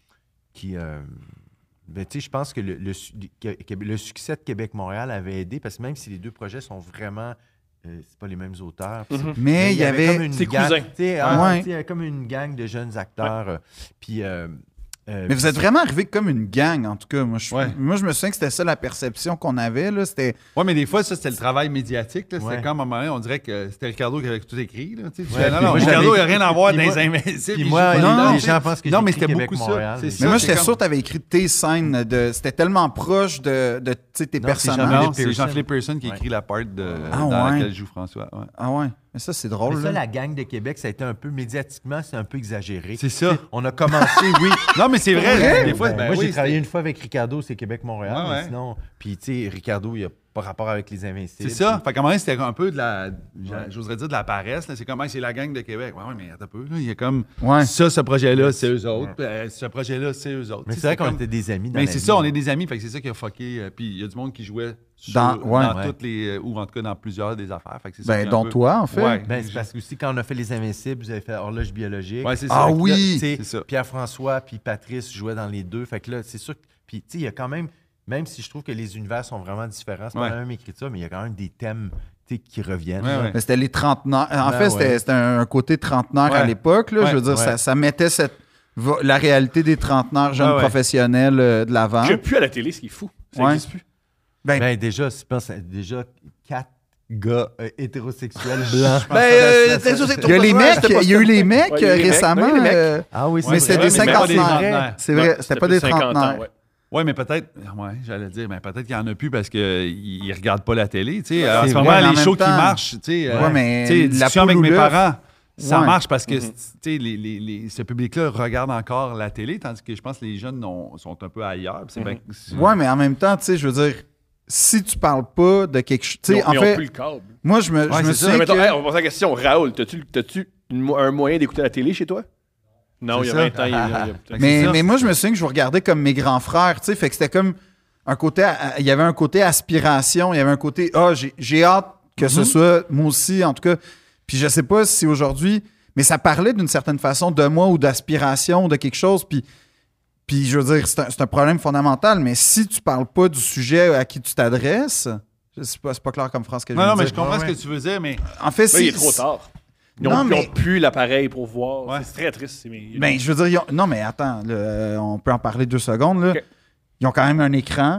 qui euh, ben, tu sais, je pense que le, le su- que- que- le succès de Québec-Montréal avait aidé, parce que même si les deux projets sont vraiment... euh, c'est pas les mêmes auteurs. puis c'est- Mhm. Mais il y avait. comme une ses gang, cousins. tu sais, ah, Ouais. tu sais, il y avait comme une gang de jeunes acteurs. euh, Puis, euh, euh, Mais vous êtes vraiment arrivé comme une gang, en tout cas. Moi, je, Ouais. moi, je me souviens que c'était ça la perception qu'on avait. Là. C'était. Ouais, mais des fois, ça, c'était le travail médiatique. là. C'était Ouais. comme à un moment donné, on dirait que c'était Ricardo qui avait tout écrit. Là. Tu sais, tu Ouais, fais, non, puis non, moi, Ricardo, j'avais- il n'y a rien à voir puis dans moi- les Invincibles. puis il moi, joue pas non, dedans, les tu gens sais. pensent que Non, j'ai mais écrit c'était beaucoup Québec-Montréal, ça. mais- C'est Mais ça, moi, c'est j'étais comme- sûr que tu avais écrit tes scènes. De... C'était tellement proche de, de tu sais, tes Non, c'est personnages. Jean-Philippe Non, c'est Pearson. Jean-Philippe Pearson qui Ouais. écrit la part de, Ah, dans ouais. laquelle joue François. Ouais. Ah ouais. Mais ça, c'est drôle. Mais ça, là. la gang de Québec, ça a été un peu médiatiquement, c'est un peu exagéré. C'est ça. On a commencé, oui. Non, mais c'est vrai. vrai? Des fois, Ben, ben moi, oui, j'ai travaillé une fois avec Ricardo, c'est Québec-Montréal. Ouais, mais ouais. sinon, puis tu sais, Ricardo, il n'a pas rapport avec les Invincibles. C'est ça. Puis- Fait qu'à un moment donné, c'était un peu de la. Ouais. J'oserais dire de la paresse. là. C'est comme, hey, c'est la gang de Québec. Ouais, ouais, mais attends un peu. Là. Il y a comme. Ouais. Ça, ce projet-là, c'est eux autres. Puis, euh, ce projet-là, c'est eux autres. Mais Tu c'est sais, vrai qu'on comme- était des amis dans Mais la c'est vie. ça, on est des amis. Fait que c'est ça qui a fucké. euh, Puis il y a du monde qui jouait sur- Dans- dans, ouais. toutes les. euh, ou en tout cas dans plusieurs des affaires. Fait que c'est ça Ben, qui est un dont peu- toi, en fait. Ouais. Ben, c'est parce que aussi, quand on a fait Les Invincibles, vous avez fait Horloge biologique. Ouais, c'est ça. Ah Fait que là, oui! Tu sais, c'est ça. Pierre-François puis Patrice jouaient dans les deux. Fait que là, c'est sûr que. Puis, tu sais, il y a quand même. Même si je trouve que les univers sont vraiment différents, c'est Ouais. pas la même écriture, mais il y a quand même des thèmes tu sais, qui reviennent. Ouais, là. ouais. Mais c'était les trentenaires. En Ben fait, ouais. c'était c'était un, un côté trentenaire à Ouais. l'époque. là. Ouais. Je veux dire, Ouais. ça, ça mettait cette, va- la réalité des trentenaires jeunes Ouais, ouais. professionnels euh, de l'avant. Je plus à la télé, ce qui est fou. Ça Ouais. n'existe plus. Ben, Ben, déjà, je pense à- déjà quatre gars euh, hétérosexuels blancs. Ben, euh, t'es sûr, c'est que ton il y a les personnage, mecs, c'était pas- il y a eu les mecs Ouais, il y a euh, eu les mecs. récemment. Ouais, il y a les mecs. euh, Ah oui, c'est mais vrai. c'était vrai, des mais pas des cinquantenaires. trentenaires. C'est vrai, Ouais, c'était pas des cinquante ans, trentenaires. ouais. Oui, mais peut-être, ouais, j'allais dire, mais peut-être qu'il n'y en a plus parce qu'ils ne regardent pas la télé. Tu sais. En C'est ce vrai, moment, mais en les même shows qui temps- marchent, tu sais, euh, Ouais, mais tu sais, la discussion poule avec ou mes l'œuf. parents, ça Ouais. marche parce que Mhm. tu sais, les, les, les- ce public-là regarde encore la télé, tandis que je pense que les jeunes ont- sont un peu ailleurs. puis c'est Mhm. bien- c'est- Ouais, mais en même temps, tu sais, je veux dire, si tu parles pas de quelque chose. Tu Ils sais, ont- en ils ont fait, plus le câble. moi, je me, je Ouais, me c'est ça. souviens Mettons, que- hey, on va poser la question. Raoul, t'as-tu, t'as-tu une mo- un moyen d'écouter la télé chez toi? Non, C'est il y a ça. vingt ans. il y a- il y a- Fait que Mais, c'est ça. mais moi, je me souviens que je vous regardais comme mes grands frères, tu sais, fait que c'était comme un côté, il y avait un côté aspiration, il y avait un côté, ah, j'ai, j'ai hâte que ce soit, moi aussi, en tout cas. Puis je sais pas si aujourd'hui, mais ça parlait d'une certaine façon de moi ou d'aspiration, de quelque chose, puis, puis je veux dire, c'est un, c'est un problème fondamental, mais si tu parles pas du sujet à qui tu t'adresses, je sais pas, c'est pas clair comme phrase que je Non, viens non, de mais je dire. comprends Ouais, ce que tu veux dire, mais En fait, Là, si, il est trop tard. Ils Non, ont, ils mais- ont plus l'appareil pour voir. Ouais. C'est très triste. c'est- mais- Ben, je veux dire, ils ont- non, mais attends, là, euh, on peut en parler deux secondes. Là. Ok. Ils ont quand même un écran.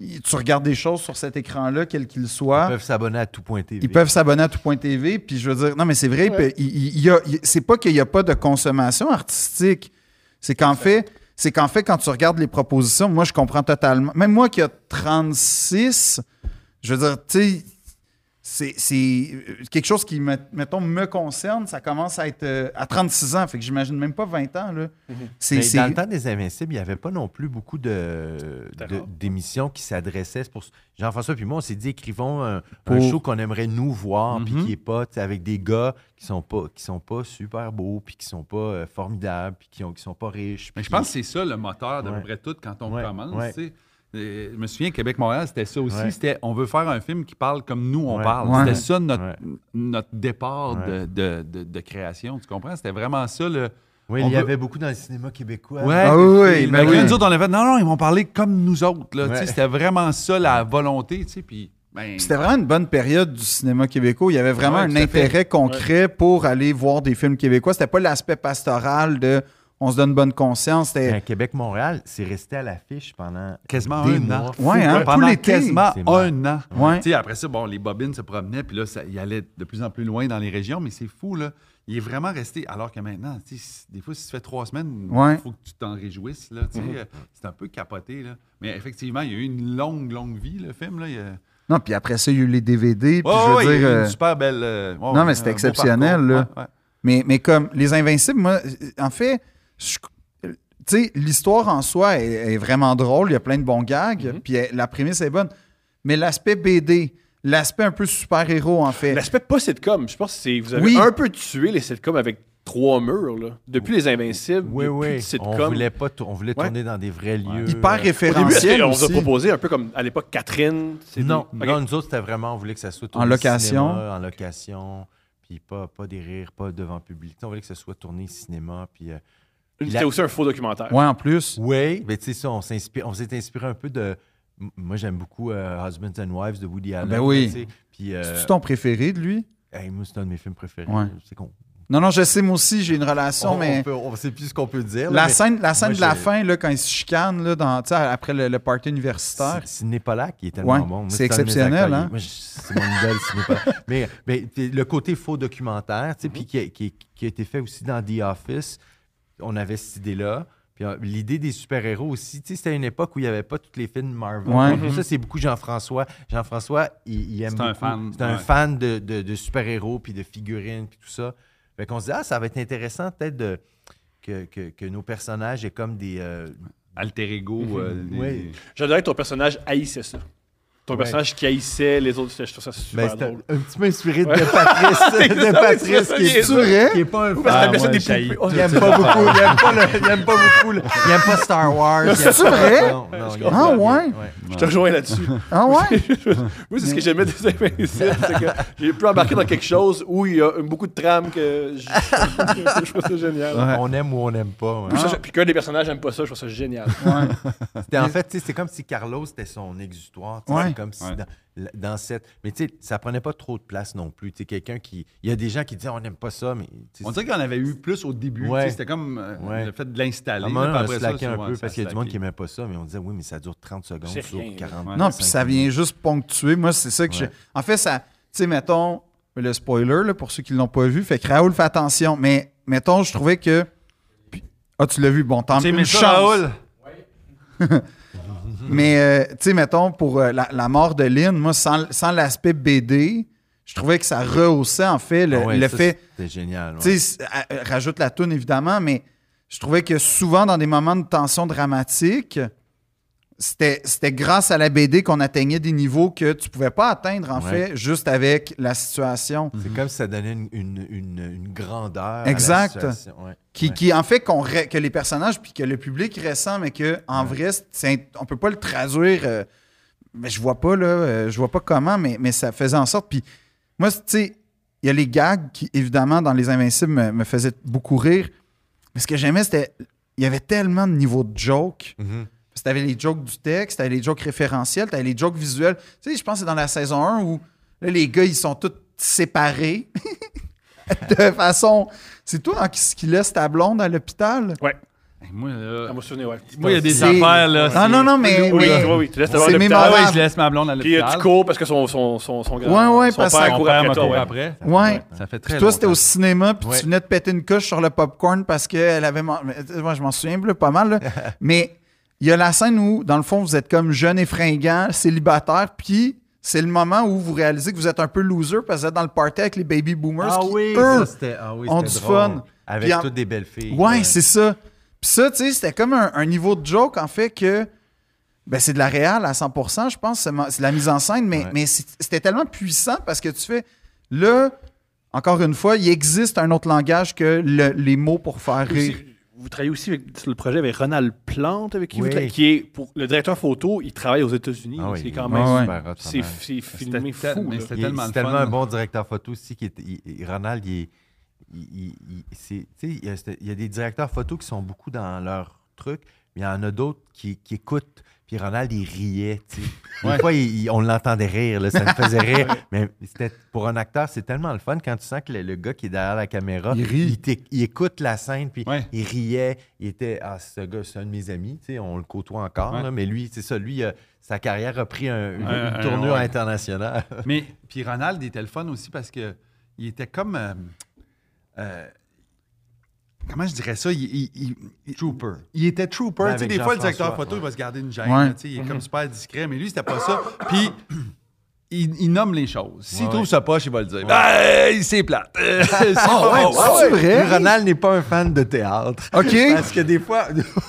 ils- tu regardes des choses sur cet écran-là, quel qu'il soit. Ils peuvent s'abonner à tout point T V. Ils peuvent s'abonner à tout point T V, puis je veux dire, non, mais c'est vrai, Ouais. puis il, il- il y a, il- c'est pas qu'il n'y a pas de consommation artistique, c'est qu'en fait, c'est qu'en fait, quand tu regardes les propositions, moi, je comprends totalement. Même moi qui a trente-six, je veux dire, tu sais, c'est, c'est quelque chose qui, me- mettons, me concerne, ça commence à être euh, à trente-six ans, fait que j'imagine même pas vingt ans, là. C'est, Mais c'est- dans le temps des Invincibles, il n'y avait pas non plus beaucoup de, C'était de- rare. d'émissions qui s'adressaient. C'est pour Jean-François puis moi, on s'est dit, écrivons un, un Pour- show qu'on aimerait nous voir, puis Mhm. qui n'est pas, tu sais, avec des gars qui sont pas, qui sont pas super beaux, puis qui sont pas euh, formidables, puis qui, ont, qui sont pas riches. Mais puis je pense que c'est ça le moteur d'à Ouais. peu près tout quand on Ouais, commence. ouais. tu sais. Euh, Je me souviens, Québec-Montréal, c'était ça aussi. Ouais. C'était on veut faire un film qui parle comme nous, on Ouais. parle. Ouais. C'était ça notre, Ouais. notre départ Ouais. de, de, de- de création. Tu comprends? C'était vraiment ça. Le... Oui, on il y veut- avait beaucoup dans le cinéma québécois. Ouais, Ah oui, oui, mais ben oui. nous autres, on avait fait non, non, ils vont parler comme nous autres. Là, tu sais, Ouais. C'était vraiment ça la volonté. Tu sais, puis, ben, C'était vraiment une bonne période du cinéma québécois. Il y avait vraiment Ouais, un tout à fait. intérêt concret pour aller voir des films québécois. C'était pas l'aspect pastoral de on se donne bonne conscience. C'était Mais Québec-Montréal, c'est resté à l'affiche pendant quasiment des un mois. an. Ouais, hein, tout pendant l'été. quasiment C'est mal. un an. Ouais. Tu sais, après ça, bon, les bobines se promenaient, puis là, ça, il allait de plus en plus loin dans les régions, mais c'est fou, là. Il est vraiment resté, alors que maintenant, tu sais, des fois, si ça fait trois semaines, il Ouais. faut que tu t'en réjouisses, là, tu sais. Mhm. euh, C'est un peu capoté, là. Mais effectivement, il y a eu une longue, longue vie, le film, là. Il y a... Non, puis après ça, il y a eu les D V D. Puis Ouais, je veux ouais, il y a dire, eu euh, une super belle... euh, ouais, non, ouais, mais c'était un beau exceptionnel, parcours. là. Ouais, ouais. mais, mais comme Les Invincibles, moi, en fait, je- tu sais, l'histoire en soi est, est vraiment drôle. Il y a plein de bons gags. Mhm. Puis elle- la prémisse est bonne. Mais l'aspect B D, l'aspect un peu super-héros, en fait. L'aspect pas sitcom, je pense que c'est vous avez Oui. un peu tué les sitcoms avec trois murs. Là. Depuis Les Invincibles, Oui, il y a plus de oui. sitcom. On voulait, pas tour- on voulait Ouais. tourner dans des vrais lieux. Hyper euh, Au début, est-ce référentiel qu'on vous a aussi. proposé un peu comme à l'époque Catherine? c'est Non, des- non, Ok. nous autres, c'était vraiment, on voulait que ça soit En tourné location. cinéma, en location, puis pas, pas des rires, pas devant public. On voulait que ça soit tourné cinéma, puis... euh, C'était la- aussi un faux documentaire. Ouais, en plus. oui, mais tu sais ça, on s'inspire, on s'est inspiré un peu de... m- Moi, j'aime beaucoup euh, Husbands and Wives de Woody Allen. ben oui. tu sais, Puis, euh, C'est-tu ton préféré de lui? hey, moi, c'est un de mes films préférés. Ouais. C'est con. Non, non, je sais, moi aussi, j'ai une relation, On, mais... on, peut- on sait plus ce qu'on peut dire. là, La mais scène, la scène moi, de la j'ai- fin, là, quand ils se chicanent, là, dans, tu sais, après le, le party universitaire. C- Sidney Pollack, il est tellement Ouais, bon. Moi, c'est un de mes exceptionnel, acteurs, hein? il- moi, je- c'est mon idole, Sidney Pollack. Mais, mais t'sais, le côté faux documentaire, tu sais, puis qui, a- qui- qui a été fait aussi dans The Office, on avait cette idée-là. Puis euh, l'idée des super-héros aussi, tu sais, c'était une époque où il n'y avait pas tous les films Marvel. Ouais. Puis ça, c'est beaucoup Jean-François. Jean-François, il, il aime C'est un beaucoup- fan, C'est un ouais. fan de, de- de super-héros, puis de figurines, puis tout ça. Fait qu'on se dit, ah, ça va être intéressant peut-être de, que, que, que nos personnages aient comme des... euh, Alter ego. euh, les- Oui. J'adorais que ton personnage haïssait ça. Ton Ouais. personnage qui haïssait les autres, je trouve ça super Ben, c'est un, drôle. un petit peu inspiré de Patrice, de ça, Patrice c'est qui est, ça, vrai? qui est pas un Parce fan. que t'appelais ça moi, des j'haïs poupées. Oh, Il aime pas beaucoup, il aime pas, le, il aime pas beaucoup, le- il aime pas Star Wars. il aime C'est pas- vrai? Non, non, il Ah, aime pas- ouais? Je te rejoins là-dessus. Ah ouais? Oui, c'est ce que j'aimais des Invincibles. C'est que j'ai pu embarquer dans quelque chose où il y a beaucoup de trames que je, je trouve ça génial. Ouais. On aime ou on n'aime pas. ouais. Puis, ça, puis qu'un des personnages n'aime pas ça, je trouve ça génial. Ouais. C'était en fait, tu sais, c'est comme si Carlos était son exutoire. tu sais, Ouais. C'est comme si Ouais. dans, dans cette. Mais tu sais, ça prenait pas trop de place non plus. Tu sais, quelqu'un qui. Il y a des gens qui disent on n'aime pas ça, mais. tu sais, On dirait qu'il y en avait eu plus au début. Ouais. tu sais, C'était comme euh, Ouais. le fait de l'installer. à un moment donné, là, on puis a après ça, slacké un souvent, peu ça parce qu'il y a du monde qui slacké. n'aimait pas ça, mais on disait oui, mais ça dure trente secondes C'est sur rien, quarante. ouais. Non, cinq puis ça vient minutes. juste ponctuer. Moi, c'est ça que Ouais. j'ai. En fait, ça. Tu sais, mettons, le spoiler, là, pour ceux qui ne l'ont pas vu, fait que Raoul fait attention. Mais, mettons, je trouvais que. Puis- Ah, tu l'as vu, bon, tant Tu une aimais ça, chance. Raoul? Mais, euh, tu sais, mettons, pour euh, la, la mort de Lynn, moi, sans, sans l'aspect B D, je trouvais que ça rehaussait, en fait, le, Ah ouais, le ça, fait. C'était génial. ouais. Tu sais, c- à- euh, rajoute la toune, évidemment, mais je trouvais que souvent, dans des moments de tension dramatique, c'était c'était grâce à la B D qu'on atteignait des niveaux que tu pouvais pas atteindre, en Ouais. fait, juste avec la situation. C'est comme si ça donnait une, une, une, une grandeur. Exact. À la situation. Ouais. Qui, Ouais. qui, en fait, qu'on ré- que les personnages puis que le public ressent, mais que en vrai, c'est- on peut pas le traduire. euh, mais je vois pas, là, euh, je vois pas comment, mais, mais ça faisait en sorte. Puis moi, tu sais, il y a les gags qui, évidemment, dans Les Invincibles, me, me faisaient beaucoup rire. Mais ce que j'aimais, c'était. Il y avait tellement de niveaux de jokes. Mhm. Parce que t'avais les jokes du texte, t'avais les jokes référentiels, t'avais les jokes visuels. Tu sais, je pense que c'est dans la saison un où là, les gars, ils sont tous séparés. de façon. C'est toi hein, qui, qui laisse ta blonde à l'hôpital? Ouais. Moi, là, À mon souvenir, ouais. moi, il y a des C'est- affaires, là. Non, non, non, mais. Oui, mais- oui, oui. Tu laisses C'est avoir l'hôpital. Ah mémorable. ouais, je laisse ma blonde à Puis euh, l'hôpital. tu cours parce que son, son, son, son grand. Ouais, ouais, son parce père que- Mon court père après me toi. court Ouais. après. Ouais. Ça fait très Puis toi, longtemps. c'était au cinéma, puis Ouais. tu venais de péter une couche sur le popcorn parce qu'elle avait. man- mais, euh, Moi, je m'en souviens là, pas mal, là. Mais il y a la scène où, dans le fond, vous êtes comme jeune et fringant, célibataire, puis c'est le moment où vous réalisez que vous êtes un peu loser parce que vous êtes dans le party avec les baby boomers Ah qui, oui, eux, ça, c'était ah oui, ont c'était du drôle. fun. Avec Puis en- toutes des belles filles. Ouais, c'est ça. Puis ça, tu sais, c'était comme un, un niveau de joke, en fait, que ben, c'est de la réal à cent pour cent, je pense. C'est, ma- c'est de la mise en scène, mais, Ouais. mais c'est- c'était tellement puissant parce que tu fais... Là, encore une fois, il existe un autre langage que le- les mots pour faire rire. Aussi, vous travaillez aussi avec- sur le projet avec Ronald Plante, avec qui Oui. vous travaillez, qui est pour le directeur photo, il travaille aux États-Unis. Ah oui, c'est quand il- même. Ouais, ouais. super hot, C'est Ronald. c'est filmé C'était- fou. mais là. c'était Il est- tellement c'est le tellement fun. un bon directeur photo aussi. Qui est, il- il- Ronald, il est. il- il- il- c'est- tu sais, il, y a, c'est- il y a des directeurs photo qui sont beaucoup dans leur truc, mais il y en a d'autres qui, qui écoutent. Puis Ronald, il riait. tu sais. Des Ouais. fois, il- il- on l'entendait rire, là, ça me faisait rire. Mais c'était, pour un acteur, c'est tellement le fun quand tu sens que le, le gars qui est derrière la caméra, Il rit. il, t'éc- il écoute la scène, puis Ouais. il riait. Il était, ah, ce gars, c'est un de mes amis, tu sais, on le côtoie encore, Ouais. là, mais lui, c'est ça, lui, euh, sa carrière a pris un- une, Un- une un- tournure ouais. internationale. Mais puis Ronald il était le fun aussi parce que il était comme euh, euh, comment je dirais ça, il, il- il- il- Trooper. il était trooper. Ben, Tu sais, avec des fois le directeur Jean-François, photo il ouais. va se garder une gêne, Ouais. là, tu sais, il est comme super discret, mais lui c'était pas ça. Puis il, il nomme les choses. S'il Ouais, trouve ouais. ça poche, il va le dire. Ben, c'est plate. Euh, c'est pas bon. c'est vrai? Lui, Ronald n'est pas un fan de théâtre. OK. Parce que des fois,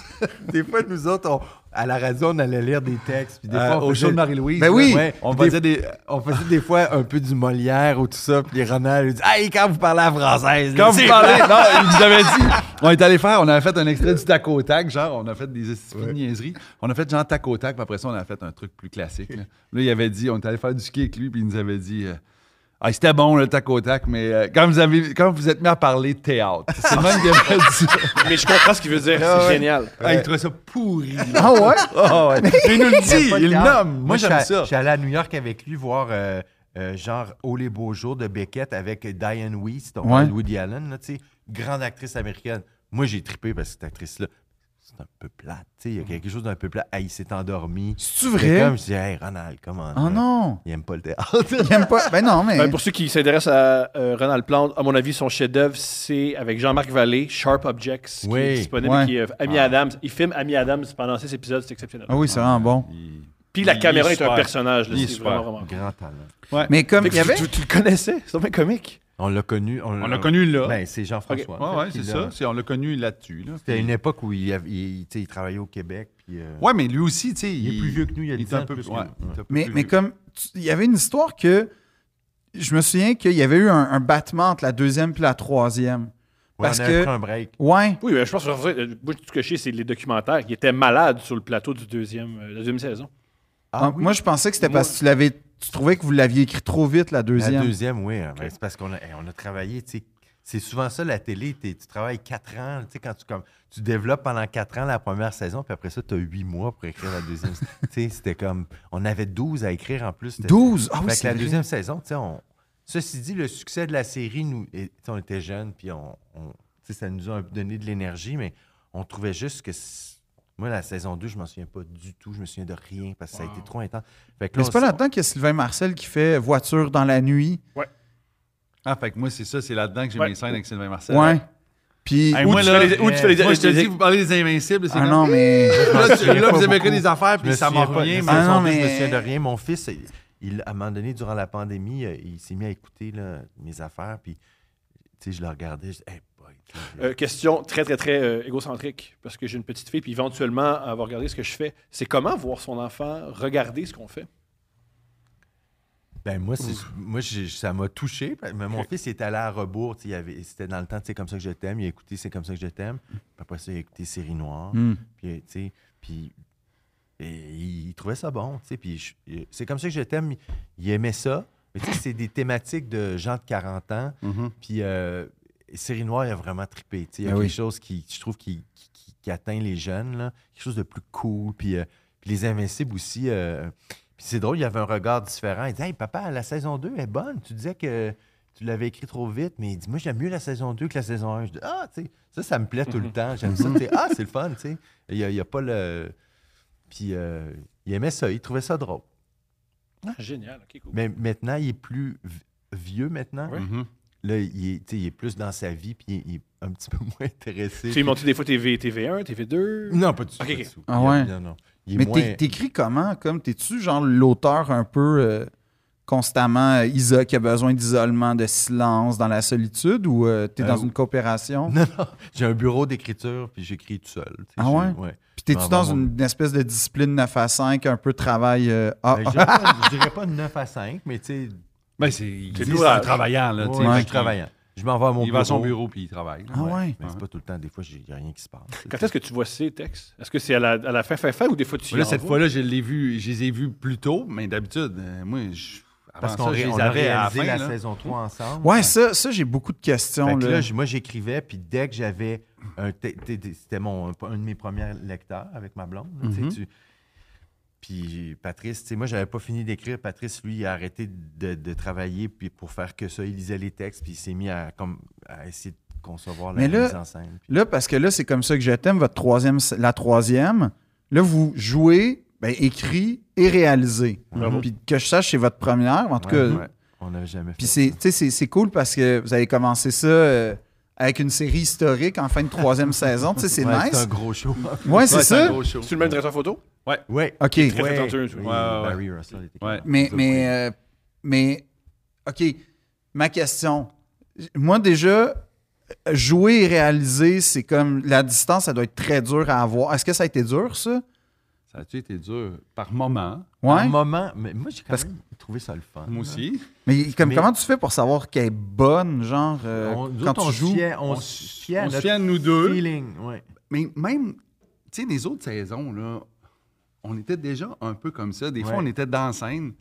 des fois nous autres, on- à la radio, on allait lire des textes. Puis des Euh, fois, on au faisait- show de Marie-Louise. Ben là, oui. Ouais, On des- faisait des. On faisait des fois un peu du Molière ou tout ça. Puis les Ronald il dit Hey, quand vous parlez à française. Quand là, vous c'est parlez, plate. non, il nous avait dit, on est allé faire, on avait fait un extrait du tac au tac, genre, on a fait des estivales de niaiseries. On a fait genre tac au tac, puis après ça, on a fait un truc plus classique. Là, Là, il avait dit, on est allé faire du ski avec lui, puis il nous avait dit, euh, ah, c'était bon le tac au tac, mais euh, quand, vous avez, quand vous êtes mis à parler de théâtre, c'est le même qu'il avait dit ça. Mais je comprends ce qu'il veut dire. Ah C'est ouais. génial. Ah, il trouvait ça pourri. là. Ah ouais? Ah ouais. Mais il nous le Il y a dit, pas de il le théâtre. nomme. Moi, je j'aime suis ça. Je suis allé à New York avec lui voir euh, euh, genre Oh les beaux jours de Beckett avec Diane Weiss, donc Ouais. Woody Allen, là, tu sais, grande actrice américaine. Moi, j'ai trippé parce que cette actrice-là, c'est un peu plate. tu sais, Il y a quelque chose d'un peu plate. Ah, il s'est endormi. C'est-tu C'est vrai? comme je dis, hey, Ronald, comment? Oh non! Il aime pas le théâtre. Il aime pas. Ben non, mais. Ben, pour ceux qui s'intéressent à euh, Ronald Plante, à mon avis, son chef-d'œuvre, c'est avec Jean-Marc Vallée, Sharp Objects, qui Oui. est disponible, Ouais. qui est euh, Amy Ah. Adams. Il filme Amy Adams pendant six épisodes, c'est exceptionnel. Ah oui, c'est vraiment bon. Il- Puis la il caméra est, super. un personnage. là, Il est c'est super. vraiment, vraiment. Grand talent. Ouais. Mais comme Fait il que y avait. tu, tu le connaissais, c'est bien comique. On l'a connu. On, On l'a connu là. Ben, c'est Jean-François. ouais, en ouais, fait, c'est qui ça. l'a- C'est- on l'a connu là-dessus. Là. C'était une époque où il, avait- il, tu sais, il travaillait au Québec. Puis, euh, Ouais, mais lui aussi, tu sais, il est plus vieux que nous, il y a il dix est un ans peu plus que ouais, nous. il est un peu Mais, plus mais vieux. comme. tu- Il y avait une histoire que. Je me souviens qu'il y avait eu un, un battement entre la deuxième et la troisième. Ouais, Parce on a que- pris un break. Ouais. Oui, ben, je pense que euh, moi, tout ce que je sais, c'est les documentaires. Il était malade sur le plateau du deuxième, euh, la deuxième saison. Ah, Ah, oui? Moi, je pensais que c'était Moi- parce que tu l'avais. Tu trouvais que vous l'aviez écrit trop vite, la deuxième. La deuxième, oui. hein, ben, c'est parce qu'on a, hey, on a travaillé, tu sais. C'est souvent ça, la télé. t'es- Tu travailles quatre ans. Tu sais, quand tu, comme, tu développes pendant quatre ans la première saison, puis après ça, tu as huit mois pour écrire la deuxième. tu sais, c'était comme. On avait douze à écrire en plus. C'était- douze? Ah oui, Fait que c'est la vrai. deuxième saison, tu sais, on... ceci dit, le succès de la série, nous, et, tu sais, on était jeunes, puis on, on- tu sais, ça nous a un peu donné de l'énergie, mais on trouvait juste que. c- Moi, la saison deux, je m'en souviens pas du tout. Je me souviens de rien parce que ça a été trop intense. Fait que Mais là, c'est pas on- là-dedans qu'il y a Sylvain Marcel qui fait Voiture dans la nuit. Ah, fait que moi, c'est ça, c'est là-dedans que j'ai Ouais. mes scènes avec Sylvain Marcel. Ouais. Puis. Hey, Où moi, tu là, fais les- où tu fais les- moi, je te les- dis, vous parlez des Invincibles, c'est Ah comme- non, mais. Là, tu- souviens là, pas vous avez écrit beaucoup. des affaires, Je puis me ça m'en souviens pas. revient. La mais- Ah saison non, deux, Je me mais- souviens de rien. Mon fils, il, il- à un moment donné, durant la pandémie, euh, il s'est mis à écouter là, mes affaires, puis tu sais, je le regardais, je disais, hey boy. tu sais, Euh, question très, très, très euh, égocentrique, parce que j'ai une petite fille, puis éventuellement, elle va regarder ce que je fais. C'est comment voir son enfant regarder ce qu'on fait? Ben moi, c'est- moi j'ai- ça m'a touché. Mais mon fils, il était allé à rebours. tu sais, il avait- C'était dans le temps, c'est comme ça que je t'aime. Il a écouté C'est comme ça que je t'aime. Puis après ça, il a écouté Série Noire. Hmm. Puis, tu sais, puis et il, il trouvait ça bon. tu sais, Puis je- c'est comme ça que je t'aime. Il, il aimait ça. Mais tu sais, c'est des thématiques de gens de quarante ans. Mhm. Puis euh, Série Noire, il a vraiment trippé. tu sais, Il y a Ah quelque oui. chose qui, je trouve, qui, qui- qui- qui atteint les jeunes. Là. Quelque chose de plus cool. Puis, euh, puis les Invincibles aussi. euh, puis c'est drôle, il y avait un regard différent. Il disait Hey, papa, la saison deux est bonne. Tu disais que tu l'avais écrit trop vite, mais il dit, moi, j'aime mieux la saison deux que la saison un. Je dis, ah, tu sais, ça, ça me plaît tout le temps. J'aime ça. Tu sais, ah, c'est le fun, tu sais. Il n'y a, il y a pas le. Puis, euh, il aimait ça, il trouvait ça drôle. Ah, génial, ok, cool. Mais maintenant, il est plus v- vieux maintenant. Ouais. Mhm. Là, il est, tu sais, il est plus dans sa vie, puis il est, il est un petit peu moins intéressé. Tu sais, monté des fois T V, T V un, T V deux. Non, pas du tout. Ok, pas ok. du tout. Ah Il- ouais? Non, non. Il est Mais moins... t'é- t'écris comment? Comme, t'es-tu genre l'auteur un peu euh, constamment euh, iso- qui a besoin d'isolement, de silence, dans la solitude, ou euh, t'es Euh, dans une coopération? Non, non. J'ai un bureau d'écriture, puis j'écris tout seul. tu sais, Ah j'ai- ouais? ouais. Puis t'es-tu Ah, dans vraiment. une, une espèce de discipline neuf à cinq, un peu travail... euh, ah, Ben, ah, je, dirais pas, je dirais pas neuf à cinq, mais tu sais, Ben, c'est il C'est dit, tout c'est un à- travaillant. Là, tu sais, ouais, fait je qu'il- suis travaillant. Je m'en vais à mon Il bureau. va à son bureau puis il travaille. ah ouais? Mais c'est pas tout le temps. Des fois, il n'y a rien qui se passe. Quand est-ce que tu vois ces textes? Est-ce que c'est à la, à la fin, fin, fin ou des fois tu y Là, cette envoies? fois-là, je l'ai vu, je les ai vus plus tôt, mais d'habitude, euh, moi, je, avant Parce qu'on ça, je ré- les on a avais à la réalisé fin. la là. saison trois ensemble. Ouais, ça, ça j'ai beaucoup de questions. Fait que là. là, j- moi, j'écrivais, puis dès que j'avais un... t- t- t- C'était mon, un de mes premiers lecteurs avec ma blonde. là, tu sais, Mhm. tu- Puis Patrice, tu sais, moi, j'avais pas fini d'écrire. Patrice, lui, il a arrêté de, de travailler puis pour faire que ça. Il lisait les textes, puis il s'est mis à, comme, à essayer de concevoir la Mais là- mise en scène. Puis- Là, parce que là, c'est comme ça que je t'aime, votre troisième, la troisième. Là, vous jouez, ben, écrit et réalisé. Bravo. Puis que je sache, c'est votre première. En tout Ouais, cas, ouais. On n'avait jamais fait puis c'est, tu sais, c'est, c'est cool parce que vous avez commencé ça euh, avec une série historique en fin de troisième saison. Tu sais, c'est Ouais, nice. C'est un gros show. Ouais, c'est Ouais, ça. un gros show. C'est le même directeur photo? Ouais. OK. Très Ouais. talentueux, Oui, oui. Ouais, ouais, Barry Russell était Ouais. Mais, Ça, mais, oui. euh, mais, OK, ma question. Moi, déjà, jouer et réaliser, c'est comme la distance, ça doit être très dur à avoir. Est-ce que ça a été dur, ça? Ça a-tu été dur par moment? Ouais. Un moment, mais moi, j'ai quand Parce même trouvé ça le fun. Moi aussi. Mais, comme, Mais- comment tu fais pour savoir qu'elle est bonne, genre, euh, On, nous quand autres, tu on joues? se fiait, on On se s- fiait à on se notre fiait à nous deux. feeling. Ouais. Mais même, tu sais, les autres saisons, là, on était déjà un peu comme ça. Des fois, Ouais. on était dans la scène.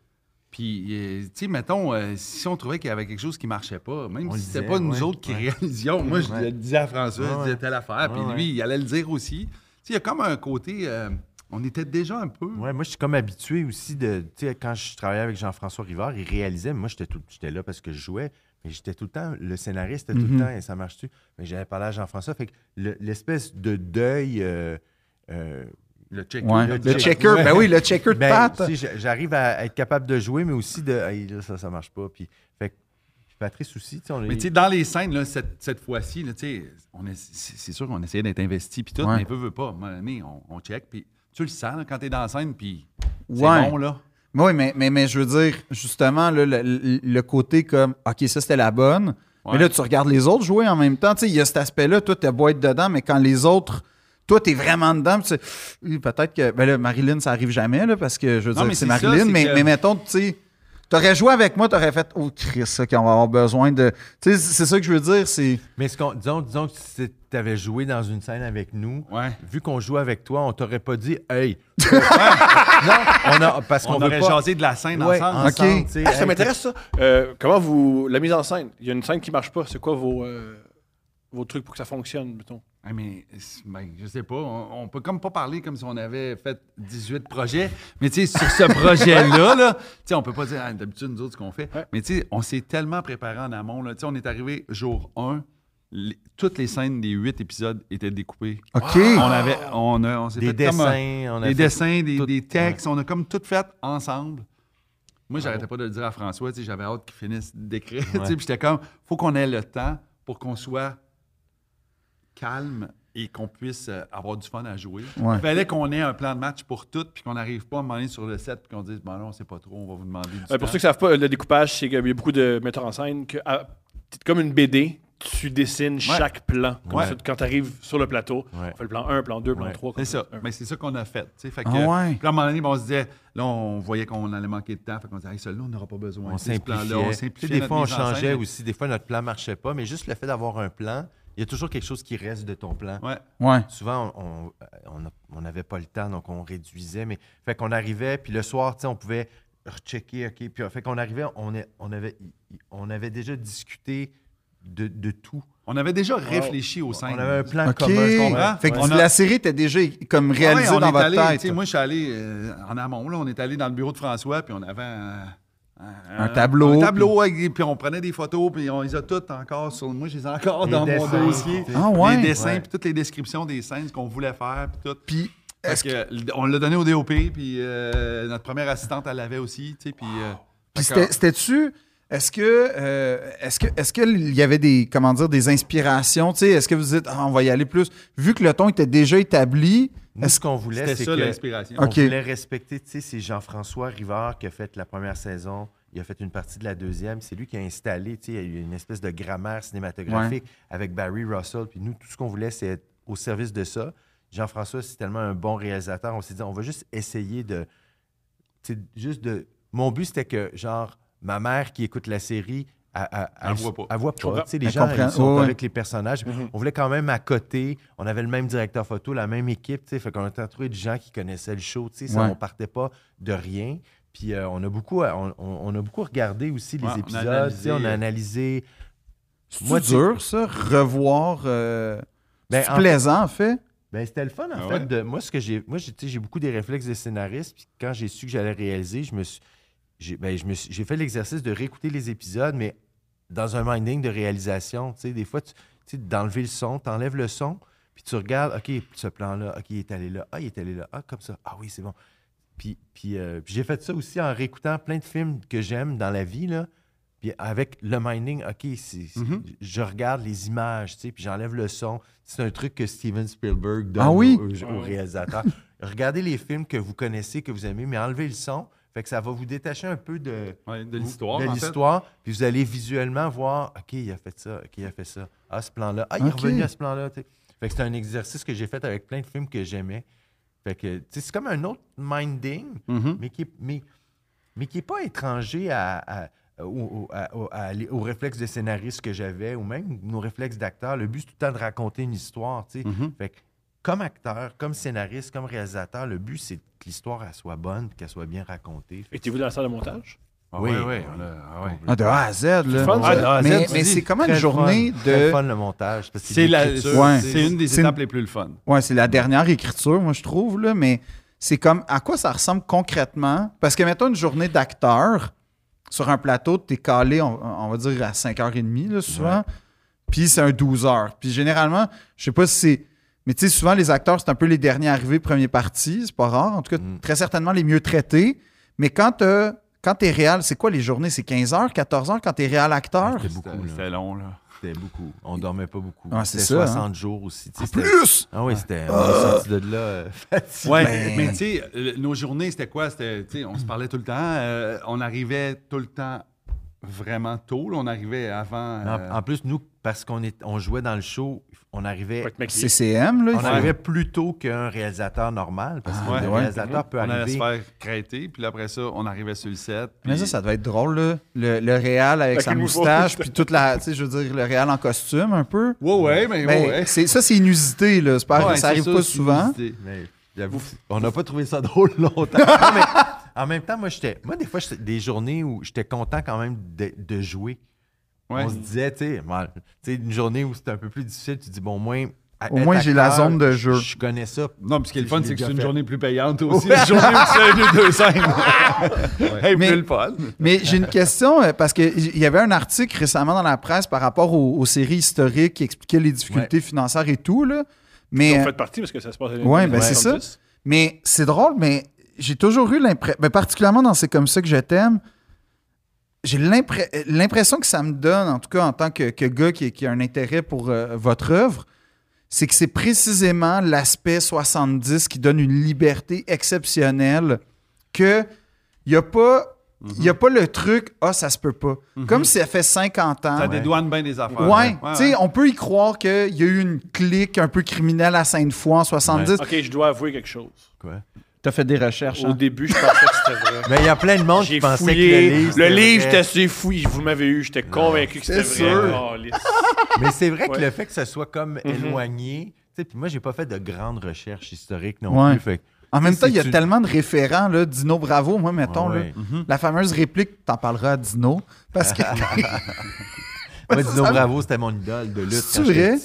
Puis, euh, tu sais, mettons, euh, si on trouvait qu'il y avait quelque chose qui marchait pas, même On si le c'était disait, pas nous ouais, autres qui ouais. réalisions, moi, je Ouais. le disais à François, Ouais, je disais ouais. telle affaire, puis Ouais, lui, ouais. il allait le dire aussi. Tu sais, il y a comme un côté, euh, on était déjà un peu. Ouais, moi, je suis comme habitué aussi de. Tu sais, quand je travaillais avec Jean-François Rivard, il réalisait, moi, j'étais, tout, j'étais là parce que je jouais, mais j'étais tout le temps. Le scénariste était tout Mhm. le temps, et ça marche-tu? Mais j'avais parlé à Jean-François. Fait que le- l'espèce de deuil. euh, euh, Le check Ouais. Le Le, check- checker, ouais. ben oui, le checker de ben, patte. tu sais, j'a- j'arrive à être capable de jouer, mais aussi de. Hey, là, ça, ça marche pas. Puis, fait que- puis Patrice aussi, tu sais, on a- Mais tu sais, dans les scènes, là, cette, cette fois-ci, là, tu sais, on est- c'est c'est sûr qu'on essayait d'être investi, puis tout, Ouais. mais veut, veut pas. À un moment donné, on, on check, puis tu le sens là, quand t'es dans la scène, puis c'est Ouais. bon, là. Oui, mais, mais, mais je veux dire, justement, là, le, le- le côté comme, OK, ça, c'était la bonne. Mais Ouais. là, tu regardes les autres jouer en même temps. Tu sais, il y a cet aspect-là, toi, t'as beau être dedans, mais quand les autres, toi, t'es vraiment dedans, puis tu sais, oui, peut-être que, ben là, Marilyn, ça arrive jamais, là, parce que, je veux Non, dire, mais c'est c'est ça, Marilyn, c'est mais, que- mais mettons, tu sais, t'aurais joué avec moi, t'aurais fait, oh, Chris, ça, qu'on va avoir besoin de. Tu sais, c'est ça que je veux dire, c'est. Mais ce qu'on, disons, disons que si tu avais joué dans une scène avec nous, Ouais. vu qu'on joue avec toi, on t'aurait pas dit Hey! non, on a, parce qu'on On veut aurait pas. jasé de la scène Ouais, ensemble. ensemble, Ok. tu sais, Ah, ça hey, m'intéresse, ça. Euh, comment vous. La mise en scène. Il y a une scène qui marche pas. C'est quoi vos, euh, vos trucs pour que ça fonctionne, mettons? Ah, mais, c'est- ben, je sais pas, on, on peut comme pas parler comme si on avait fait dix-huit projets, mais tu sais, sur ce projet-là, là, tu sais, on peut pas dire, ah, d'habitude, nous autres, ce qu'on fait, Ouais. mais tu sais, on s'est tellement préparé en amont, là, tu sais, on est arrivé jour un, les- toutes les scènes des huit épisodes étaient découpées. OK. On avait, on a, on s'est des fait comme un- dessins, on a des fait dessins, des, tout- des textes, on a comme tout fait ensemble. Moi, j'arrêtais pas de le dire à François, tu sais, j'avais hâte qu'il finisse d'écrire, tu sais, Ouais. puis j'étais comme, faut qu'on ait le temps pour qu'on soit calme et qu'on puisse euh, avoir du fun à jouer. Ouais. Il fallait qu'on ait un plan de match pour tout, puis qu'on n'arrive pas à un moment donné sur le set, puis qu'on dise, bon, non, c'est pas trop, on va vous demander du Euh, temps. pour ceux qui ne savent pas, le découpage, c'est qu'il y a beaucoup de metteurs en scène que, ah, c'est comme une B D, tu dessines chaque plan. Comme Ouais. ça, quand tu arrives sur le plateau, Ouais. on fait le plan un, plan deux, plan Ouais. trois. C'est ça. Mais c'est ça qu'on a fait. tu sais. Fait que, Ah ouais. Puis à un moment donné, ben, on se disait, là, on voyait qu'on allait manquer de temps. Fait qu'on disait, hey, celui-là, on n'aura pas besoin. On Tu sais, ce plan-là, simplifiait. on Puis simplifiait des notre fois, on mise en changeait scène. aussi. Des fois, notre plan ne marchait pas, mais juste le fait d'avoir un plan, il y a toujours quelque chose qui reste de ton plan. Ouais. Ouais. Souvent, on on n'avait pas le temps, donc on réduisait. Mais fait qu'on arrivait, puis le soir, tu sais, on pouvait rechecker, OK. Puis fait qu'on arrivait, on, est, on, avait, on avait déjà discuté de, de tout. On avait déjà réfléchi au sein. On avait un plan OK. commun. tu comprends? Fait que On a- la série était déjà comme réalisée Ouais, on dans est votre allé, tête. tu sais, moi, je suis allé euh, en amont. Là, on est allé dans le bureau de François, puis on avait un, Euh, Un tableau, Un tableau, avec des- puis on prenait des photos, puis on les a toutes encore sur... Moi, je les ai encore Les dans dessins, mon dossier. tu sais. Ah ouais? Les dessins, Ouais. puis toutes les descriptions des scènes, ce qu'on voulait faire, puis tout. Puis, Fait est-ce que, que, on l'a donné au D O P, puis euh, notre première assistante, elle l'avait aussi, tu sais, puis... euh, puis fait que- c'était- c'était-tu... Est-ce que, euh, est-ce que, est-ce qu'il y avait des, comment dire, des inspirations, tu sais, est-ce que vous dites, ah, on va y aller plus, vu que le ton était déjà établi, Nous, est-ce ce qu'on voulait, C'était c'est ça que l'inspiration. on Ok. voulait respecter, tu sais, c'est Jean-François Rivard qui a fait la première saison. Il a fait une partie de la deuxième. C'est lui qui a installé, tu sais, il y a eu une espèce de grammaire cinématographique avec Barry Russell. Puis nous, tout ce qu'on voulait, c'est être au service de ça. Jean-François, c'est tellement un bon réalisateur. On s'est dit, on va juste essayer de, tu sais, juste de... Mon but, c'était que, genre, ma mère qui écoute la série, elle, elle, Elle voit pas. Elle voit Je comprends. pas. Tu sais, les Elle gens, comprend. ils sont Ouais, ouais. avec les personnages. Mhm. On voulait quand même à côté. On avait le même directeur photo, la même équipe. Tu sais, fait qu'on a trouvé des gens qui connaissaient le show. Tu sais, ça, Ouais. on partait pas de rien. Puis euh, on, a beaucoup, on, on- on a beaucoup regardé aussi les Ouais, on a épisodes. analysé, tu sais, on a euh, analysé. c'est Moi, tu- dur, ça, revoir... Euh, Ben, c'est en- plaisant, en fait? Ben, c'était le fun, en Ah fait. ouais? De, moi, ce que j'ai, moi j'ai, tu sais, j'ai beaucoup des réflexes de scénariste. Puis quand j'ai su que j'allais réaliser, je me suis, j'ai, ben, je me suis- j'ai fait l'exercice de réécouter les épisodes, mais dans un minding de réalisation. Tu sais, des fois, tu tu sais, d'enlever le son, tu enlèves le son, puis tu regardes, OK, ce plan-là, OK, il est allé là, ah, il est allé là, ah, comme ça, ah oui, c'est bon. Puis, puis, euh, puis j'ai fait ça aussi en réécoutant plein de films que j'aime dans la vie, là. Puis avec le minding, OK, c'est, c'est- Mhm. je regarde les images, tu sais, puis j'enlève le son. C'est un truc que Steven Spielberg donne Ah oui? aux, aux- aux réalisateurs. Regardez les films que vous connaissez, que vous aimez, mais enlevez le son. Fait que ça va vous détacher un peu de, Ouais, de l'histoire, de en fait. l'histoire, puis vous allez visuellement voir, OK, il a fait ça, OK, il a fait ça. Ah, ce plan-là. Ah, il est OK. revenu à ce plan-là. tu sais. Fait que c'est un exercice que j'ai fait avec plein de films que j'aimais. Fait que, tu sais, c'est comme un autre minding, Mhm. mais qui est, mais, mais qui est pas étranger à, à- au, au- à- au- à- aux réflexes de scénariste que j'avais, ou même nos réflexes d'acteur. Le but, c'est tout le temps de raconter une histoire, tu sais. Mhm. Fait que, comme acteur, comme scénariste, comme réalisateur, le but, c'est que l'histoire, elle soit bonne, qu'elle soit bien racontée. Fait que- Étiez-vous dans la salle de montage? Ah, Oui. oui, oui. on a- ah ouais. Ah, de A à Z, là. fun, ça. Ouais. Ah, mais Z, mais vas-y. c'est comment une Très journée fun, très de... fun, le montage. parce que C'est la- l'écriture, Ouais. tu sais, c'est une des c'est étapes une- les plus le fun. Ouais, c'est la dernière écriture, moi, je trouve, là, mais c'est comme, à quoi ça ressemble concrètement? Parce que, mettons, une journée d'acteur, sur un plateau, t'es calé, on, on va dire, à cinq heures trente, là, souvent, puis c'est un douze heures. Puis généralement, je sais pas si c'est... Mais tu sais, souvent, les acteurs, c'est un peu les derniers arrivés, premiers partis, c'est pas rare. En tout cas, Mm. très certainement les mieux traités. Mais quand t'as- quand t'es réel, c'est quoi les journées? C'est quinze heures, quatorze heures quand t'es réel-acteur? C'était beaucoup, C'était là. c'était long, là. C'était beaucoup. On dormait pas beaucoup. Ouais, c'est c'était ça, soixante jours aussi. tu sais, En c'était- plus! Ah oui, c'était. On est sorti de là euh, fatigué. Ouais, Ben- mais tu sais, euh, nos journées, c'était quoi? C'était, tu sais, on se parlait tout le temps. euh, on arrivait tout le temps vraiment tôt. là. On arrivait avant. euh, En, en plus, nous, parce qu'on est, on jouait dans le show, on arrivait, Faut être maquillé. C C M, là. il on faut- arrivait plus tôt qu'un réalisateur normal. Parce que Ah, le ouais. réalisateur peut on allait se arriver. faire crêter, puis là, après ça, on arrivait sur le set. Mais puis- ça, ça devait être drôle, là. Le, le réal avec Avec sa une moustache, moustache. puis toute la. Tu sais, je veux dire, le réal en costume, un peu. Ouais, ouais, mais Mais ouais, ouais. c'est, ça, c'est inusité, là. C'est pas- Ouais, ça c'est arrive pas c'est souvent. inusité. Mais j'avoue, on n'a pas trouvé ça drôle longtemps. Non, mais en même temps, moi, j'étais. Moi, des fois, j'étais- des journées où j'étais content quand même de, de jouer. Ouais. On se disait, tu sais, bon, tu sais, une journée où c'était un peu plus difficile, tu dis, bon, au moins. à- Au être moins, j'ai la acteur, zone de jeu. Je, je connais ça. Non, puis ce qui est le Je fun, l'ai c'est que déjà c'est une fait. journée plus payante aussi. Une journée où tu fais mieux deux scènes. Hey, Mais- plus le fun. Mais j'ai une question, euh, parce qu'il y avait un article récemment dans la presse par rapport aux, aux séries historiques qui expliquait les difficultés financières et tout, là. Mais, Vous euh, faites partie parce que ça se passe dans les Ouais, années ben c'est ça. soixante-dix. mais c'est drôle, mais j'ai toujours eu l'impression, ben particulièrement dans C'est comme ça que je t'aime, j'ai l'impre- l'impression que ça me donne, en tout cas en tant que, que gars qui, qui a un intérêt pour euh, votre œuvre, c'est que c'est précisément l'aspect soixante-dix qui donne une liberté exceptionnelle que il n'y a pas... Il n'y a pas le truc « Ah, ça se peut pas Comme si ça fait cinquante ans. Ça dédouane bien des affaires. Ouais, ouais. tu sais, on peut y croire qu'il y a eu une clique un peu criminelle à Sainte-Foy en soixante-dix. OK, je dois avouer quelque chose. Quoi? T'as fait des recherches, Au hein? début, je pensais que c'était vrai. Mais il y a plein de monde J'ai qui pensait fouillé. que le livre. Le c'était livre, vrai. j'étais assez fouillé. Vous m'avez eu, j'étais convaincu que c'était c'est vrai. sûr. Oh, lisse. Mais c'est vrai que Ouais. le fait que ça soit comme Mhm. éloigné. Tu sais, puis moi, j'ai pas fait de grandes recherches historiques non Ouais. plus. Fait que- En même C'est temps, il y a une- tellement de référents, là. Dino Bravo, moi, mettons, Ouais, ouais. là, la fameuse réplique, t'en parleras à Dino, parce que Moi, Dino ça- Bravo, c'était mon idole de lutte C'est quand vrai? j'étais petit.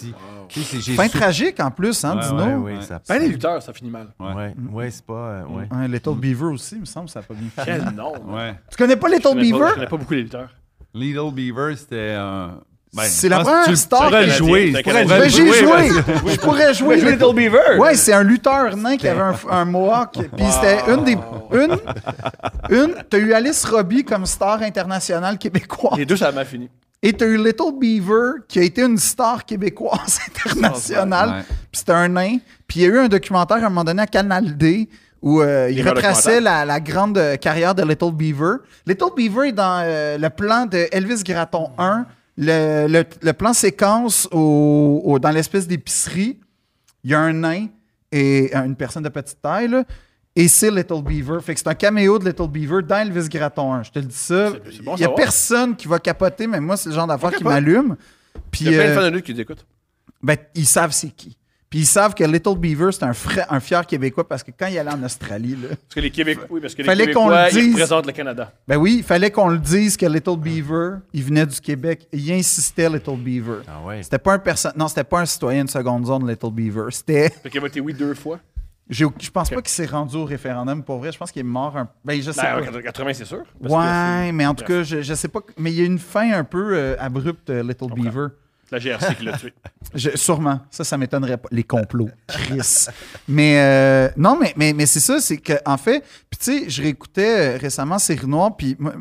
Tu sais, c'est- j'ai Fin sou- tragique en plus, hein, Ouais, Dino? Ouais, Ouais, ouais, ça Ben, les lutteurs, ça finit mal. Ouais. Ouais, c'est pas. euh, ouais. Little Beaver aussi, il me semble, ça n'a pas bien fait. Quel nom. Ouais. Tu connais pas Je Little connais pas- Beaver? Je connais pas beaucoup les lutteurs. Little Beaver, c'était un. Ben, C'est je la pense première que tu star pourrais le canadien. jouer. C'est Tu pourrais canadien. le Ben, j'ai jouer, joué! parce que- Je pourrais jouer. Oui, Little Beaver! Ouais, c'est un lutteur nain qui avait un, un mohawk. Puis c'était une des. Une. Une. T'as eu Alice Robbie comme star internationale québécoise. Les deux, ça a mal fini. Et t'as eu Little Beaver qui a été une star québécoise internationale. Ouais. Puis c'était un nain. Puis il y a eu un documentaire à un moment donné à Canal D où euh, il Les meilleurs retraçait la, la grande euh, carrière de Little Beaver. Little Beaver est dans euh, le plan de Elvis Gratton un, le, le- le plan séquence au, au- dans l'espèce d'épicerie. Il y a un nain et euh, une personne de petite taille, là, et c'est Little Beaver. Fait que c'est un caméo de Little Beaver dans Elvis Gratton un. Je te le dis ça. C'est- c'est bon à Il y a savoir. personne qui va capoter, mais moi, c'est le genre d'affaire On qui capote. m'allume. Puis, Il y a plein de euh, fans de lutte qui nous écoutent. ben, ils savent c'est qui. Puis ils savent que Little Beaver, c'est un, fra- un fier Québécois parce que quand il allait en Australie, là, Parce que les Québécois, oui, parce que les Fallait qu'on Québécois, le ils dise. représentent le Canada. ben oui, il fallait qu'on le dise que Little Beaver, il venait du Québec. Il insistait Little Beaver. Ah ouais. C'était pas un perso- non, c'était pas un citoyen de seconde zone, Little Beaver. C'était. Fait qu'il a voté oui deux fois. j'ai- Je pense pas qu'il s'est rendu au référendum pour vrai. Je pense qu'il est mort un. Ben, je sais Ben, pas. en quatre-vingts, c'est sûr. Parce que Ouais, mais en tout bref. cas, je, je sais pas. Mais il y a une fin un peu euh, abrupte, euh, Little comprends. Beaver. c'est la G R C qui l'a tué. Je- sûrement. Ça, ça m'étonnerait pas. Les complots. Chris. mais euh, non, mais, mais, mais c'est ça, c'est que en fait, puis tu sais, je réécoutais euh, récemment Série Noire, puis moi-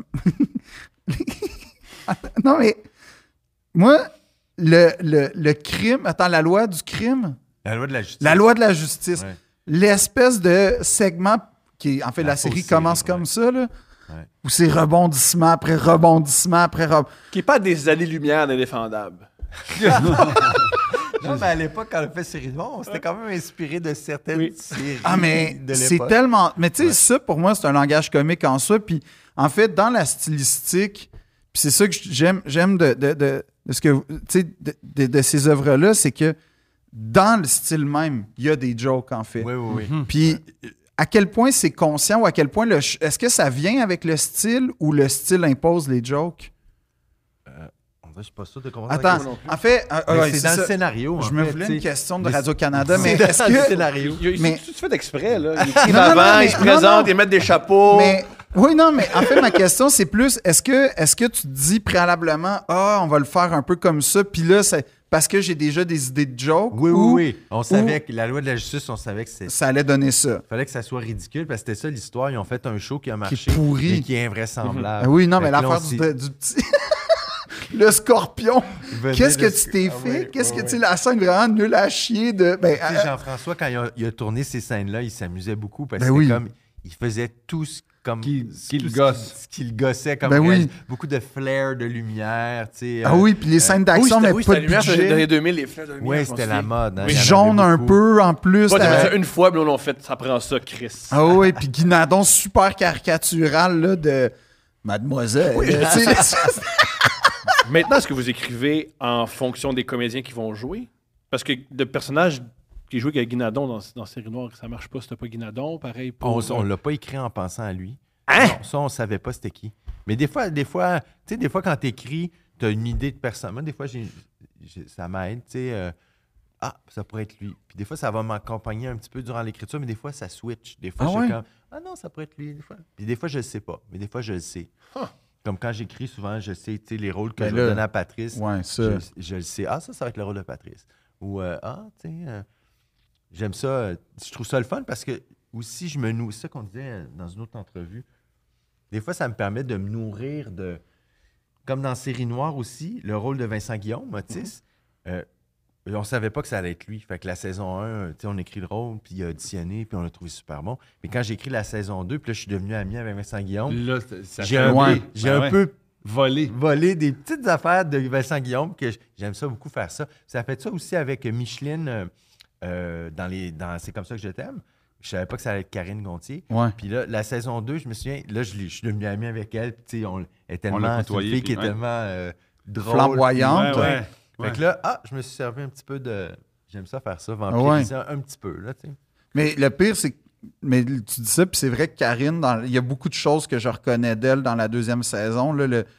non, mais moi, le, le, le crime, attends, la loi du crime, La loi de la justice. la loi de la justice, Ouais. l'espèce de segment qui est, en fait, la, La série fausse commence série, comme ouais. ça, là, Ouais. où c'est rebondissement après rebondissement après rebondissement. Qui n'est pas des années-lumière d'indéfendable. Non, mais à l'époque, quand on a fait Série Noire, on s'était quand même inspiré de certaines Oui. séries Ah, mais de c'est l'époque. tellement. Mais tu sais, Ouais. ça, pour moi, c'est un langage comique en soi. Puis, en fait, dans la stylistique, puis c'est ça que j'aime, j'aime de, de, de, de ce que. Tu sais, de, de- de ces œuvres-là, c'est que dans le style même, il y a des jokes, en fait. Oui, oui, oui. Puis, à quel point c'est conscient ou à quel point. le ch- Est-ce que ça vient avec le style ou le style impose les jokes? On dirait que je suis pas sûr de comprendre. Attends, non plus. en fait. ah, Mais ouais, c'est c'est dans ça. le scénario. en Je me fait, voulais tu une sais. question de Mais Radio-Canada, mais c'est est-ce dans le que. scénario. Il, il, Mais- c'est tout fait exprès, là. Ils écrivent Non, non, non, avant, mais- ils se non, présentent, non. ils mettent des chapeaux. Mais oui, non, mais en fait, ma question, c'est plus est-ce que, est-ce que tu te dis préalablement, ah, on va le faire un peu comme ça, puis là, c'est parce que j'ai déjà des idées de joke, Oui, ou oui, oui. On savait que la loi de la justice, on savait que c'est. ça allait donner ça. Fallait que ça soit ridicule parce que c'était ça l'histoire. Ils ont fait un show qui a marché. pourri. Et qui est invraisemblable. Ah oui, non, Fait mais que là, l'affaire on du, s'est- du petit. Le scorpion. venait Qu'est-ce que de- tu t'es Ah fait? ouais, Qu'est-ce ouais, que, tu sais, ouais. la scène vraiment nulle à chier de. Ben, Tu sais, euh, Jean-François, quand il a, il a tourné ces scènes-là, il s'amusait beaucoup parce Ben que oui. comme il faisait tout ce comme Qui- qui tout le ce gosse. ce qui le gossait comme Ben oui. réalisme. Beaucoup de flair, de lumière, tu sais. ah euh, oui, puis les scènes oui, d'action, c'était mais oui, pas c'était de la lumière, c'était dans les budget. deux mille, les fleurs de lumière. Ouais, je m'en c'était la souviens. mode. Hein, Oui. il y en avait Jaune un beaucoup. peu en plus. Toi, t'as t'as- fait ça une fois, puis là, on fait, ça prend ça, Chris. Ah oui, puis Guinadon super caricatural là, de Mademoiselle. Tu sais, là, Maintenant, est-ce que vous écrivez en fonction des comédiens qui vont jouer? Parce que le personnage qui joue avec Guinadon dans, dans Série Noire, ça marche pas, c'était pas Guinadon, pareil pour... On, on l'a pas écrit en pensant à lui. Hein? Non, ça, on savait pas c'était qui. Mais des fois, des fois, tu sais, des fois, quand t'écris, t'as une idée de personne. Moi, des fois, j'ai, j'ai- ça m'aide, tu sais. euh, ah, ça pourrait être lui. Puis des fois, ça va m'accompagner un petit peu durant l'écriture, mais des fois, ça switch. Des fois, Ah je ouais? suis comme, ah non, ça pourrait être lui. Des fois. Puis des fois, je le sais pas. Mais des fois, je le sais. Huh. Comme quand j'écris, souvent, je sais, tu sais, les rôles que Ben je là, vais donner à Patrice. ouais, ça. Je, je le sais. Ah, ça, ça va être le rôle de Patrice. Ou, euh, ah, tu sais, euh, j'aime ça. euh, je trouve ça le fun parce que, aussi, je me nourris. C'est ça qu'on disait euh, dans une autre entrevue. Des fois, ça me permet de me nourrir de. Comme dans Série Noire aussi, le rôle de Vincent Guillaume, Otis, euh, on savait pas que ça allait être lui. Fait que la saison un, tu sais, on écrit le rôle, puis il a auditionné, puis on l'a trouvé super bon. Mais quand j'ai écrit la saison deux, puis là, je suis devenu ami avec Vincent Guillaume, Là, c'est- ça j'ai fait un, un peu- peu- j'ai Ben un ouais. peu volé. voler des petites affaires de Vincent Guillaume que j- j'aime ça beaucoup faire ça. Ça a fait ça aussi avec Micheline euh, euh, dans les dans C'est comme ça que je t'aime. Je savais pas que ça allait être Karine Gontier. Ouais. Puis là, la saison deux, je me souviens, là, je, l'ai- je suis devenu ami avec elle. Puis tu sais, on elle est On tellement l'a c'est une côtoyée, fille qui est puis ouais. tellement euh, drôle. Flamboyante. Ouais, Ouais. ouais. Fait Ouais. que là, ah, je me suis servi un petit peu de. J'aime ça faire ça, vampiriser un, un petit peu, là, tu sais. Mais le pire, c'est que. Mais tu dis ça, puis c'est vrai que Karine, dans- il y a beaucoup de choses que je reconnais d'elle dans la deuxième saison. Là, le,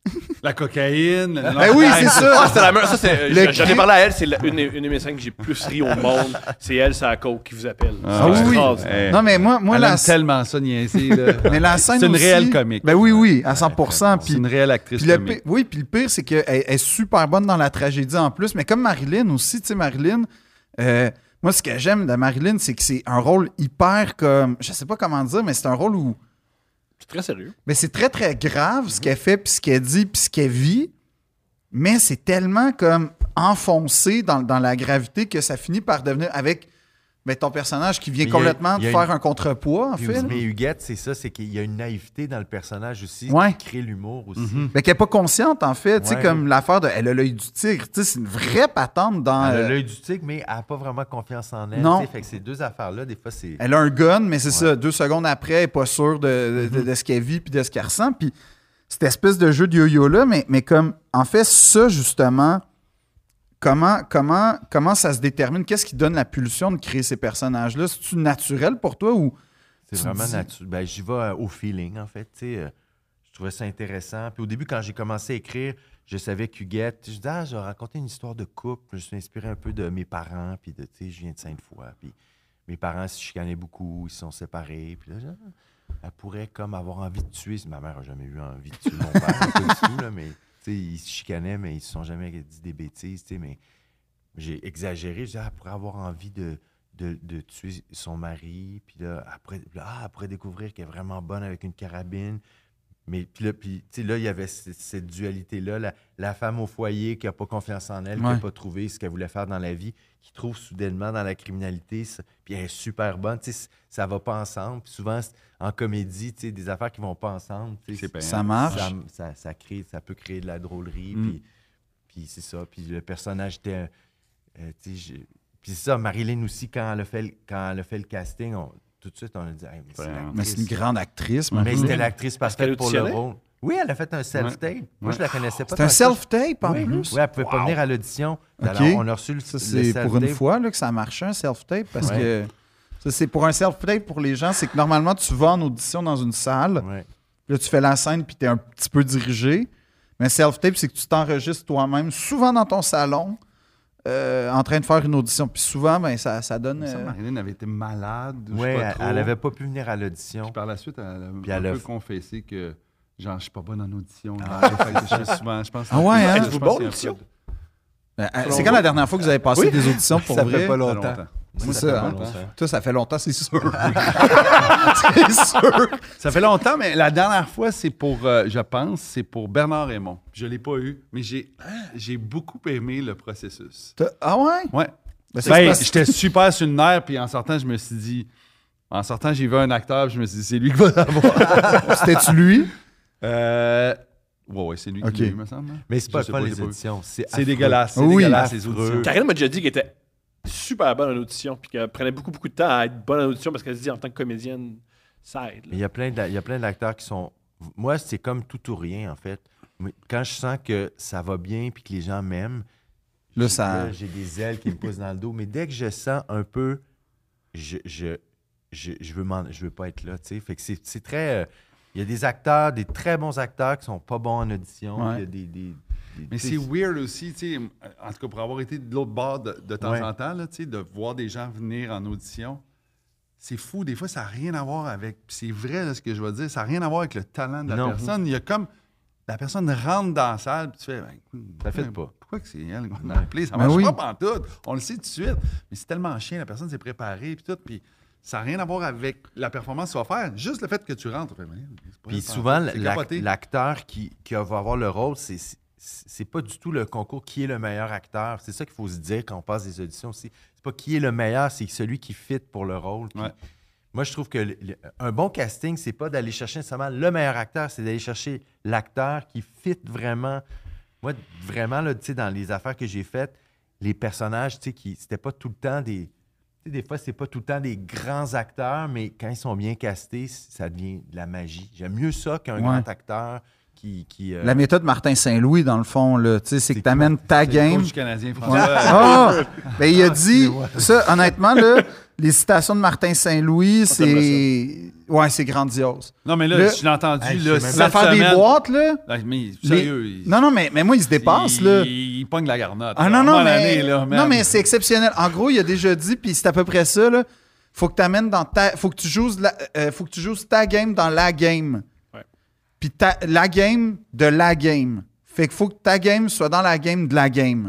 La cocaïne. le Ben oui, c'est ça. Ah, c'était la meilleure. Ça, c'est, Le j'en- j'en ai cri- parlé à elle, c'est la- une, une de mes scènes que j'ai plus ri au monde. C'est elle, c'est la coke qui vous appelle. Ah C'est oui. extraordinaire. Eh, Non, mais moi, moi elle la, aime tellement ça, niaiser. Là. mais la scène C'est une aussi- réelle comique. Ben oui, oui, à cent pour cent. C'est Puis, une réelle actrice puis le comique. pire- oui, puis le pire, c'est qu'elle elle est super bonne dans la tragédie en plus. Mais comme Marilyn aussi, tu sais, Marilyn, euh, moi, ce que j'aime de Marilyn, c'est que c'est un rôle hyper comme. Je sais pas comment dire, mais c'est un rôle où. C'est très sérieux. Mais c'est très, très grave ce qu'elle fait, puis ce qu'elle dit, puis ce qu'elle vit. Mais c'est tellement comme enfoncé dans, dans la gravité que ça finit par devenir avec ben, ton personnage qui vient Mais il y a- complètement il y a de faire une- un contrepoids, en Puis, fait. mais Huguette, c'est ça, c'est qu'il y a une naïveté dans le personnage aussi Ouais. qui crée l'humour aussi. Mhm. Mais qu'elle n'est pas consciente, en fait. Tu sais, Ouais. comme l'affaire de elle a l'œil du tigre. Tu sais, c'est une vraie patente dans. Elle a euh, l'œil du tigre, mais elle n'a pas vraiment confiance en elle. Non. tu sais, Fait que ces deux affaires-là, des fois, c'est. Elle a un gun, mais c'est Ouais. ça, deux secondes après, elle n'est pas sûre de, de- de- de ce qu'elle vit puis de ce qu'elle ressent. Puis cette espèce de jeu de yo-yo-là, mais, mais comme, en fait, ça, justement, comment, comment, comment ça se détermine? Qu'est-ce qui donne la pulsion de créer ces personnages-là? C'est-tu naturel pour toi ou... C'est Tu vraiment dis- naturel. Ben, j'y vais euh, au feeling, en fait. tu sais, euh, je trouvais ça intéressant. Puis au début, quand j'ai commencé à écrire, je savais qu'Huguette, je disais, ah, je vais raconter une histoire de couple. Je me suis inspiré un peu de mes parents, puis de, tu sais, je viens de Sainte-Foy. Puis mes parents se chicanaient beaucoup, ils se sont séparés. Puis là, je- elle pourrait comme avoir envie de tuer. Ma mère n'a jamais eu envie de tuer mon père, pas du tout, là, mais tu sais, ils se chicanaient, mais ils se sont jamais dit des bêtises, tu sais, mais j'ai exagéré. Je disais, ah, elle pourrait avoir envie de, de, de tuer son mari, puis là, après, ah, elle pourrait découvrir qu'elle est vraiment bonne avec une carabine. Mais puis là, puis, tu sais, là, il y avait c- cette dualité-là, la, la femme au foyer qui n'a pas confiance en elle, qui Ouais. n'a pas trouvé ce qu'elle voulait faire dans la vie, qui trouve soudainement dans la criminalité, ça- puis elle est super bonne, tu sais, c- ça va pas ensemble. Puis souvent, c'est- en comédie, tu sais, des affaires qui vont pas ensemble, tu sais, C'est payant. Ça marche. ça, ça, ça crée, ça peut créer de la drôlerie, Mm. puis, puis c'est ça. Puis le personnage était... euh, tu sais, j'ai- puis c'est ça, Marilyn aussi, quand elle a fait le, quand elle a fait le casting, on- tout de suite, on a dit, hey, mais c'est Vraiment. Mais c'est une l'actrice. grande actrice. Mais Marilyn. c'était l'actrice qu'elle parfaite pour le auditionnait? rôle. Oui, elle a fait un self-tape. Moi, je la connaissais pas. C'est un tant que ça. self-tape, en Oui, plus? oui, elle pouvait pas venir à l'audition. OK. Alors, on a reçu le, Ça, le c'est pour une self-tape. fois là, que ça a marché, un self-tape, parce Ouais. que ça, c'est pour un self-tape pour les gens, c'est que normalement, tu vas en audition dans une salle, Ouais. là, tu fais la scène, puis tu es un petit peu dirigé. Mais self-tape, c'est que tu t'enregistres toi-même, souvent dans ton salon, euh, en train de faire une audition. Puis souvent, ben, ça, ça donne... Ça, euh, Marilyn avait été malade. je sais Ouais, pas elle, trop. elle avait pas pu venir à l'audition. Puis par la suite, elle a Puis un elle a peu f- confessé que, genre, je suis pas bonne en audition. là. Fait que je fais souvent, je pense. Ah ouais, hein? Je Êtes-vous pense bon qu'il y a en audition? un peu de- ben, euh, c'est quand la dernière fois que vous avez passé Oui. des auditions pour Ça vrai? fait pas Ça fait longtemps. longtemps. C'est Ça ça, fait hein? pas longtemps. Toi, ça fait longtemps, c'est sûr. c'est sûr. Ça fait longtemps, mais la dernière fois, c'est pour, euh, je pense, c'est pour Bernard Raymond. Je l'ai pas eu, mais j'ai, j'ai beaucoup aimé le processus. T'as- Ah ouais? Ouais. Ben, c'est Ben, parce- j'étais super sur le nerf, puis en sortant, je me suis dit... En sortant, j'ai vu un acteur, puis je me suis dit, c'est lui qui va l'avoir. C'était-tu lui? euh... Ouais, ouais, c'est lui Ok. qui l'a eu, me semble. Mais c'est Je pas sais le fun, pas, les j'ai pas vu. auditions. C'est C'est affreux. dégueulasse, c'est Oui. dégueulasse, les Affreux. auditions. Karine m'a déjà dit qu'elle était super bonne en audition, puis qu'elle prenait beaucoup, beaucoup de temps à être bonne en audition parce qu'elle se dit en tant que comédienne, ça aide. là. Mais il y a plein de- il y a plein d'acteurs qui sont... Moi, c'est comme tout ou rien, en fait. Mais quand je sens que ça va bien puis que les gens m'aiment, Là, j'ai- ça- là, j'ai des ailes qui me poussent dans le dos. Mais dès que je sens un peu, je, je, je, je veux, m'en- je veux pas être là, tu sais. Fait que c'est c'est très... euh, il y a des acteurs, des très bons acteurs qui sont pas bons en audition. Ouais. Il y a des... des- des- Mais tu c'est sais, weird aussi, tu sais, en tout cas pour avoir été de l'autre bord de, de temps Ouais. en temps, là, tu sais, de voir des gens venir en audition. C'est fou, des fois, ça n'a rien à voir avec... puis c'est vrai, là, ce que je veux dire, ça n'a rien à voir avec le talent de la Non. personne. Il y a comme... La personne rentre dans la salle, puis tu fais... Ben, Ça fait pourquoi- pas. Pourquoi que c'est elle qu'on a appelé? Ça Ben marche oui. pas pantoute. On le sait tout de suite. Mais c'est tellement chien, la personne s'est préparée, puis tout, puis ça n'a rien à voir avec la performance que tu vas faire. Juste le fait que tu rentres, tu fais, Ben, c'est pas Puis elle souvent, pantoute. C'est l'ac- capoté. l'acteur qui, qui va avoir le rôle, c'est c'est pas du tout le concours qui est le meilleur acteur. C'est ça qu'il faut se dire quand on passe des auditions aussi. C'est pas qui est le meilleur, c'est celui qui fit pour le rôle. Puis Ouais. Moi, je trouve que le- le- un bon casting, c'est pas d'aller chercher nécessairement le meilleur acteur, c'est d'aller chercher l'acteur qui fit vraiment. Moi, vraiment, là, tu sais, dans les affaires que j'ai faites, les personnages, tu sais, qui c'était pas tout le temps des... tu sais, des fois, c'est pas tout le temps des grands acteurs, mais quand ils sont bien castés, ça devient de la magie. J'aime mieux ça qu'un Ouais. grand acteur qui... qui euh, La méthode Martin Saint-Louis, dans le fond, là, tu sais, c'est que C'est tu amènes ta C'est le game. coach canadien, François. Ouais. Ah! Ben, il a dit, ça, honnêtement, là, Les citations de Martin Saint-Louis, Ah, t'aimerais c'est... Ouais, c'est grandiose. Non, mais là, Le- je l'ai entendu, Hey, je là, sais même cette L'affaire des semaine- boîtes, là... Ah, mais les- sérieux. il- Non, non, mais, mais moi, il se dépasse, il, là. Il, il pogne la garnotte. Ah là. non, non, À mais... l'année, là, man. non, mais c'est exceptionnel. En gros, il a déjà dit, puis c'est à peu près ça, là. Faut que tu amènes dans ta... Faut que tu joues la... euh, faut que tu joues ta game dans la game. Ouais. Puis ta... la game de la game. Fait qu'il faut que ta game soit dans la game de la game.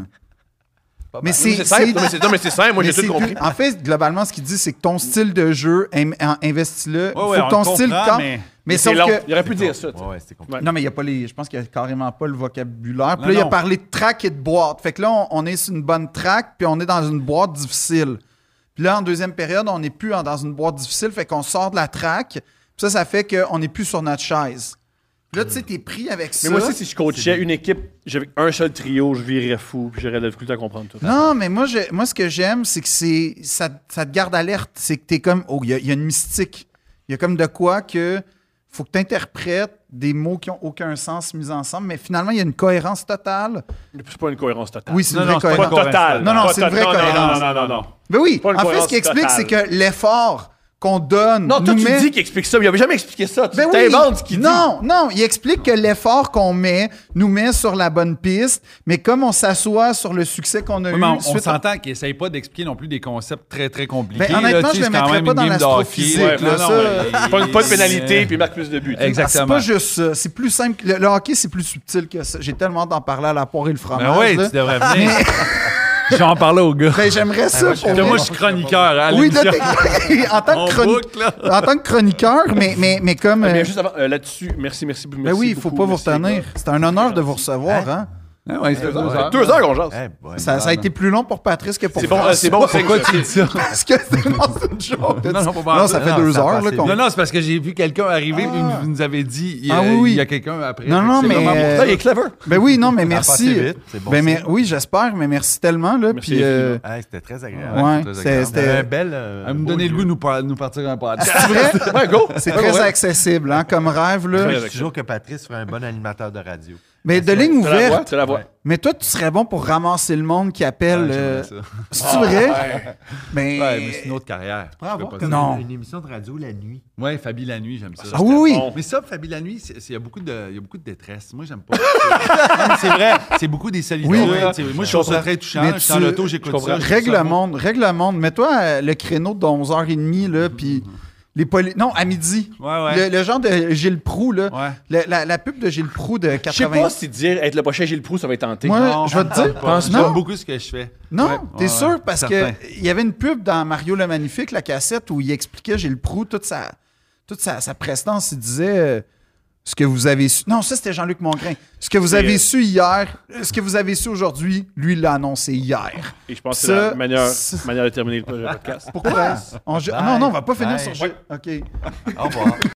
Mais C'est c'est... simple. c'est- Non, mais c'est- non, mais c'est simple. Moi, mais j'ai tout c'est compris. plus- En fait, globalement, ce qu'il dit, c'est que ton style de jeu, in- in- investis-le. Ouais, faut ouais, que on ton le style comprend, campe. mais- Mais C'est sauf long. que... Il aurait pu dire ça. tu sais. Ouais, ouais, c'était compliqué. Ouais. Non, mais il y a pas les. Je pense qu'il n'y a carrément pas le vocabulaire. Puis Non, là, il a non. parlé de track et de boîte. Fait que là, on, on est sur une bonne track, puis on est dans une boîte difficile. Puis là, en deuxième période, on n'est plus en- dans une boîte difficile, fait qu'on sort de la track. Puis ça, ça fait qu'on n'est plus sur notre chaise. Puis là, tu sais, t'es pris avec ça. Mais moi aussi, si je coachais une équipe, j'avais un seul trio, je virais fou, puis j'aurais de la difficulté à comprendre tout. Non, mais moi, je- moi ce que j'aime, c'est que c'est ça, ça te garde alerte. C'est que t'es comme. Oh, il y, a- il y a une mystique. Il y a comme de quoi que. Faut que tu interprètes des mots qui n'ont aucun sens mis ensemble, mais finalement, il y a une cohérence totale. C'est pas une cohérence totale. Oui, c'est une Non, vraie non, c'est pas cohérence. Pas une totale. Non, non, Pas c'est une vraie tot- non, cohérence. Non, non, non, non. Ben oui, Pas une en fait, ce cohérence qui explique, totale. c'est que l'effort qu'on donne. Non, toi, nous tu met... dis qu'il explique ça, mais il avait jamais expliqué ça. Tu Ben oui. t'inventes ce qu'il dit. Non, non, il explique que l'effort qu'on met nous met sur la bonne piste, mais comme on s'assoit sur le succès qu'on a Oui, eu. mais on, on suite à- s'entend qu'il n'essaye pas d'expliquer non plus des concepts très, très compliqués. Ben, honnêtement, là, tu sais, je le c'est quand mettrais même pas une dans game de l'astrophysique, hockey. là, Non, ça. non, mais- Pas, pas de c'est- pénalité, puis il marque plus de buts. tu sais. Ah, c'est Exactement. pas juste ça. C'est plus simple. Le, le hockey, c'est plus subtil que ça. J'ai tellement hâte d'en parler à la poire et le fromage. Ben oui, là. tu devrais venir. J'en parlais au gars. Ben, j'aimerais ça. pour Moi, vrai. je suis chroniqueur à Oui, là, l'émission. t'es- en, tant que On chroni- boucle, là. en tant que chroniqueur, mais, mais, mais comme. Ah, euh, bien, juste avant, euh, là-dessus, merci, merci, merci. ben oui, il faut beaucoup, pas vous merci, retenir. les gars. C'est un honneur de vous recevoir. Hein? Ah ouais, c'est deux heures. Deux heures qu'on jase. Eh, ouais. Ça, ça a été plus long pour Patrice que pour C'est bon, François. c'est bon signe, Pourquoi ça. tu dis ça? Parce que c'est non, c'est une joke. Non, non, pas Non, ça fait Non, deux ça a heures. Là, passé qu'on- Non, non, c'est parce que j'ai vu quelqu'un arriver et Ah. vous nous avez dit il y a, Ah oui, oui. il y a quelqu'un après. Non, Fait que non, c'est mais, vraiment pour euh, ça. Ah, il est clever. Ben oui, non, mais Ça a merci. passé vite, c'est bon Ben, mais, signe. oui, j'espère, mais merci tellement. Là, Merci, puis, euh, Hey, c'était très agréable. ouais, c'est très c'est- agréable. c'était. Un bel. euh, Elle me beau donnait le lieu. goût de nous, par- nous partir un podcast. C'est vrai? Ouais, go. C'est Ouais, très ouais. accessible, hein, comme rêve. Là. Ouais. Je dis toujours que Patrice ferait un bon animateur de radio. Mais de ligne Tu la vois, ouverte. tu la vois. Ouais. Mais toi, tu serais bon pour ramasser le monde qui appelle. Ouais, euh, j'aimerais ça. C'est-tu vrai? Mais. Ouais, mais c'est une autre carrière. Tu pourrais avoir Je ferais comme pas ça. Non. une, une émission de radio la nuit. Ouais, Fabi la nuit, j'aime ça. Ah oui, oui. bon. Mais ça, Fabi la nuit, c'est- c'est- il y, a beaucoup de- il y a beaucoup de détresse. Moi, j'aime pas. Non, mais c'est vrai, c'est beaucoup des solitudes. Oui. Tu sais, moi, je trouve ça très touchant. Mais Je suis dans tu- l'auto, j'écoute je ça. comprends. je trouve Règle ça le beau. monde, règle le monde. Mets-toi euh, le créneau de onze heures trente, là, puis les poli... Non, à midi. Ouais, ouais. Le, le genre de Gilles Proulx, là. Ouais. Le- la, la pub de Gilles Proulx de Je sais quatre-vingts. pas si dire être le prochain Gilles Proulx, ça va être tenté. Moi, Non, je vais te dire. pense non, J'aime beaucoup ce que je fais. non, Ouais. t'es Ouais, sûr? ouais, Parce certain. qu'il y avait une pub dans Mario le Magnifique, la cassette, où il expliquait Gilles Proulx, toute sa, toute sa, sa prestance. Il disait euh, ce que vous avez su. Non, ça, c'était Jean-Luc Mongrain. Ce que vous C'est, avez euh, su hier, euh, ce que vous avez su aujourd'hui, lui, il l'a annoncé hier. Et je pense que Ça, c'est la meilleure c'est- manière de terminer le podcast. Pourquoi? On- Bye. non, non, on va pas finir Bye. sur jeu. OK. Au revoir.